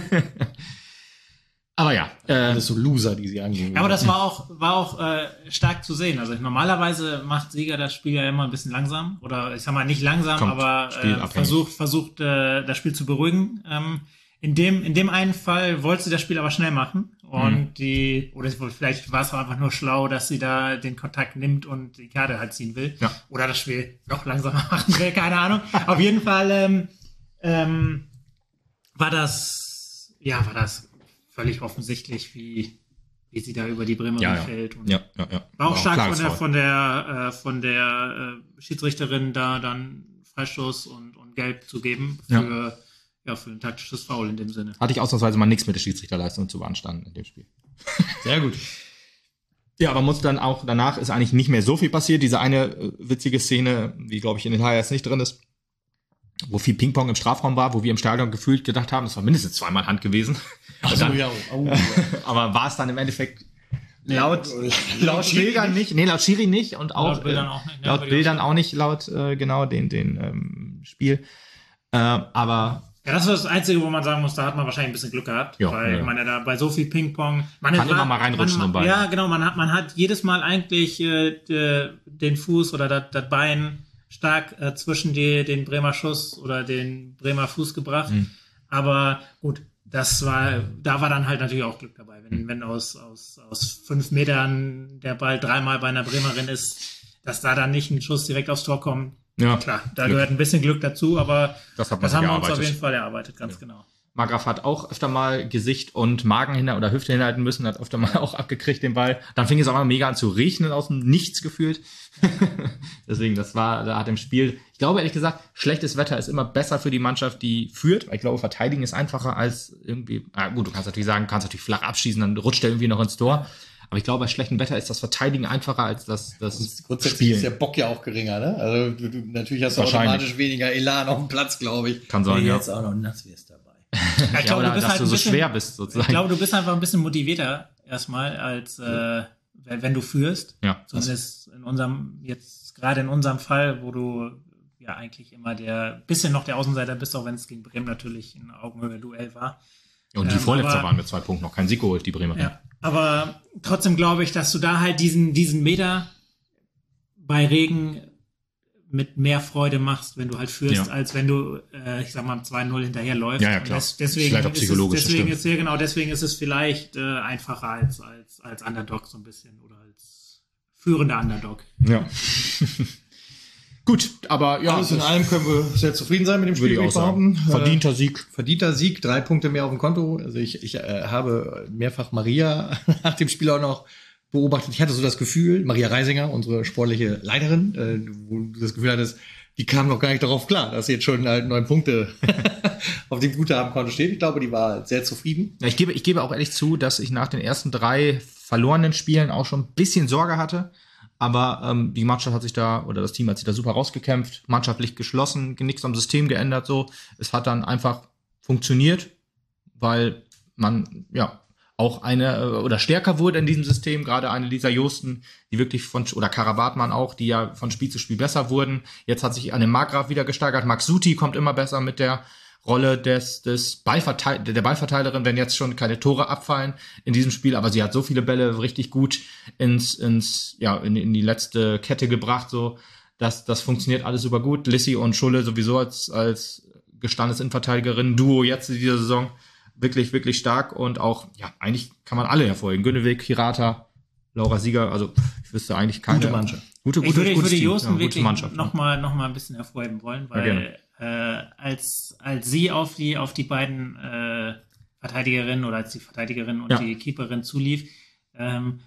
aber ja. Äh, das ist so Loser, die sie angehen. Aber das war auch, war auch äh, stark zu sehen. Also normalerweise macht Sieger das Spiel ja immer ein bisschen langsam. Oder ich sag mal nicht langsam, Kommt, aber äh, versucht, versucht äh, das Spiel zu beruhigen. Ähm, in dem, in dem einen Fall wollte sie das Spiel aber schnell machen. Und mhm. die, oder vielleicht war es auch einfach nur schlau, dass sie da den Kontakt nimmt und die Karte halt ziehen will. Ja. Oder das Spiel noch langsamer machen will, keine Ahnung. Auf jeden Fall ähm, ähm, war das, ja, war das völlig offensichtlich, wie, wie sie da über die Bremerin ja, ja. fällt. Und ja, ja, ja. War auch stark war auch von der, von der, äh, von der äh, Schiedsrichterin da dann Freistoß und, und Gelb zu geben für ja. Ja, für ein taktisches Foul in dem Sinne. Hatte ich ausnahmsweise mal nichts mit der Schiedsrichterleistung zu beanstanden in dem Spiel. Sehr gut. Ja, aber muss dann auch, danach ist eigentlich nicht mehr so viel passiert. Diese eine äh, witzige Szene, die, glaube ich, in den Highlights nicht drin ist, wo viel Ping-Pong im Strafraum war, wo wir im Stadion gefühlt gedacht haben, das war mindestens zweimal Hand gewesen. Ach so, ja. Oh, ja. aber war es dann im Endeffekt nee, laut, laut Bildern nicht, nee, laut Schiri nicht und auch laut Bildern auch nicht, laut Bildern auch nicht, laut äh, genau den, den ähm, Spiel. Äh, aber ja, das ist das Einzige, wo man sagen muss, da hat man wahrscheinlich ein bisschen Glück gehabt. Ja, weil ja. man ja da bei so viel Ping-Pong... Man kann immer mal reinrutschen man, im Bein. Ja, genau. Man hat, man hat jedes Mal eigentlich äh, den Fuß oder das, das Bein stark äh, zwischen die, den Bremer Schuss oder den Bremer Fuß gebracht. Mhm. Aber gut, das war, da war dann halt natürlich auch Glück dabei. Wenn, mhm. wenn aus, aus, aus fünf Metern der Ball dreimal bei einer Bremerin ist, dass da dann nicht ein Schuss direkt aufs Tor kommt. Ja, klar, da Glück. Gehört ein bisschen Glück dazu, aber das, hat man das haben wir uns erarbeitet. auf jeden Fall erarbeitet, ganz ja. genau. Markgraf hat auch öfter mal Gesicht und Magen hinter oder Hüfte hinhalten müssen, hat öfter mal auch abgekriegt den Ball. Dann fing es auch mal mega an zu regnen, aus dem Nichts gefühlt. Deswegen, das war, da hat im Spiel, ich glaube ehrlich gesagt, schlechtes Wetter ist immer besser für die Mannschaft, die führt, weil ich glaube, verteidigen ist einfacher als irgendwie, ah gut, du kannst natürlich sagen, du kannst natürlich flach abschießen, dann rutscht der irgendwie noch ins Tor. Aber ich glaube, bei schlechtem Wetter ist das Verteidigen einfacher als das, das Grundsätzlich Spielen. ist der Bock ja auch geringer, ne? Also du, du, natürlich hast du automatisch weniger Elan auf dem Platz, glaube ich. Kann sein, wenn ja. jetzt auch noch nass wirst dabei. Ja, ich glaube, ja, du bist dass halt du so bisschen, schwer bist, sozusagen. Ich glaube, du bist einfach ein bisschen motivierter erstmal, als äh, wenn, wenn du führst. Ja. Zumindest in unserem, jetzt gerade in unserem Fall, wo du ja eigentlich immer der bisschen noch der Außenseiter bist, auch wenn es gegen Bremen natürlich ein Augenhöhe-Duell war. Und die ähm, Vorletzter aber, waren mit zwei Punkten noch kein Sieg geholt, die Bremer. Ja, aber trotzdem glaube ich, dass du da halt diesen, diesen Meter bei Regen mit mehr Freude machst, wenn du halt führst, ja. als wenn du, äh, ich sag mal, zwei null hinterherläufst. Ja, ja, klar. Das, deswegen vielleicht auch psychologisch, ist es, deswegen ist ja genau, deswegen ist es vielleicht äh, einfacher als, als, als Underdog so ein bisschen oder als führender Underdog. Ja. Gut, aber ja. Alles in allem können wir sehr zufrieden sein mit dem Spiel, würde ich auch behaupten. Verdienter Sieg. Verdienter Sieg, drei Punkte mehr auf dem Konto. Also ich, ich äh, habe mehrfach Maria nach dem Spiel auch noch beobachtet. Ich hatte so das Gefühl, Maria Reisinger, unsere sportliche Leiterin, äh, wo du das Gefühl hattest, die kam noch gar nicht darauf klar, dass jetzt schon halt neun Punkte auf dem Guthabenkonto steht. Ich glaube, die war sehr zufrieden. Ja, ich gebe, ich gebe auch ehrlich zu, dass ich nach den ersten drei verlorenen Spielen auch schon ein bisschen Sorge hatte. Aber ähm, die Mannschaft hat sich da, oder das Team hat sich da super rausgekämpft, mannschaftlich geschlossen, nichts am System geändert, so. Es hat dann einfach funktioniert, weil man, ja, auch eine, oder stärker wurde in diesem System, gerade eine Lisa Josten, die wirklich von, oder Karabatmann auch, die ja von Spiel zu Spiel besser wurden. Jetzt hat sich Anne Markgraf wieder gesteigert. Max Suti kommt immer besser mit der Rolle des, des Ballverteil der Ballverteilerin, wenn jetzt schon keine Tore abfallen in diesem Spiel, aber sie hat so viele Bälle richtig gut ins, ins, ja, in, in die letzte Kette gebracht, so, dass das funktioniert alles super gut. Lissy und Schulle sowieso als, als gestandenes Innenverteidigerin, Duo jetzt in dieser Saison, wirklich, wirklich stark und auch, ja, eigentlich kann man alle hervorheben. Günneweg, Hirata, Laura Sieger, also, ich wüsste eigentlich keine. Gute Mannschaft. Gute, gute, ich würde, ich würde Team, Josten ja, wirklich Mannschaft, noch mal, noch mal ein bisschen hervorheben wollen, weil, äh, als, als sie auf die, auf die beiden, äh, Verteidigerinnen oder als die Verteidigerin und ja. die Keeperin zulief, ähm,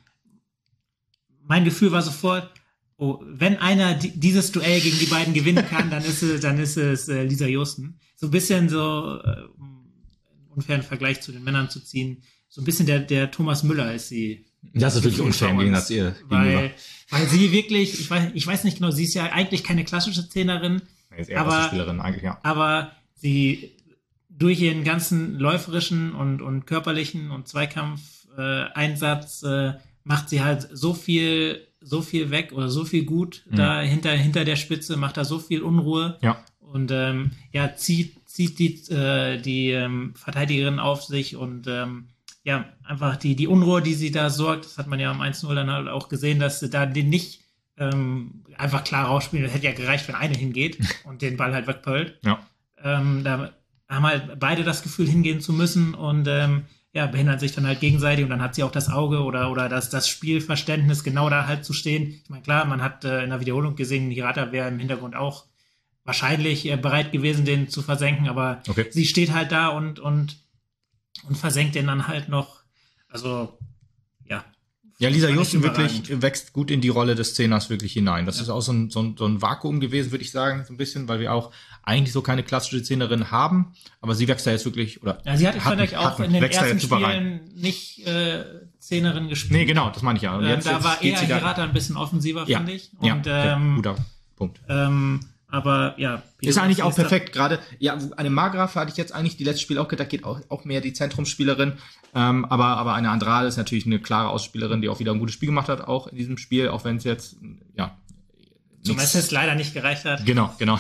mein Gefühl war sofort, oh, wenn einer di- dieses Duell gegen die beiden gewinnen kann, dann ist es, dann ist es äh, Lisa Josten. So ein bisschen so, äh, um einen unfairen Vergleich zu den Männern zu ziehen, so ein bisschen der, der Thomas Müller ist sie. Das ist wirklich unfair im Gegensatz ihr. Weil, weil sie wirklich, ich weiß, ich weiß nicht genau, sie ist ja eigentlich keine klassische Zehnerin, ist eher aber, Spielerin eigentlich, ja. aber sie durch ihren ganzen läuferischen und, und körperlichen und Zweikampf-Einsatz äh, äh, macht sie halt so viel, so viel weg oder so viel gut mhm. da hinter, hinter der Spitze, macht da so viel Unruhe ja. und ähm, ja, zieht, zieht die, äh, die ähm, Verteidigerin auf sich und ähm, ja, einfach die, die Unruhe, die sie da sorgt, das hat man ja am eins null dann halt auch gesehen, dass sie da den nicht ähm, einfach klar rausspielen. Das hätte ja gereicht, wenn eine hingeht und den Ball halt wegpölt. Ja. Ähm, da haben halt beide das Gefühl, hingehen zu müssen und ähm, ja, behindern sich dann halt gegenseitig und dann hat sie auch das Auge oder, oder das, das Spielverständnis, genau da halt zu stehen. Ich meine, klar, man hat äh, in der Wiederholung gesehen, Hirata wäre im Hintergrund auch wahrscheinlich äh, bereit gewesen, den zu versenken, aber okay. sie steht halt da und, und, und versenkt den dann halt noch. Also, ja. Ja, Lisa Josten wirklich wächst gut in die Rolle des Zehners wirklich hinein. Das ja. ist auch so ein, so, ein, so ein Vakuum gewesen, würde ich sagen, so ein bisschen, weil wir auch eigentlich so keine klassische Zehnerin haben, aber sie wächst da jetzt wirklich, oder ja, sie hat vielleicht auch hatten, in den ersten Spielen nicht äh, Zehnerin gespielt. Nee, genau, das meine ich ja. Und ähm, jetzt, da jetzt war eher Hirata ein bisschen offensiver, ja. finde ich. Ja, Und, ja, ähm, guter Punkt. Ähm, aber ja. Ist eigentlich auch perfekt, gerade, ja, eine Markgraf hatte ich jetzt eigentlich die letzte Spiel auch gedacht, geht auch, auch mehr die Zentrumsspielerin, ähm, aber, aber eine Andrade ist natürlich eine klare Ausspielerin, die auch wieder ein gutes Spiel gemacht hat, auch in diesem Spiel, auch wenn es jetzt, ja. Zum Assist leider nicht gereicht hat. Genau, genau.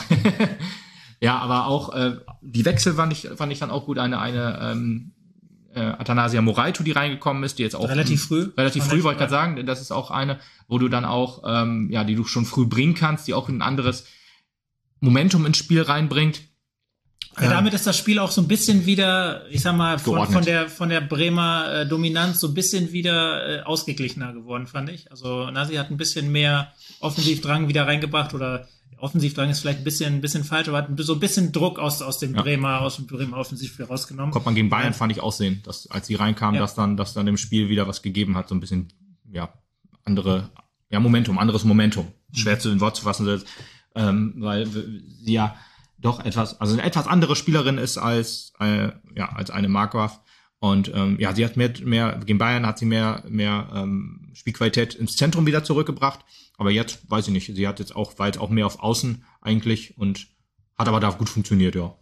Ja, aber auch, äh, die Wechsel fand ich, fand ich dann auch gut, eine, eine, ähm, äh, Athanasia Moraito, die reingekommen ist, die jetzt auch relativ früh, relativ früh, wollte ich gerade sagen, das ist auch eine, wo du dann auch, ähm, ja, die du schon früh bringen kannst, die auch ein anderes Momentum ins Spiel reinbringt. Ja, damit ist das Spiel auch so ein bisschen wieder, ich sag mal, von, von der von der Bremer äh, Dominanz so ein bisschen wieder äh, ausgeglichener geworden, fand ich. Also Nasi hat ein bisschen mehr Offensivdrang wieder reingebracht oder Offensivdrang ist vielleicht ein bisschen ein bisschen falsch, aber hat so ein bisschen Druck aus aus dem ja. Bremer aus dem Bremer Offensivspiel rausgenommen. Kommt man gegen Bayern, ja. fand ich auch sehen, dass als sie reinkamen, ja. dass dann dass dann dem Spiel wieder was gegeben hat, so ein bisschen ja andere ja Momentum, anderes Momentum. Mhm. Schwer zu in Wort zu fassen, ähm, weil sie ja doch etwas, also eine etwas andere Spielerin ist als äh, ja als eine Markgraf und ähm, ja, sie hat mehr mehr gegen Bayern hat sie mehr mehr ähm, Spielqualität ins Zentrum wieder zurückgebracht, aber jetzt weiß ich nicht, sie hat jetzt auch weit auch mehr auf Außen eigentlich und hat aber da gut funktioniert, ja.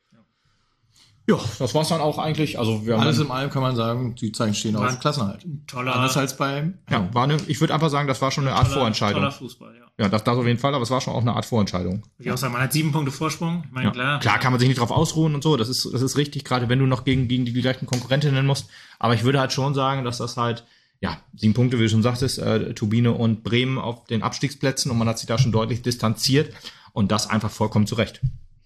Ja, das war's dann auch eigentlich. Also wir haben alles in allem kann man sagen, die Zeichen stehen auf Klassenerhalt. Toller. Anders als beim. Ja, war eine, ich würde einfach sagen, das war schon eine Art toller, Vorentscheidung. Toller Fußball, ja. Ja, das, das auf jeden Fall, aber es war schon auch eine Art Vorentscheidung. Würde ich auch sagen, man hat sieben Punkte Vorsprung. Ich meine, ja. klar. Klar kann man sich nicht drauf ausruhen und so, das ist, das ist richtig, gerade wenn du noch gegen, gegen die gleichen Konkurrentinnen musst. Aber ich würde halt schon sagen, dass das halt ja, sieben Punkte, wie du schon sagtest, äh, Turbine und Bremen auf den Abstiegsplätzen und man hat sich da schon deutlich distanziert und das einfach vollkommen zurecht.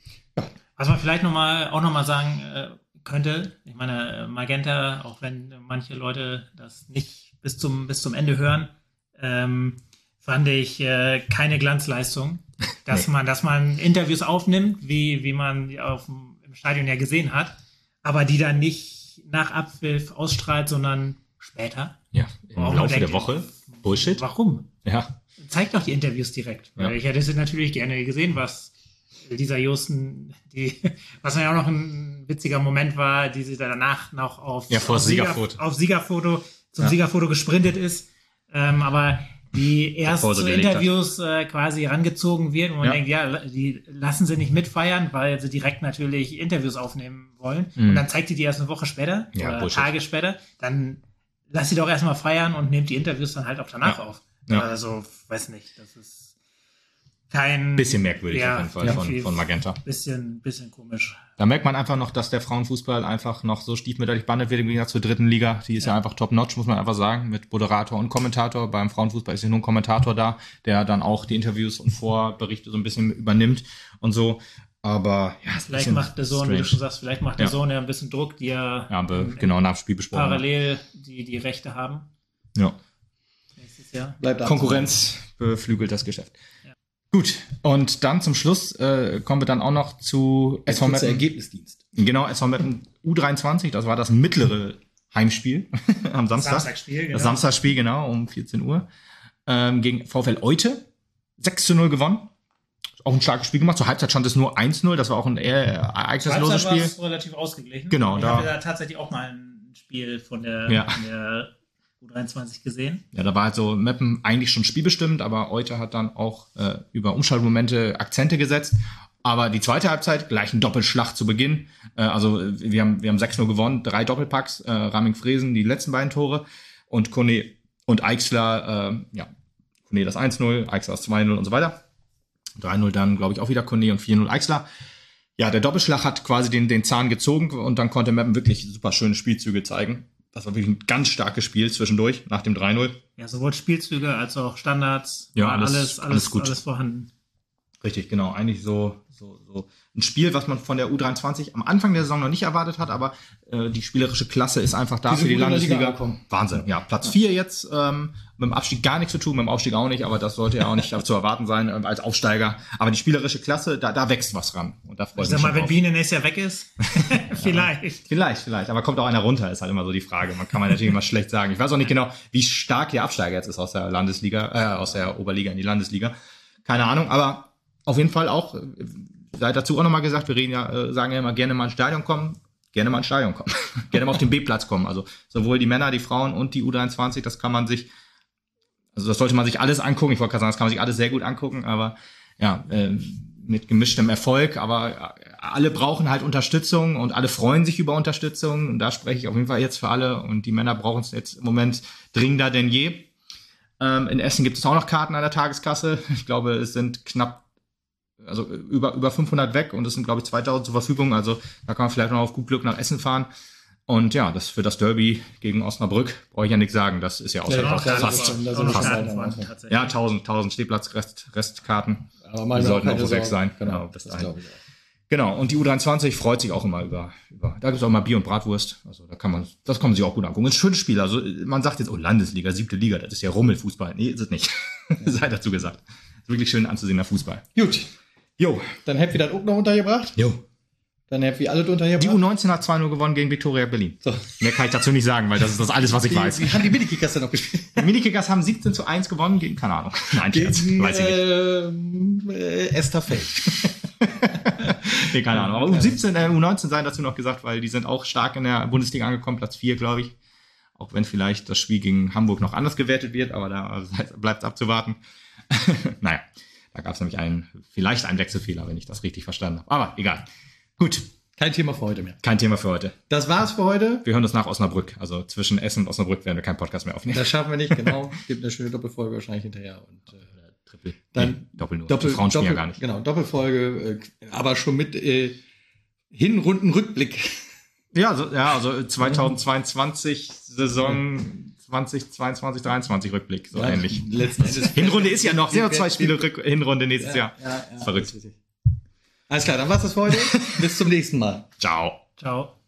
Was man vielleicht noch mal, auch nochmal sagen äh, könnte, ich meine, Magenta, auch wenn manche Leute das nicht bis zum, bis zum Ende hören, ähm, fand ich äh, keine Glanzleistung, dass nee. man, dass man Interviews aufnimmt, wie, wie man die auf dem, im Stadion ja gesehen hat, aber die dann nicht nach Abpfiff ausstrahlt, sondern später. Ja, im Laufe denkt, der Woche. Bullshit. Warum? Ja. Zeigt doch die Interviews direkt. Ja. Weil ich hätte es natürlich gerne gesehen, was Lisa Josten, die, was ja auch noch ein witziger Moment war, die sie danach noch auf, ja, vor auf, Siegerfoto. Sieger, auf Siegerfoto zum ja. Siegerfoto gesprintet ist. Ähm, aber die erst zu Interviews äh, quasi rangezogen wird und man ja. denkt, ja, die lassen sie nicht mitfeiern, weil sie direkt natürlich Interviews aufnehmen wollen. Mhm. Und dann zeigt die die erst eine Woche später ja, oder Bullshit. Tage später. Dann lass sie doch erstmal feiern und nehmt die Interviews dann halt auch danach ja. auf. Ja. Also, weiß nicht, das ist kein... Bisschen merkwürdig ja, auf jeden Fall ja, von, von Magenta. Bisschen, bisschen komisch. Da merkt man einfach noch, dass der Frauenfußball einfach noch so stiefmütterlich behandelt wird im Gegensatz zur dritten Liga. Die ist ja, ja einfach top-notch, muss man einfach sagen, mit Moderator und Kommentator. Beim Frauenfußball ist ja nur ein Kommentator da, der dann auch die Interviews und Vorberichte so ein bisschen übernimmt und so. Aber ja, vielleicht macht der Sohn, wie du schon sagst, vielleicht macht der ja. Sohn ja ein bisschen Druck, die ja, ja be, genau nach dem Spiel besprochen parallel die, die Rechte haben. Ja. Nächstes Jahr. Bleibt Konkurrenz beflügelt das Geschäft. Ja. Gut, und dann zum Schluss äh, kommen wir dann auch noch zu S V Meppen. Ergebnisdienst. Genau, S V Meppen U dreiundzwanzig, das war das mittlere Heimspiel am Samstag. Samstagsspiel, genau. Das Samstagsspiel, genau, um vierzehn Uhr. Ähm, gegen VfL Oite. sechs zu null gewonnen. Auch ein starkes Spiel gemacht. Zur Halbzeit stand es nur eins null. Das war auch ein eher ereignisloses Spiel. War relativ ausgeglichen. Genau. Ich da habe da tatsächlich auch mal ein Spiel von der, ja. von der U dreiundzwanzig gesehen. Ja, da war halt so Meppen eigentlich schon spielbestimmt, aber Oite hat dann auch äh, über Umschaltmomente Akzente gesetzt. Aber die zweite Halbzeit, gleich ein Doppelschlag zu Beginn. Äh, also wir haben wir haben sechs null gewonnen, drei Doppelpacks, äh, Raming-Fresen die letzten beiden Tore und Kone und Eichsler, äh, ja, Kone das eins null, Eichsler das zwei null und so weiter. drei null dann, glaube ich, auch wieder Kone und vier null Eichsler. Ja, der Doppelschlag hat quasi den, den Zahn gezogen und dann konnte Meppen wirklich super schöne Spielzüge zeigen. Das war wirklich ein ganz starkes Spiel zwischendurch, nach dem drei null. Ja, sowohl Spielzüge als auch Standards. Ja, war alles, alles, alles, alles gut. Alles vorhanden. Richtig, genau. Eigentlich so, so, so ein Spiel, was man von der U dreiundzwanzig am Anfang der Saison noch nicht erwartet hat, aber äh, die spielerische Klasse ist einfach da die für die Liga Landesliga. Wahnsinn, ja. Platz vier ja. jetzt, ähm, mit dem Abstieg gar nichts zu tun, mit dem Aufstieg auch nicht, aber das sollte ja auch nicht zu erwarten sein ähm, als Aufsteiger. Aber die spielerische Klasse, da, da wächst was ran. Und da freue ich mich. Sag mal, wenn drauf. Biene nächstes Jahr weg ist, vielleicht. Ja, vielleicht, vielleicht. Aber kommt auch einer runter, ist halt immer so die Frage. Man kann man natürlich immer schlecht sagen. Ich weiß auch nicht genau, wie stark der Absteiger jetzt ist aus der Landesliga, äh, aus der Oberliga in die Landesliga. Keine Ahnung, aber auf jeden Fall auch, sei dazu auch nochmal gesagt, wir reden ja, äh, sagen ja immer, gerne mal ins Stadion kommen, gerne mal ins Stadion kommen, gerne mal auf den B-Platz kommen. Also sowohl die Männer, die Frauen und die U dreiundzwanzig, das kann man sich, also das sollte man sich alles angucken. Ich wollte gerade sagen, das kann man sich alles sehr gut angucken, aber ja, äh, mit gemischtem Erfolg. Aber alle brauchen halt Unterstützung und alle freuen sich über Unterstützung. Und da spreche ich auf jeden Fall jetzt für alle. Und die Männer brauchen es jetzt im Moment dringender denn je. Ähm, in Essen gibt es auch noch Karten an der Tageskasse. Ich glaube, es sind knapp also über über fünfhundert weg und es sind, glaube ich, zweitausend zur Verfügung. Also da kann man vielleicht noch auf gut Glück nach Essen fahren. Und ja, das für das Derby gegen Osnabrück brauche ich ja nichts sagen. Das ist ja auch ja, fast, fast, fast ja, tausend, tausend Stehplatz Rest, Restkarten. Aber die sollten auch so weg Sorgen. sein. Genau, bis dahin. Genau. Und die U dreiundzwanzig freut sich auch immer über, über, da gibt es auch mal Bier und Bratwurst. Also da kann man, das kann man sich auch gut angucken. Ein schönes Spiel. Also man sagt jetzt, oh, Landesliga, siebte Liga, das ist ja Rummelfußball. Nee, ist es nicht. Sei dazu gesagt. Ist wirklich schön anzusehener Fußball. Gut. Jo. Dann habt ihr das auch noch untergebracht? Jo. Dann habt ihr alle untergebracht? Die U neunzehn hat zwei null gewonnen gegen Viktoria Berlin. So. Mehr kann ich dazu nicht sagen, weil das ist das alles, was ich wie, weiß. Wie haben die Minikickers denn noch gespielt? Die Minikickers haben siebzehn zu eins gewonnen gegen, keine Ahnung. Nein, Scherz. Gegen, Weiß ich nicht. Äh, Esther Feld. Nee, keine Ahnung. Aber U siebzehn, äh, U neunzehn seien dazu noch gesagt, weil die sind auch stark in der Bundesliga angekommen, Platz vier, glaube ich. Auch wenn vielleicht das Spiel gegen Hamburg noch anders gewertet wird, aber da bleibt es abzuwarten. Naja, da gab es nämlich einen, vielleicht einen Wechselfehler, wenn ich das richtig verstanden habe. Aber egal. Gut. Kein Thema für heute mehr. Kein Thema für heute. Das war's für heute. Wir hören uns nach Osnabrück. Also zwischen Essen und Osnabrück werden wir keinen Podcast mehr aufnehmen. Das schaffen wir nicht, genau. Gibt eine schöne Doppelfolge wahrscheinlich hinterher. Und, äh, Triple. Dann nee, Doppel nur. Doppel, Die Frauen spielen Doppel, ja gar nicht. Genau, Doppelfolge, äh, aber schon mit äh, Hinrundenrückblick. Ja, also, ja, also zweitausendzweiundzwanzig Saison zwanzig zweiundzwanzig, dreiundzwanzig Rückblick, so ja, ähnlich. Letzten Endes Hinrunde ist ja noch, sind ja zwei Spiele Rück Hinrunde nächstes ja, Jahr. Ja, ja, Verrückt. Alles klar, dann war's das für heute. Bis zum nächsten Mal. Ciao. Ciao.